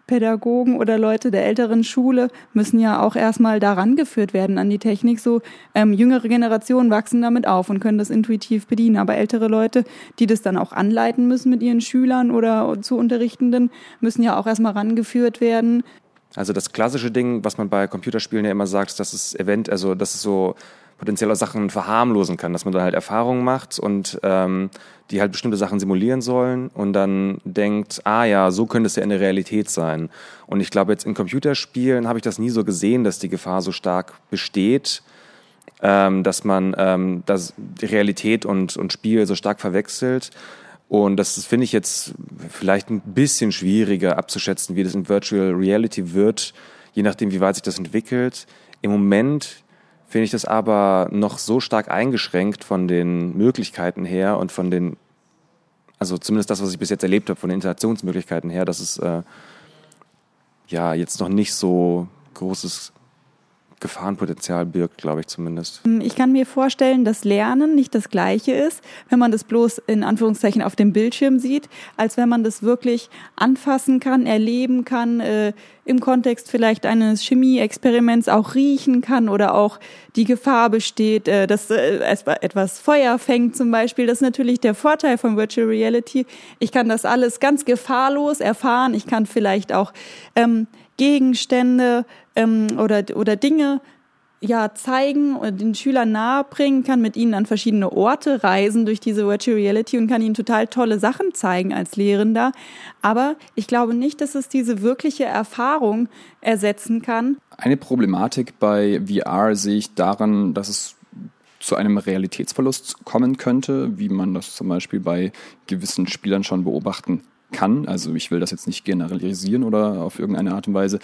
Pädagogen oder Leute der älteren Schule müssen ja auch erstmal daran geführt werden an die Technik. So jüngere Generationen wachsen damit auf und können das intuitiv bedienen. Aber ältere Leute, die das dann auch anleiten müssen mit ihren Schülern oder zu Unterrichtenden, müssen ja auch erstmal rangeführt werden. Also das klassische Ding, was man bei Computerspielen ja immer sagt, dass es dass es so potenziell auch Sachen verharmlosen kann, dass man da halt Erfahrungen macht und die halt bestimmte Sachen simulieren sollen und dann denkt, so könnte es ja in der Realität sein. Und ich glaube, jetzt in Computerspielen habe ich das nie so gesehen, dass die Gefahr so stark besteht, dass man dass die Realität und Spiel so stark verwechselt. Und das finde ich jetzt vielleicht ein bisschen schwieriger abzuschätzen, wie das in Virtual Reality wird, je nachdem, wie weit sich das entwickelt. Im Moment finde ich das aber noch so stark eingeschränkt von den Möglichkeiten her und von den, also zumindest das, was ich bis jetzt erlebt habe, von den Interaktionsmöglichkeiten her, dass es jetzt noch nicht so großes Gefahrenpotenzial birgt, glaube ich zumindest. Ich kann mir vorstellen, dass Lernen nicht das Gleiche ist, wenn man das bloß in Anführungszeichen auf dem Bildschirm sieht, als wenn man das wirklich anfassen kann, erleben kann, im Kontext vielleicht eines Chemieexperiments auch riechen kann oder auch die Gefahr besteht, dass etwas Feuer fängt zum Beispiel. Das ist natürlich der Vorteil von Virtual Reality. Ich kann das alles ganz gefahrlos erfahren. Ich kann vielleicht auch Gegenstände oder Dinge zeigen und den Schülern nahebringen, kann mit ihnen an verschiedene Orte reisen durch diese Virtual Reality und kann ihnen total tolle Sachen zeigen als Lehrender. Aber ich glaube nicht, dass es diese wirkliche Erfahrung ersetzen kann. Eine Problematik bei VR sehe ich daran, dass es zu einem Realitätsverlust kommen könnte, wie man das zum Beispiel bei gewissen Spielern schon beobachten kann. Also ich will das jetzt nicht generalisieren oder auf irgendeine Art und Weise.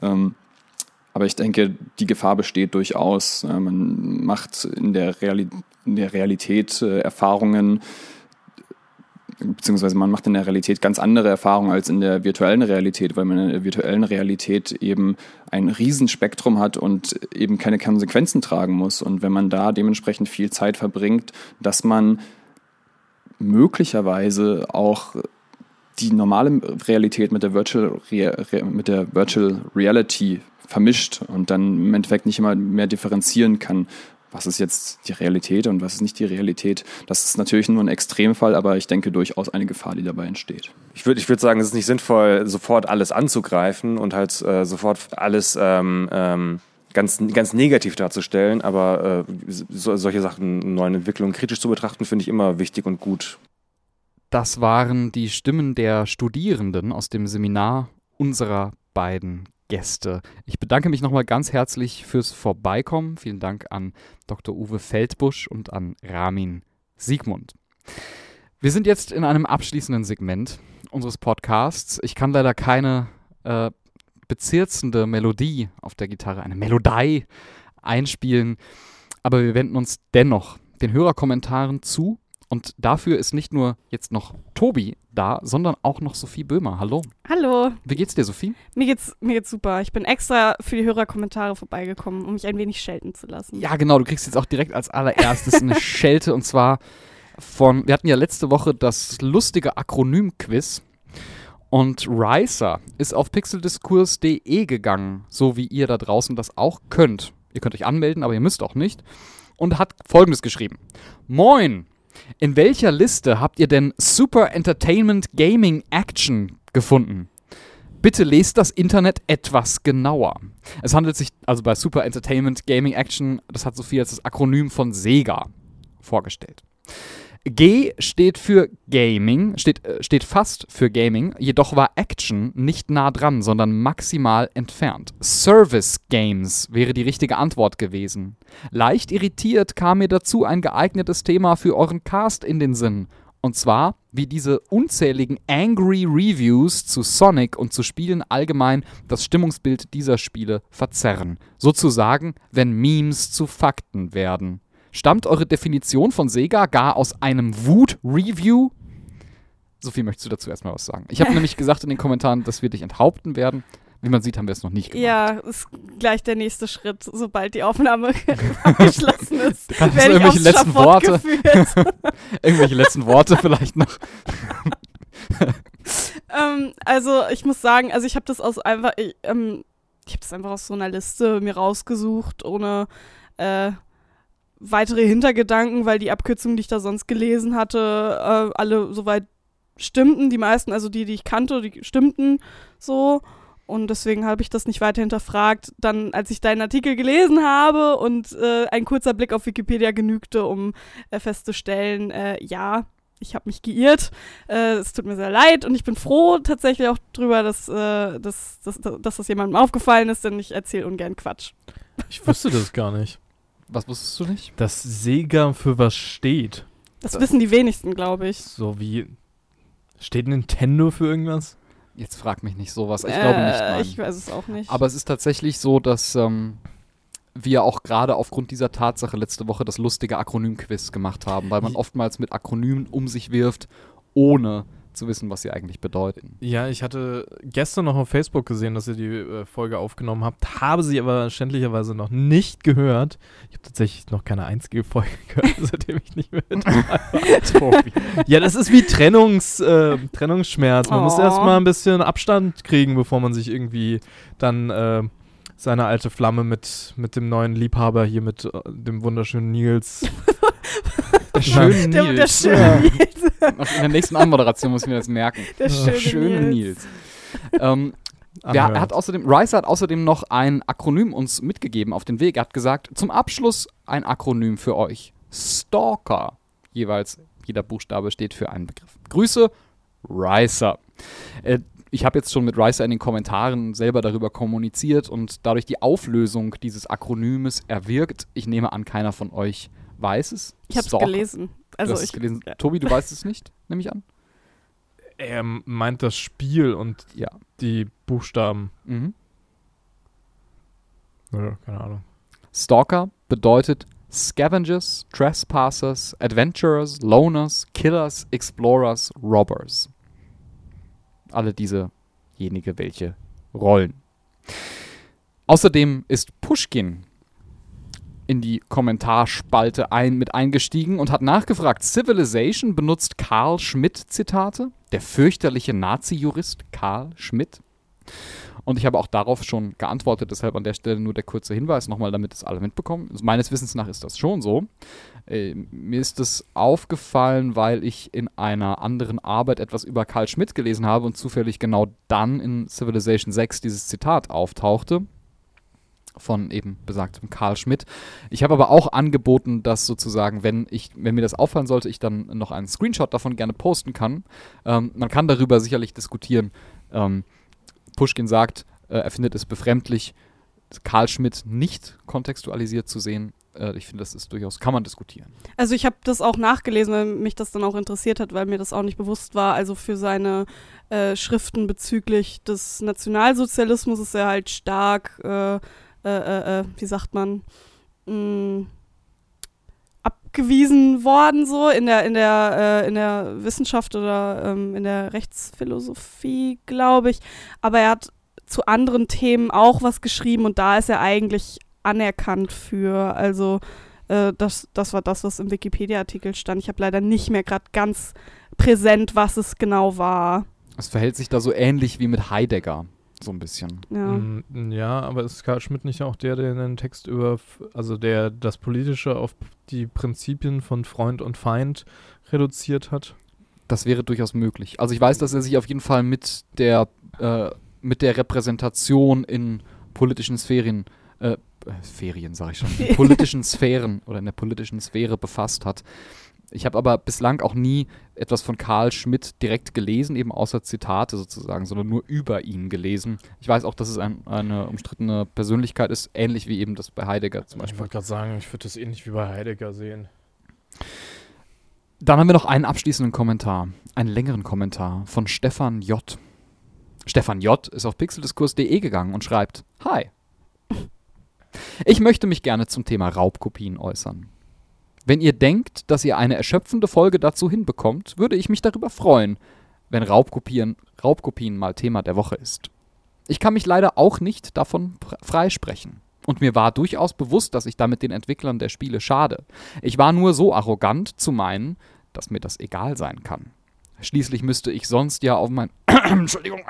Aber ich denke, die Gefahr besteht durchaus. Man macht in der Realität Erfahrungen, beziehungsweise man macht in der Realität ganz andere Erfahrungen als in der virtuellen Realität, weil man in der virtuellen Realität eben ein Riesenspektrum hat und eben keine Konsequenzen tragen muss. Und wenn man da dementsprechend viel Zeit verbringt, dass man möglicherweise auch die normale Realität mit der Virtual Reality vermischt und dann im Endeffekt nicht immer mehr differenzieren kann, was ist jetzt die Realität und was ist nicht die Realität. Das ist natürlich nur ein Extremfall, aber ich denke durchaus eine Gefahr, die dabei entsteht. Ich würd sagen, es ist nicht sinnvoll, sofort alles anzugreifen und halt sofort alles ganz negativ darzustellen, aber solche Sachen, neuen Entwicklungen kritisch zu betrachten, finde ich immer wichtig und gut. Das waren die Stimmen der Studierenden aus dem Seminar unserer beiden Gäste. Ich bedanke mich nochmal ganz herzlich fürs Vorbeikommen. Vielen Dank an Dr. Uwe Feldbusch und an Ramin Siegmund. Wir sind jetzt in einem abschließenden Segment unseres Podcasts. Ich kann leider keine bezirzende Melodie auf der Gitarre, eine Melodie einspielen, aber wir wenden uns dennoch den Hörerkommentaren zu. Und dafür ist nicht nur jetzt noch Tobi da, sondern auch noch Sophie Böhmer. Hallo. Hallo. Wie geht's dir, Sophie? Mir geht's super. Ich bin extra für die Hörerkommentare vorbeigekommen, um mich ein wenig schelten zu lassen. Ja, genau. Du kriegst jetzt auch direkt als allererstes eine Schelte. Und zwar wir hatten ja letzte Woche das lustige Akronym-Quiz. Und Ricer ist auf pixeldiskurs.de gegangen, so wie ihr da draußen das auch könnt. Ihr könnt euch anmelden, aber ihr müsst auch nicht. Und hat Folgendes geschrieben. Moin! In welcher Liste habt ihr denn Super Entertainment Gaming Action gefunden? Bitte lest das Internet etwas genauer. Es handelt sich also bei Super Entertainment Gaming Action, das hat Sophie als das Akronym von Sega vorgestellt. G steht für Gaming, steht fast für Gaming, jedoch war Action nicht nah dran, sondern maximal entfernt. Service Games wäre die richtige Antwort gewesen. Leicht irritiert kam mir dazu ein geeignetes Thema für euren Cast in den Sinn. Und zwar, wie diese unzähligen Angry Reviews zu Sonic und zu Spielen allgemein das Stimmungsbild dieser Spiele verzerren. Sozusagen, wenn Memes zu Fakten werden. Stammt eure Definition von Sega gar aus einem Wut-Review? Sophie, möchtest du dazu erstmal was sagen? Ich habe nämlich gesagt in den Kommentaren, dass wir dich enthaupten werden. Wie man sieht, haben wir es noch nicht gemacht. Ja, ist gleich der nächste Schritt, sobald die Aufnahme abgeschlossen ist. Kannst du irgendwelche letzten Worte? Irgendwelche letzten Worte vielleicht noch? Also ich muss sagen, ich habe das einfach aus so einer Liste mir rausgesucht, ohne weitere Hintergedanken, weil die Abkürzungen, die ich da sonst gelesen hatte, alle soweit stimmten. Die meisten, also die ich kannte, die stimmten so. Und deswegen habe ich das nicht weiter hinterfragt. Dann, als ich deinen Artikel gelesen habe und ein kurzer Blick auf Wikipedia genügte, um festzustellen, ja, ich habe mich geirrt. Es tut mir sehr leid und ich bin froh tatsächlich auch drüber, dass das jemandem aufgefallen ist, denn ich erzähle ungern Quatsch. Ich wusste das gar nicht. Was wusstest du nicht? Dass Sega für was steht. Das wissen die wenigsten, glaube ich. So wie, steht Nintendo für irgendwas? Jetzt frag mich nicht sowas. Ich glaube nicht, nein. Ich weiß es auch nicht. Aber es ist tatsächlich so, dass wir auch gerade aufgrund dieser Tatsache letzte Woche das lustige Akronym-Quiz gemacht haben, weil man oftmals mit Akronymen um sich wirft, ohne zu wissen, was sie eigentlich bedeuten. Ja, ich hatte gestern noch auf Facebook gesehen, dass ihr die Folge aufgenommen habt, habe sie aber schändlicherweise noch nicht gehört. Ich habe tatsächlich noch keine einzige Folge gehört, seitdem ich nicht mehr dabei war. Ja, das ist wie Trennungsschmerz. Man muss erstmal ein bisschen Abstand kriegen, bevor man sich irgendwie dann seine alte Flamme mit dem neuen Liebhaber hier, mit dem wunderschönen Nils. Der schöne Nils. Der schöne Nils. In der nächsten Anmoderation muss ich mir das merken. Der schöne Nils. Ricer hat außerdem noch ein Akronym uns mitgegeben auf den Weg. Er hat gesagt, zum Abschluss ein Akronym für euch. Stalker. Jeweils jeder Buchstabe steht für einen Begriff. Grüße, Ricer. Ich habe jetzt schon mit Ricer in den Kommentaren selber darüber kommuniziert und dadurch die Auflösung dieses Akronymes erwirkt. Ich nehme an, keiner von euch weiß es. Ich habe es gelesen. Also du hast es gelesen. Ja. Tobi, du weißt es nicht, nehme ich an? Er meint das Spiel und die Buchstaben. Mhm. Ja, keine Ahnung. Stalker bedeutet Scavengers, Trespassers, Adventurers, Loners, Killers, Explorers, Robbers. Alle diesejenige, welche Rollen. Außerdem ist Pushkin in die Kommentarspalte mit eingestiegen und hat nachgefragt, Civilization benutzt Carl Schmitt Zitate, der fürchterliche Nazi-Jurist Carl Schmitt. Und ich habe auch darauf schon geantwortet, deshalb an der Stelle nur der kurze Hinweis nochmal, damit es alle mitbekommen. Also meines Wissens nach ist das schon so. Mir ist es aufgefallen, weil ich in einer anderen Arbeit etwas über Carl Schmitt gelesen habe und zufällig genau dann in Civilization 6 dieses Zitat auftauchte. Von eben besagtem Carl Schmitt. Ich habe aber auch angeboten, dass sozusagen, wenn mir das auffallen sollte, ich dann noch einen Screenshot davon gerne posten kann. Man kann darüber sicherlich diskutieren. Pushkin sagt, er findet es befremdlich, Carl Schmitt nicht kontextualisiert zu sehen. Ich finde, das ist durchaus, kann man diskutieren. Also ich habe das auch nachgelesen, weil mich das dann auch interessiert hat, weil mir das auch nicht bewusst war. Also für seine Schriften bezüglich des Nationalsozialismus ist er halt stark wie sagt man, abgewiesen worden, so in der Wissenschaft oder in der Rechtsphilosophie, glaube ich. Aber er hat zu anderen Themen auch was geschrieben und da ist er eigentlich anerkannt für. Also das war das, was im Wikipedia-Artikel stand. Ich habe leider nicht mehr gerade ganz präsent, was es genau war. Es verhält sich da so ähnlich wie mit Heidegger. So ein bisschen. Ja, aber ist Carl Schmitt nicht auch der den Text der das Politische auf die Prinzipien von Freund und Feind reduziert hat? Das wäre durchaus möglich. Also ich weiß, dass er sich auf jeden Fall mit der Repräsentation in politischen Sphären, politischen Sphären oder in der politischen Sphäre befasst hat. Ich habe aber bislang auch nie etwas von Carl Schmitt direkt gelesen, eben außer Zitate sozusagen, sondern nur über ihn gelesen. Ich weiß auch, dass es eine umstrittene Persönlichkeit ist, ähnlich wie eben das bei Heidegger zum Beispiel. Ich wollte gerade sagen, ich würde das ähnlich wie bei Heidegger sehen. Dann haben wir noch einen abschließenden Kommentar, einen längeren Kommentar von Stefan J. Stefan J. ist auf pixeldiskurs.de gegangen und schreibt: Hi. Ich möchte mich gerne zum Thema Raubkopien äußern. Wenn ihr denkt, dass ihr eine erschöpfende Folge dazu hinbekommt, würde ich mich darüber freuen, wenn Raubkopien mal Thema der Woche ist. Ich kann mich leider auch nicht davon freisprechen. Und mir war durchaus bewusst, dass ich damit den Entwicklern der Spiele schade. Ich war nur so arrogant zu meinen, dass mir das egal sein kann. Schließlich müsste ich sonst ja auf mein Entschuldigung.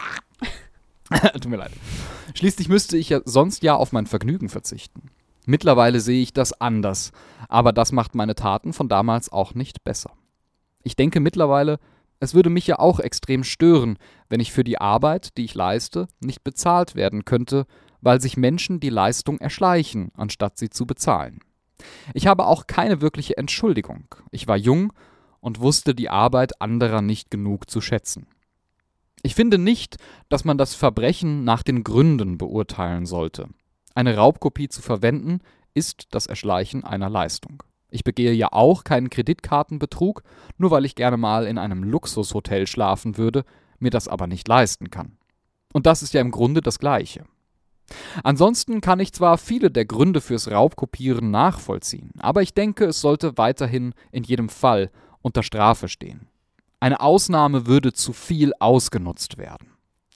Tut mir leid. Schließlich müsste ich ja sonst ja auf mein Vergnügen verzichten. Mittlerweile sehe ich das anders, aber das macht meine Taten von damals auch nicht besser. Ich denke mittlerweile, es würde mich ja auch extrem stören, wenn ich für die Arbeit, die ich leiste, nicht bezahlt werden könnte, weil sich Menschen die Leistung erschleichen, anstatt sie zu bezahlen. Ich habe auch keine wirkliche Entschuldigung. Ich war jung und wusste die Arbeit anderer nicht genug zu schätzen. Ich finde nicht, dass man das Verbrechen nach den Gründen beurteilen sollte. Eine Raubkopie zu verwenden, ist das Erschleichen einer Leistung. Ich begehe ja auch keinen Kreditkartenbetrug, nur weil ich gerne mal in einem Luxushotel schlafen würde, mir das aber nicht leisten kann. Und das ist ja im Grunde das Gleiche. Ansonsten kann ich zwar viele der Gründe fürs Raubkopieren nachvollziehen, aber ich denke, es sollte weiterhin in jedem Fall unter Strafe stehen. Eine Ausnahme würde zu viel ausgenutzt werden.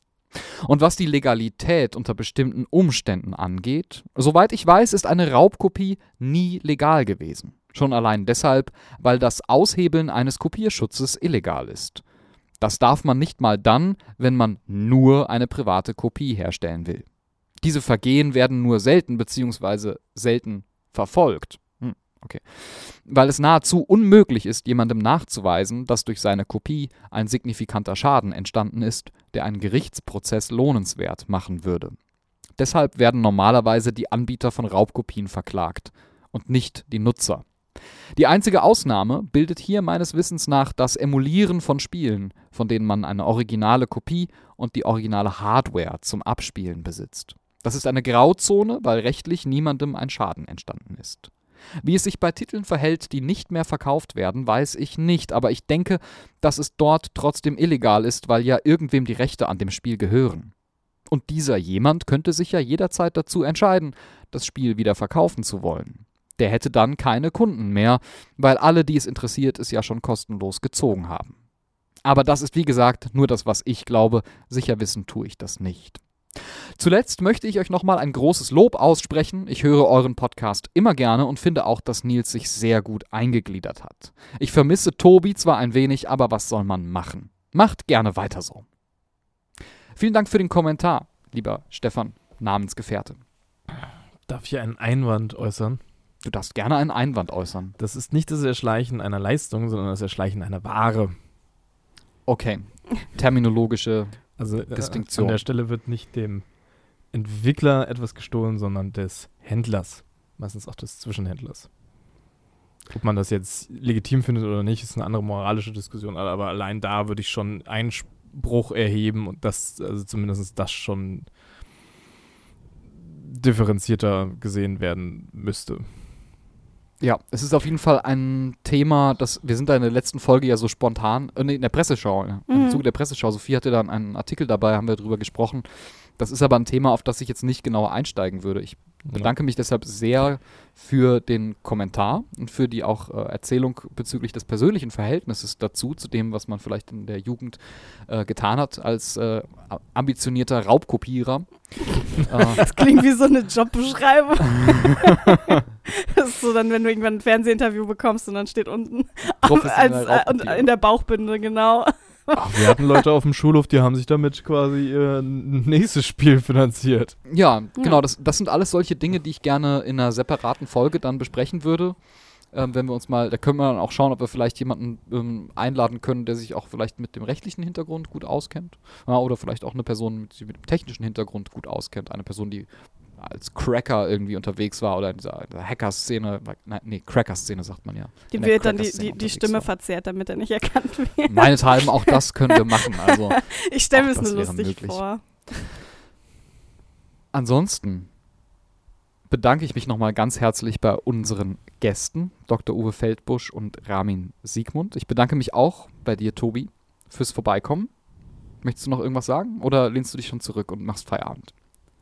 Und was die Legalität unter bestimmten Umständen angeht, soweit ich weiß, ist eine Raubkopie nie legal gewesen. Schon allein deshalb, weil das Aushebeln eines Kopierschutzes illegal ist. Das darf man nicht mal dann, wenn man nur eine private Kopie herstellen will. Diese Vergehen werden nur selten bzw. selten verfolgt. Okay. Weil es nahezu unmöglich ist, jemandem nachzuweisen, dass durch seine Kopie ein signifikanter Schaden entstanden ist, der einen Gerichtsprozess lohnenswert machen würde. Deshalb werden normalerweise die Anbieter von Raubkopien verklagt und nicht die Nutzer. Die einzige Ausnahme bildet hier meines Wissens nach das Emulieren von Spielen, von denen man eine originale Kopie und die originale Hardware zum Abspielen besitzt. Das ist eine Grauzone, weil rechtlich niemandem ein Schaden entstanden ist. Wie es sich bei Titeln verhält, die nicht mehr verkauft werden, weiß ich nicht, aber ich denke, dass es dort trotzdem illegal ist, weil ja irgendwem die Rechte an dem Spiel gehören. Und dieser jemand könnte sich ja jederzeit dazu entscheiden, das Spiel wieder verkaufen zu wollen. Der hätte dann keine Kunden mehr, weil alle, die es interessiert, es ja schon kostenlos gezogen haben. Aber das ist wie gesagt nur das, was ich glaube, sicher wissen tue ich das nicht. Zuletzt möchte ich euch nochmal ein großes Lob aussprechen. Ich höre euren Podcast immer gerne und finde auch, dass Nils sich sehr gut eingegliedert hat. Ich vermisse Tobi zwar ein wenig, aber was soll man machen? Macht gerne weiter so. Vielen Dank für den Kommentar, lieber Stefan, Namensgefährte. Darf ich einen Einwand äußern? Du darfst gerne einen Einwand äußern. Das ist nicht das Erschleichen einer Leistung, sondern das Erschleichen einer Ware. Okay, terminologische Distinktion. An der Stelle wird nicht dem Entwickler etwas gestohlen, sondern des Händlers. Meistens auch des Zwischenhändlers. Ob man das jetzt legitim findet oder nicht, ist eine andere moralische Diskussion. Aber allein da würde ich schon Einspruch erheben und das, also zumindest das schon differenzierter gesehen werden müsste. Ja, es ist auf jeden Fall ein Thema, wir sind da in der letzten Folge ja so spontan, in der Presseschau, im Zuge der Presseschau, Sophie hatte dann einen Artikel dabei, haben wir drüber gesprochen. Das ist aber ein Thema, auf das ich jetzt nicht genauer einsteigen würde. Ich bedanke mich deshalb sehr für den Kommentar und für die auch Erzählung bezüglich des persönlichen Verhältnisses dazu, zu dem, was man vielleicht in der Jugend getan hat als ambitionierter Raubkopierer. Das klingt wie so eine Jobbeschreibung. Das ist so dann, wenn du irgendwann ein Fernsehinterview bekommst und dann steht unten und in der Bauchbinde, genau. Ach, wir hatten Leute auf dem Schulhof, die haben sich damit quasi ihr nächstes Spiel finanziert. Ja, genau, das sind alles solche Dinge, die ich gerne in einer separaten Folge dann besprechen würde. Wenn wir uns mal, da können wir dann auch schauen, ob wir vielleicht jemanden einladen können, der sich auch vielleicht mit dem rechtlichen Hintergrund gut auskennt. Ja, oder vielleicht auch eine Person, die mit dem technischen Hintergrund gut auskennt. Eine Person, die als Cracker irgendwie unterwegs war oder in dieser Hacker-Szene, Cracker-Szene sagt man ja. Dem wird dann die Stimme verzerrt, damit er nicht erkannt wird. Meinethalben, auch das können wir machen. Also, ich stelle mir es nur lustig vor. Ansonsten bedanke ich mich nochmal ganz herzlich bei unseren Gästen, Dr. Uwe Feldbusch und Ramin Siegmund. Ich bedanke mich auch bei dir, Tobi, fürs Vorbeikommen. Möchtest du noch irgendwas sagen oder lehnst du dich schon zurück und machst Feierabend?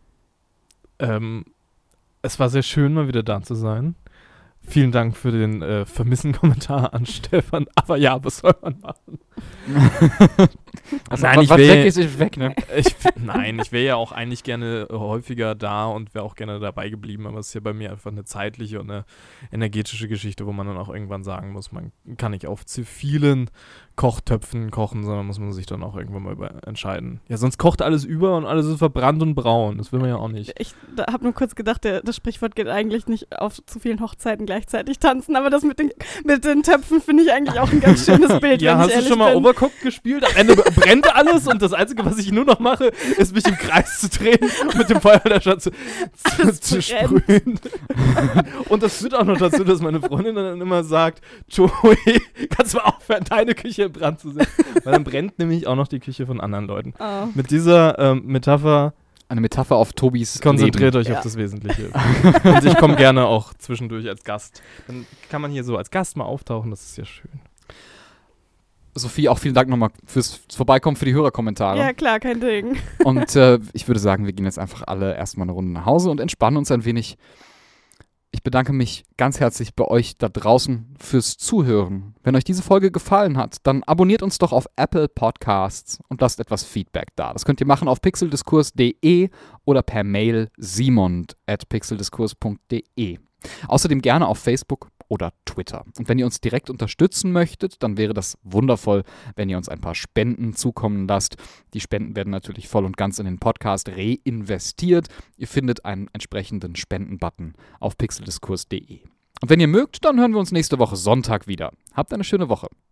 Es war sehr schön, mal wieder da zu sein. Vielen Dank für den Vermissen-Kommentar an Stefan. Aber ja, was soll man machen? Also, Nein, was weg ist weg, ne? Nein, ich wäre ja auch eigentlich gerne häufiger da und wäre auch gerne dabei geblieben, aber es ist ja bei mir einfach eine zeitliche und eine energetische Geschichte, wo man dann auch irgendwann sagen muss, man kann nicht auf zu vielen Kochtöpfen kochen, sondern muss man sich dann auch irgendwann mal entscheiden. Ja, sonst kocht alles über und alles ist verbrannt und braun. Das will man ja auch nicht. Ich habe nur kurz gedacht, das Sprichwort geht eigentlich nicht auf zu vielen Hochzeiten gleichzeitig tanzen, aber das mit den Töpfen finde ich eigentlich auch ein ganz schönes Bild. Ja, wenn hast ich du ehrlich schon mal bin. Overcooked gespielt? Am Ende brennt alles und das Einzige, was ich nur noch mache, ist mich im Kreis zu drehen und mit dem Feuerlöscher zu sprühen. Und das führt auch noch dazu, dass meine Freundin dann immer sagt, Joey, kannst du mal aufhören, deine Küche in Brand zu setzen? Weil dann brennt nämlich auch noch die Küche von anderen Leuten. Oh. Mit dieser Metapher Eine Metapher auf Tobis konzentriert Leben. euch auf das Wesentliche. Und ich komme gerne auch zwischendurch als Gast. Dann kann man hier so als Gast mal auftauchen, das ist ja schön. Sophie, auch vielen Dank nochmal fürs Vorbeikommen, für die Hörerkommentare. Ja, klar, kein Ding. Und ich würde sagen, wir gehen jetzt einfach alle erstmal eine Runde nach Hause und entspannen uns ein wenig. Ich bedanke mich ganz herzlich bei euch da draußen fürs Zuhören. Wenn euch diese Folge gefallen hat, dann abonniert uns doch auf Apple Podcasts und lasst etwas Feedback da. Das könnt ihr machen auf pixeldiskurs.de oder per Mail simon@pixeldiskurs.de. Außerdem gerne auf Facebook oder Twitter. Und wenn ihr uns direkt unterstützen möchtet, dann wäre das wundervoll, wenn ihr uns ein paar Spenden zukommen lasst. Die Spenden werden natürlich voll und ganz in den Podcast reinvestiert. Ihr findet einen entsprechenden Spendenbutton auf pixeldiskurs.de. Und wenn ihr mögt, dann hören wir uns nächste Woche Sonntag wieder. Habt eine schöne Woche.